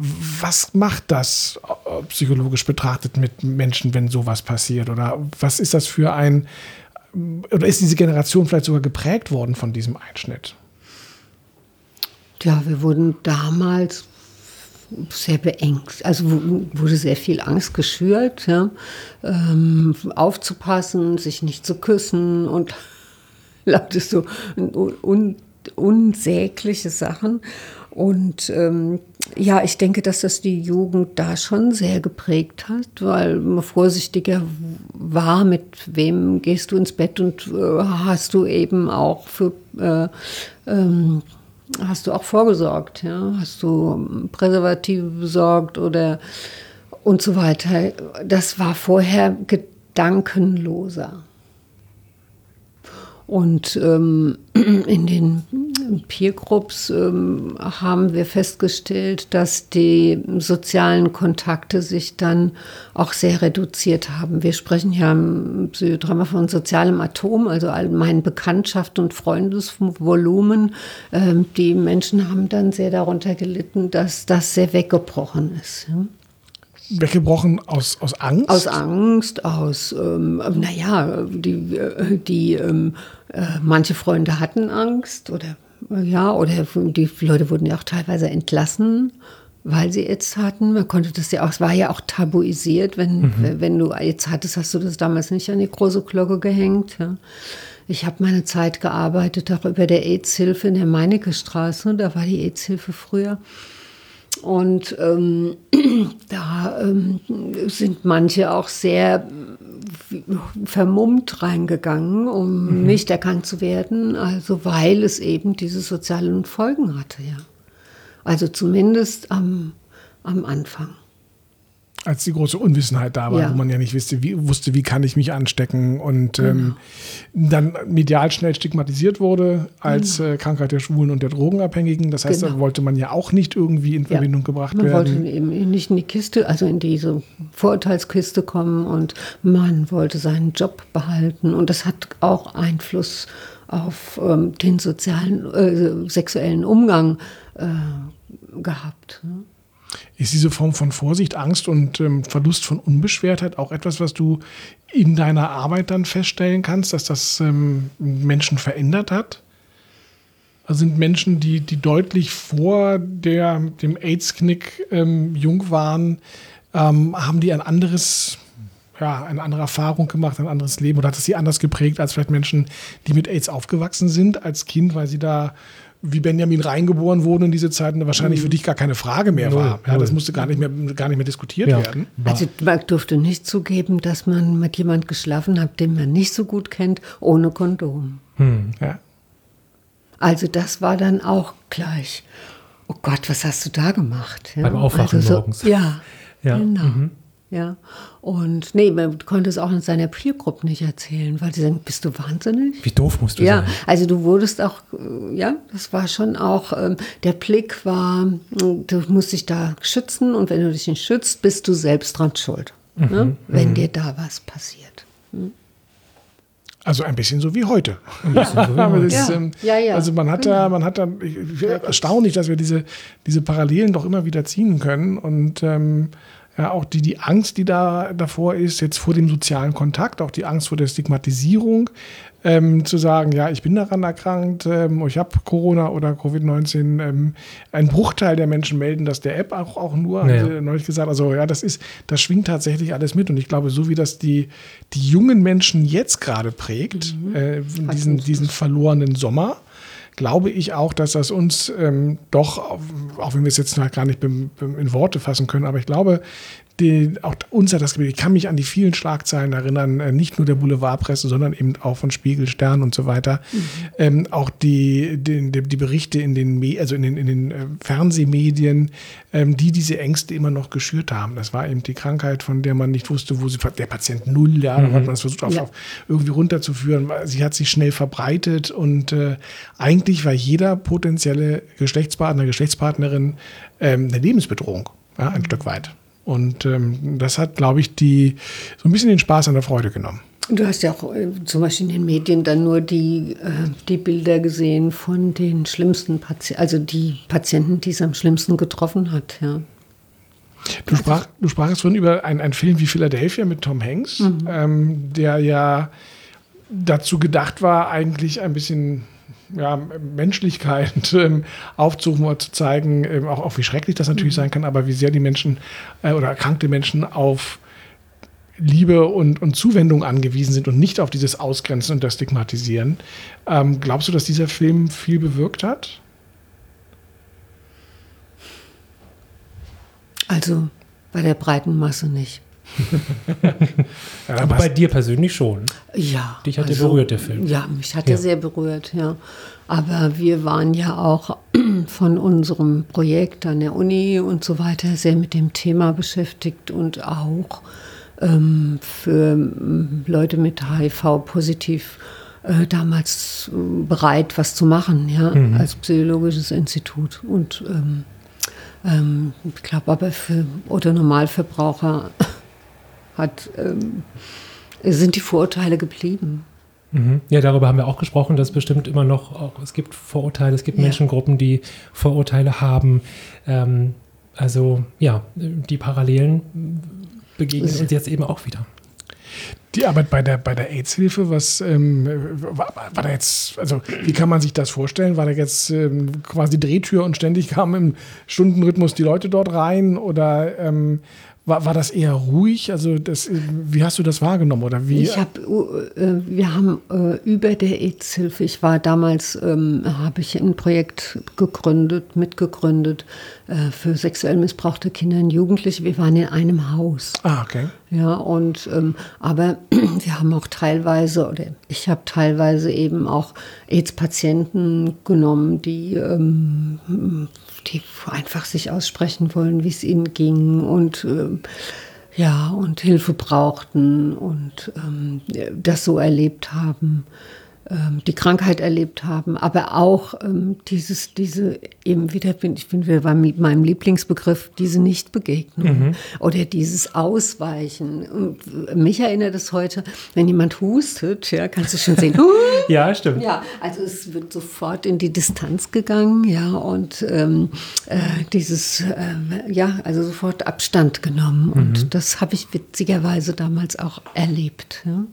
Was macht das psychologisch betrachtet mit Menschen, wenn sowas passiert? Oder was ist das für ein, oder ist diese Generation vielleicht sogar geprägt worden von diesem Einschnitt? Ja, wir wurden damals sehr beengt. Also wurde sehr viel Angst geschürt, ja? ähm, aufzupassen, sich nicht zu küssen und lauter so un- unsägliche Sachen. Und ähm, ja, ich denke, dass das die Jugend da schon sehr geprägt hat, weil man vorsichtiger war, mit wem gehst du ins Bett und äh, hast du eben auch für äh, ähm, hast du auch vorgesorgt, ja, hast du Präservative besorgt oder und so weiter. Das war vorher gedankenloser. Und ähm, in den Peer-Groups ähm, haben wir festgestellt, dass die sozialen Kontakte sich dann auch sehr reduziert haben. Wir sprechen ja im Psychodrama von sozialem Atom, also allgemein Bekanntschaft und Freundesvolumen. Ähm, die Menschen haben dann sehr darunter gelitten, dass das sehr weggebrochen ist. Ja. Weggebrochen aus, aus Angst? Aus Angst, aus, ähm, naja, die, die ähm, äh, manche Freunde hatten Angst oder ja, oder die Leute wurden ja auch teilweise entlassen, weil sie AIDS hatten. Man konnte das ja auch, es war ja auch tabuisiert, wenn, mhm. wenn du AIDS hattest, hast du das damals nicht an die große Glocke gehängt. Ja. Ich habe meine Zeit gearbeitet, auch über der AIDS-Hilfe in der Meinecke-Straße, da war die AIDS-Hilfe früher. Und ähm, da ähm, sind manche auch sehr vermummt reingegangen, um mhm. nicht erkannt zu werden, also weil es eben diese sozialen Folgen hatte, ja. Also zumindest am, am Anfang. Als die große Unwissenheit da war, ja. wo man ja nicht wusste, wie, wusste, wie kann ich mich anstecken und genau. ähm, dann medial schnell stigmatisiert wurde als genau. äh, Krankheit der Schwulen und der Drogenabhängigen. Das heißt, genau. da wollte man ja auch nicht irgendwie in Verbindung ja. gebracht man werden. Man wollte eben nicht in die Kiste, also in diese Vorurteilskiste kommen und man wollte seinen Job behalten. Und das hat auch Einfluss auf ähm, den sozialen, äh, sexuellen Umgang äh, gehabt. Ne? Ist diese Form von Vorsicht, Angst und ähm, Verlust von Unbeschwertheit auch etwas, was du in deiner Arbeit dann feststellen kannst, dass das ähm, Menschen verändert hat? Also sind Menschen, die, die deutlich vor der, dem AIDS-Knick ähm, jung waren, ähm, haben die ein anderes, ja, eine andere Erfahrung gemacht, ein anderes Leben? Oder hat es sie anders geprägt als vielleicht Menschen, die mit AIDS aufgewachsen sind als Kind, weil sie da wie Benjamin reingeboren wurden in diese Zeiten, wahrscheinlich für dich gar keine Frage mehr null, war. Ja, das musste gar nicht mehr, gar nicht mehr diskutiert ja. werden. Also man durfte nicht zugeben, dass man mit jemand geschlafen hat, den man nicht so gut kennt, ohne Kondom. Hm. Ja. Also das war dann auch gleich, oh Gott, was hast du da gemacht? Ja, beim Aufwachen also so, morgens. Ja, ja. genau. Mhm. Ja, und nee, man konnte es auch in seiner Peer-Group nicht erzählen, weil sie sagen, bist du wahnsinnig? Wie doof musst du ja, sein? Ja, also du wurdest auch, ja, das war schon auch, ähm, der Blick war, du musst dich da schützen und wenn du dich nicht schützt, bist du selbst dran schuld, mhm. ne? wenn mhm. dir da was passiert. Hm? Also ein bisschen so wie heute. Ein bisschen so wie heute. Das, ja. Ähm, ja, ja. Also man hat da, man hat da, ich, ich, erstaunlich, dass wir diese, diese Parallelen doch immer wieder ziehen können und ähm, ja, auch die, die Angst, die da davor ist, jetzt vor dem sozialen Kontakt, auch die Angst vor der Stigmatisierung, ähm, zu sagen, ja, ich bin daran erkrankt, ähm, ich habe Corona oder Covid neunzehn. Ähm, ein Bruchteil der Menschen melden das der App auch, auch nur, naja. haben sie neulich gesagt. Also ja, das ist, das schwingt tatsächlich alles mit. Und ich glaube, so wie das die, die jungen Menschen jetzt gerade prägt, mhm. äh, diesen, diesen verlorenen Sommer, glaube ich auch, dass das uns ähm, doch, auch wenn wir es jetzt noch gar nicht bem, bem in Worte fassen können, aber ich glaube, die, auch uns hat das gebildet. Ich kann mich an die vielen Schlagzeilen erinnern, äh, nicht nur der Boulevardpresse, sondern eben auch von Spiegel, Stern und so weiter. Mhm. Ähm, auch die, die, die Berichte in den, Me- also in den, in den äh, Fernsehmedien, ähm, die diese Ängste immer noch geschürt haben. Das war eben die Krankheit, von der man nicht wusste, wo sie, der Patient null, ja, mhm. da hat man es versucht, auf, ja. auf irgendwie runterzuführen. Sie hat sich schnell verbreitet und äh, eigentlich war jeder potenzielle Geschlechtspartner, Geschlechtspartnerin ähm, eine Lebensbedrohung, ja, ein mhm. Stück weit. Und ähm, das hat, glaube ich, die so ein bisschen den Spaß an der Freude genommen. Du hast ja auch äh, zum Beispiel in den Medien dann nur die, äh, die Bilder gesehen von den schlimmsten Patienten, also die Patienten, die es am schlimmsten getroffen hat. Ja. Du, sprach, du sprachst vorhin über einen, einen Film wie Philadelphia mit Tom Hanks, mhm. ähm, der ja dazu gedacht war, eigentlich ein bisschen ja, Menschlichkeit ähm, aufzurufen oder zu zeigen, ähm, auch, auch wie schrecklich das natürlich mhm. sein kann, aber wie sehr die Menschen äh, oder erkrankte Menschen auf Liebe und, und Zuwendung angewiesen sind und nicht auf dieses Ausgrenzen und das Stigmatisieren. Ähm, glaubst du, dass dieser Film viel bewirkt hat? Also bei der breiten Masse nicht. ja, aber bei dir persönlich schon? Ja. Dich hat also, der berührt, der Film? Ja, mich hat er ja. sehr berührt, ja. Aber wir waren ja auch von unserem Projekt an der Uni und so weiter sehr mit dem Thema beschäftigt und auch ähm, für ähm, Leute mit H I V-positiv äh, damals äh, bereit, was zu machen, ja, mhm. als psychologisches Institut. Und ähm, ähm, ich glaube aber für Otto-Normalverbraucher hat, ähm, sind die Vorurteile geblieben. Ja, darüber haben wir auch gesprochen, dass bestimmt immer noch, auch, es gibt Vorurteile, es gibt ja. Menschengruppen, die Vorurteile haben. Ähm, also ja, die Parallelen begegnen uns jetzt eben auch wieder. Die Arbeit bei der, bei der AIDS-Hilfe, was ähm, war, war da jetzt, also wie kann man sich das vorstellen? War da jetzt ähm, quasi Drehtür und ständig kamen im Stundenrhythmus die Leute dort rein oder ähm, War, war das eher ruhig? Also das, wie hast du das wahrgenommen? Oder wie? Ich hab, äh, wir haben äh, über der AIDS-Hilfe, ich war damals, ähm, habe ich ein Projekt gegründet, mitgegründet äh, für sexuell missbrauchte Kinder und Jugendliche. Wir waren in einem Haus. Ah, okay. Ja, und ähm, aber wir haben auch teilweise, oder ich habe teilweise eben auch AIDS-Patienten genommen, die ähm, die einfach sich aussprechen wollen, wie es ihnen ging und ähm, ja und Hilfe brauchten und ähm, das so erlebt haben, ähm, die Krankheit erlebt haben, aber auch ähm, dieses diese eben wieder bin ich bin wieder bei meinem Lieblingsbegriff, diese Nichtbegegnung mhm. oder dieses Ausweichen. Und mich erinnert es heute, wenn jemand hustet, ja, kannst du schon sehen. Ja, stimmt. Ja, also es wird sofort in die Distanz gegangen, ja, und ähm, äh, dieses, äh, ja, also sofort Abstand genommen. Mhm. Und das habe ich witzigerweise damals auch erlebt. Ja,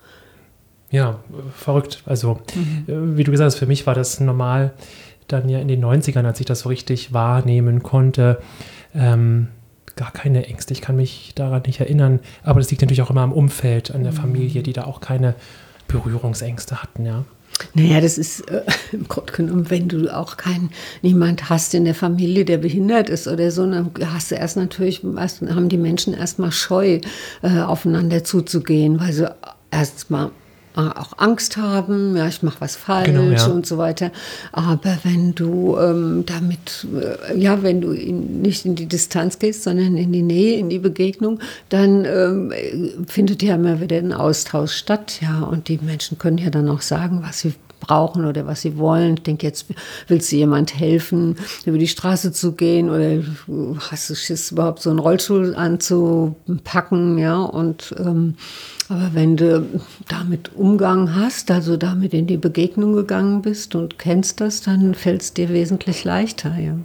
ja verrückt. Also, mhm. wie du gesagt hast, für mich war das normal, dann ja in den neunzigern, als ich das so richtig wahrnehmen konnte, ähm, gar keine Ängste. Ich kann mich daran nicht erinnern. Aber das liegt natürlich auch immer am Umfeld, an der mhm. Familie, die da auch keine Berührungsängste hatten, ja. Naja, das ist äh, im Grunde genommen, wenn du auch keinen, niemand hast in der Familie, der behindert ist oder so, dann hast du erst natürlich, erst, haben die Menschen erstmal Scheu, äh, aufeinander zuzugehen, weil sie erstmal auch Angst haben, ja, ich mache was falsch genau, ja. und so weiter. Aber wenn du ähm, damit, äh, ja, wenn du in, nicht in die Distanz gehst, sondern in die Nähe, in die Begegnung, dann ähm, findet ja immer wieder ein Austausch statt, ja. Und die Menschen können ja dann auch sagen, was sie brauchen oder was sie wollen. Ich denke, jetzt willst du jemand helfen, über die Straße zu gehen oder hast du Schiss, überhaupt so einen Rollstuhl anzupacken, ja, und ähm, aber wenn du damit Umgang hast, also damit in die Begegnung gegangen bist und kennst das, dann fällt es dir wesentlich leichter, ja.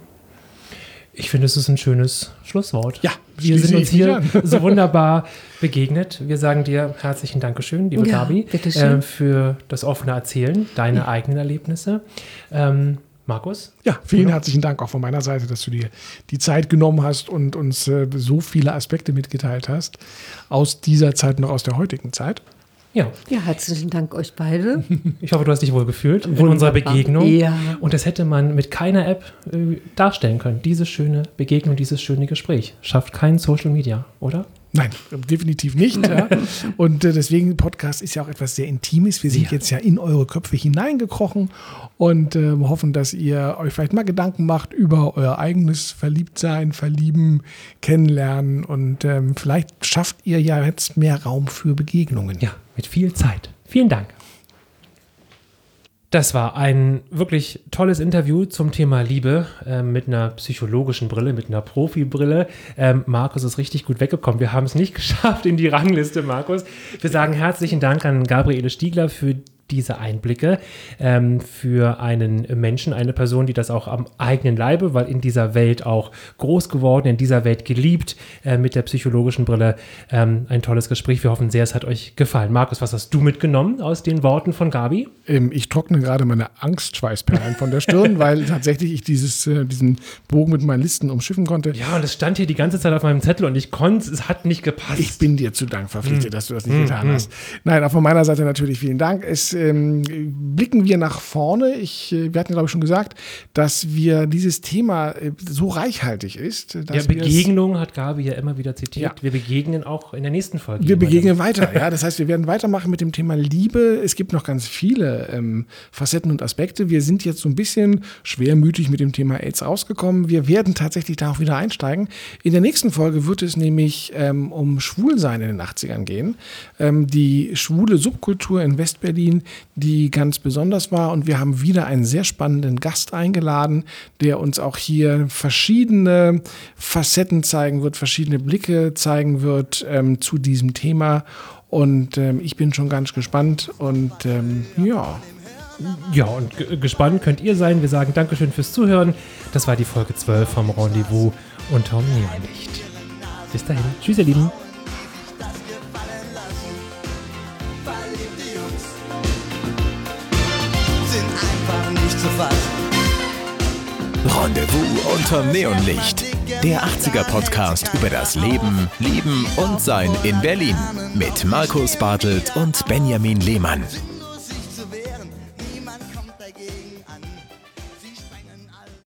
Ich finde, es ist ein schönes Schlusswort. Ja, wir sind uns hier so wunderbar begegnet. Wir sagen dir herzlichen Dankeschön, liebe ja, Gabi, äh, für das offene Erzählen, deine ja. eigenen Erlebnisse. Ähm, Markus? Ja, vielen genau. herzlichen Dank auch von meiner Seite, dass du dir die Zeit genommen hast und uns äh, so viele Aspekte mitgeteilt hast, aus dieser Zeit noch aus der heutigen Zeit. Ja. ja, herzlichen Dank euch beide. Ich hoffe, du hast dich wohl gefühlt in unserer Begegnung. Ja. Und das hätte man mit keiner App äh, darstellen können. Diese schöne Begegnung, dieses schöne Gespräch. Schafft kein Social Media, oder? Nein, definitiv nicht. Ja. Und äh, deswegen, Podcast ist ja auch etwas sehr Intimes. Wir sind ja. jetzt ja in eure Köpfe hineingekrochen und äh, hoffen, dass ihr euch vielleicht mal Gedanken macht über euer eigenes Verliebtsein, Verlieben, Kennenlernen. Und ähm, vielleicht schafft ihr ja jetzt mehr Raum für Begegnungen. Ja, mit viel Zeit. Vielen Dank. Das war ein wirklich tolles Interview zum Thema Liebe äh, mit einer psychologischen Brille, mit einer Profibrille. Ähm, Markus ist richtig gut weggekommen. Wir haben es nicht geschafft in die Rangliste, Markus. Wir sagen herzlichen Dank an Gabriele Stiegler für diese Einblicke, ähm, für einen Menschen, eine Person, die das auch am eigenen Leibe, weil in dieser Welt auch groß geworden, in dieser Welt geliebt, äh, mit der psychologischen Brille. Ähm, ein tolles Gespräch. Wir hoffen sehr, es hat euch gefallen. Markus, was hast du mitgenommen aus den Worten von Gabi? Ähm, ich trockne gerade meine Angstschweißperlen von der Stirn, weil tatsächlich ich dieses, äh, diesen Bogen mit meinen Listen umschiffen konnte. Ja, und es stand hier die ganze Zeit auf meinem Zettel und ich konnte, es hat nicht gepasst. Ich bin dir zu Dank verpflichtet, mm. dass du das nicht mm. getan mm. hast. Nein, auch von meiner Seite natürlich vielen Dank. Es ähm, blicken wir nach vorne. Ich, wir hatten, glaube ich, schon gesagt, dass wir dieses Thema äh, so reichhaltig ist. Dass ja, Begegnung hat Gabi ja immer wieder zitiert. Ja. Wir begegnen auch in der nächsten Folge. Wir begegnen weiter, ja. Das heißt, wir werden weitermachen mit dem Thema Liebe. Es gibt noch ganz viele ähm, Facetten und Aspekte. Wir sind jetzt so ein bisschen schwermütig mit dem Thema AIDS rausgekommen. Wir werden tatsächlich da auch wieder einsteigen. In der nächsten Folge wird es nämlich ähm, um Schwulsein in den achtzigern gehen. Ähm, die schwule Subkultur in Westberlin, die ganz besonders war. Und wir haben wieder einen sehr spannenden Gast eingeladen, der uns auch hier verschiedene Facetten zeigen wird, verschiedene Blicke zeigen wird ähm, zu diesem Thema. Und ähm, ich bin schon ganz gespannt. Und ähm, ja... Ja, und g- gespannt könnt ihr sein. Wir sagen Dankeschön fürs Zuhören. Das war die Folge zwölf vom Rendezvous unterm Neonlicht. Bis dahin. Tschüss, ihr Lieben. Sind einfach nicht zu fassen. Rendezvous unterm Neonlicht. Der achtziger-Podcast über das Leben, Lieben und Sein in Berlin. Mit Markus Bartelt und Benjamin Lehmann.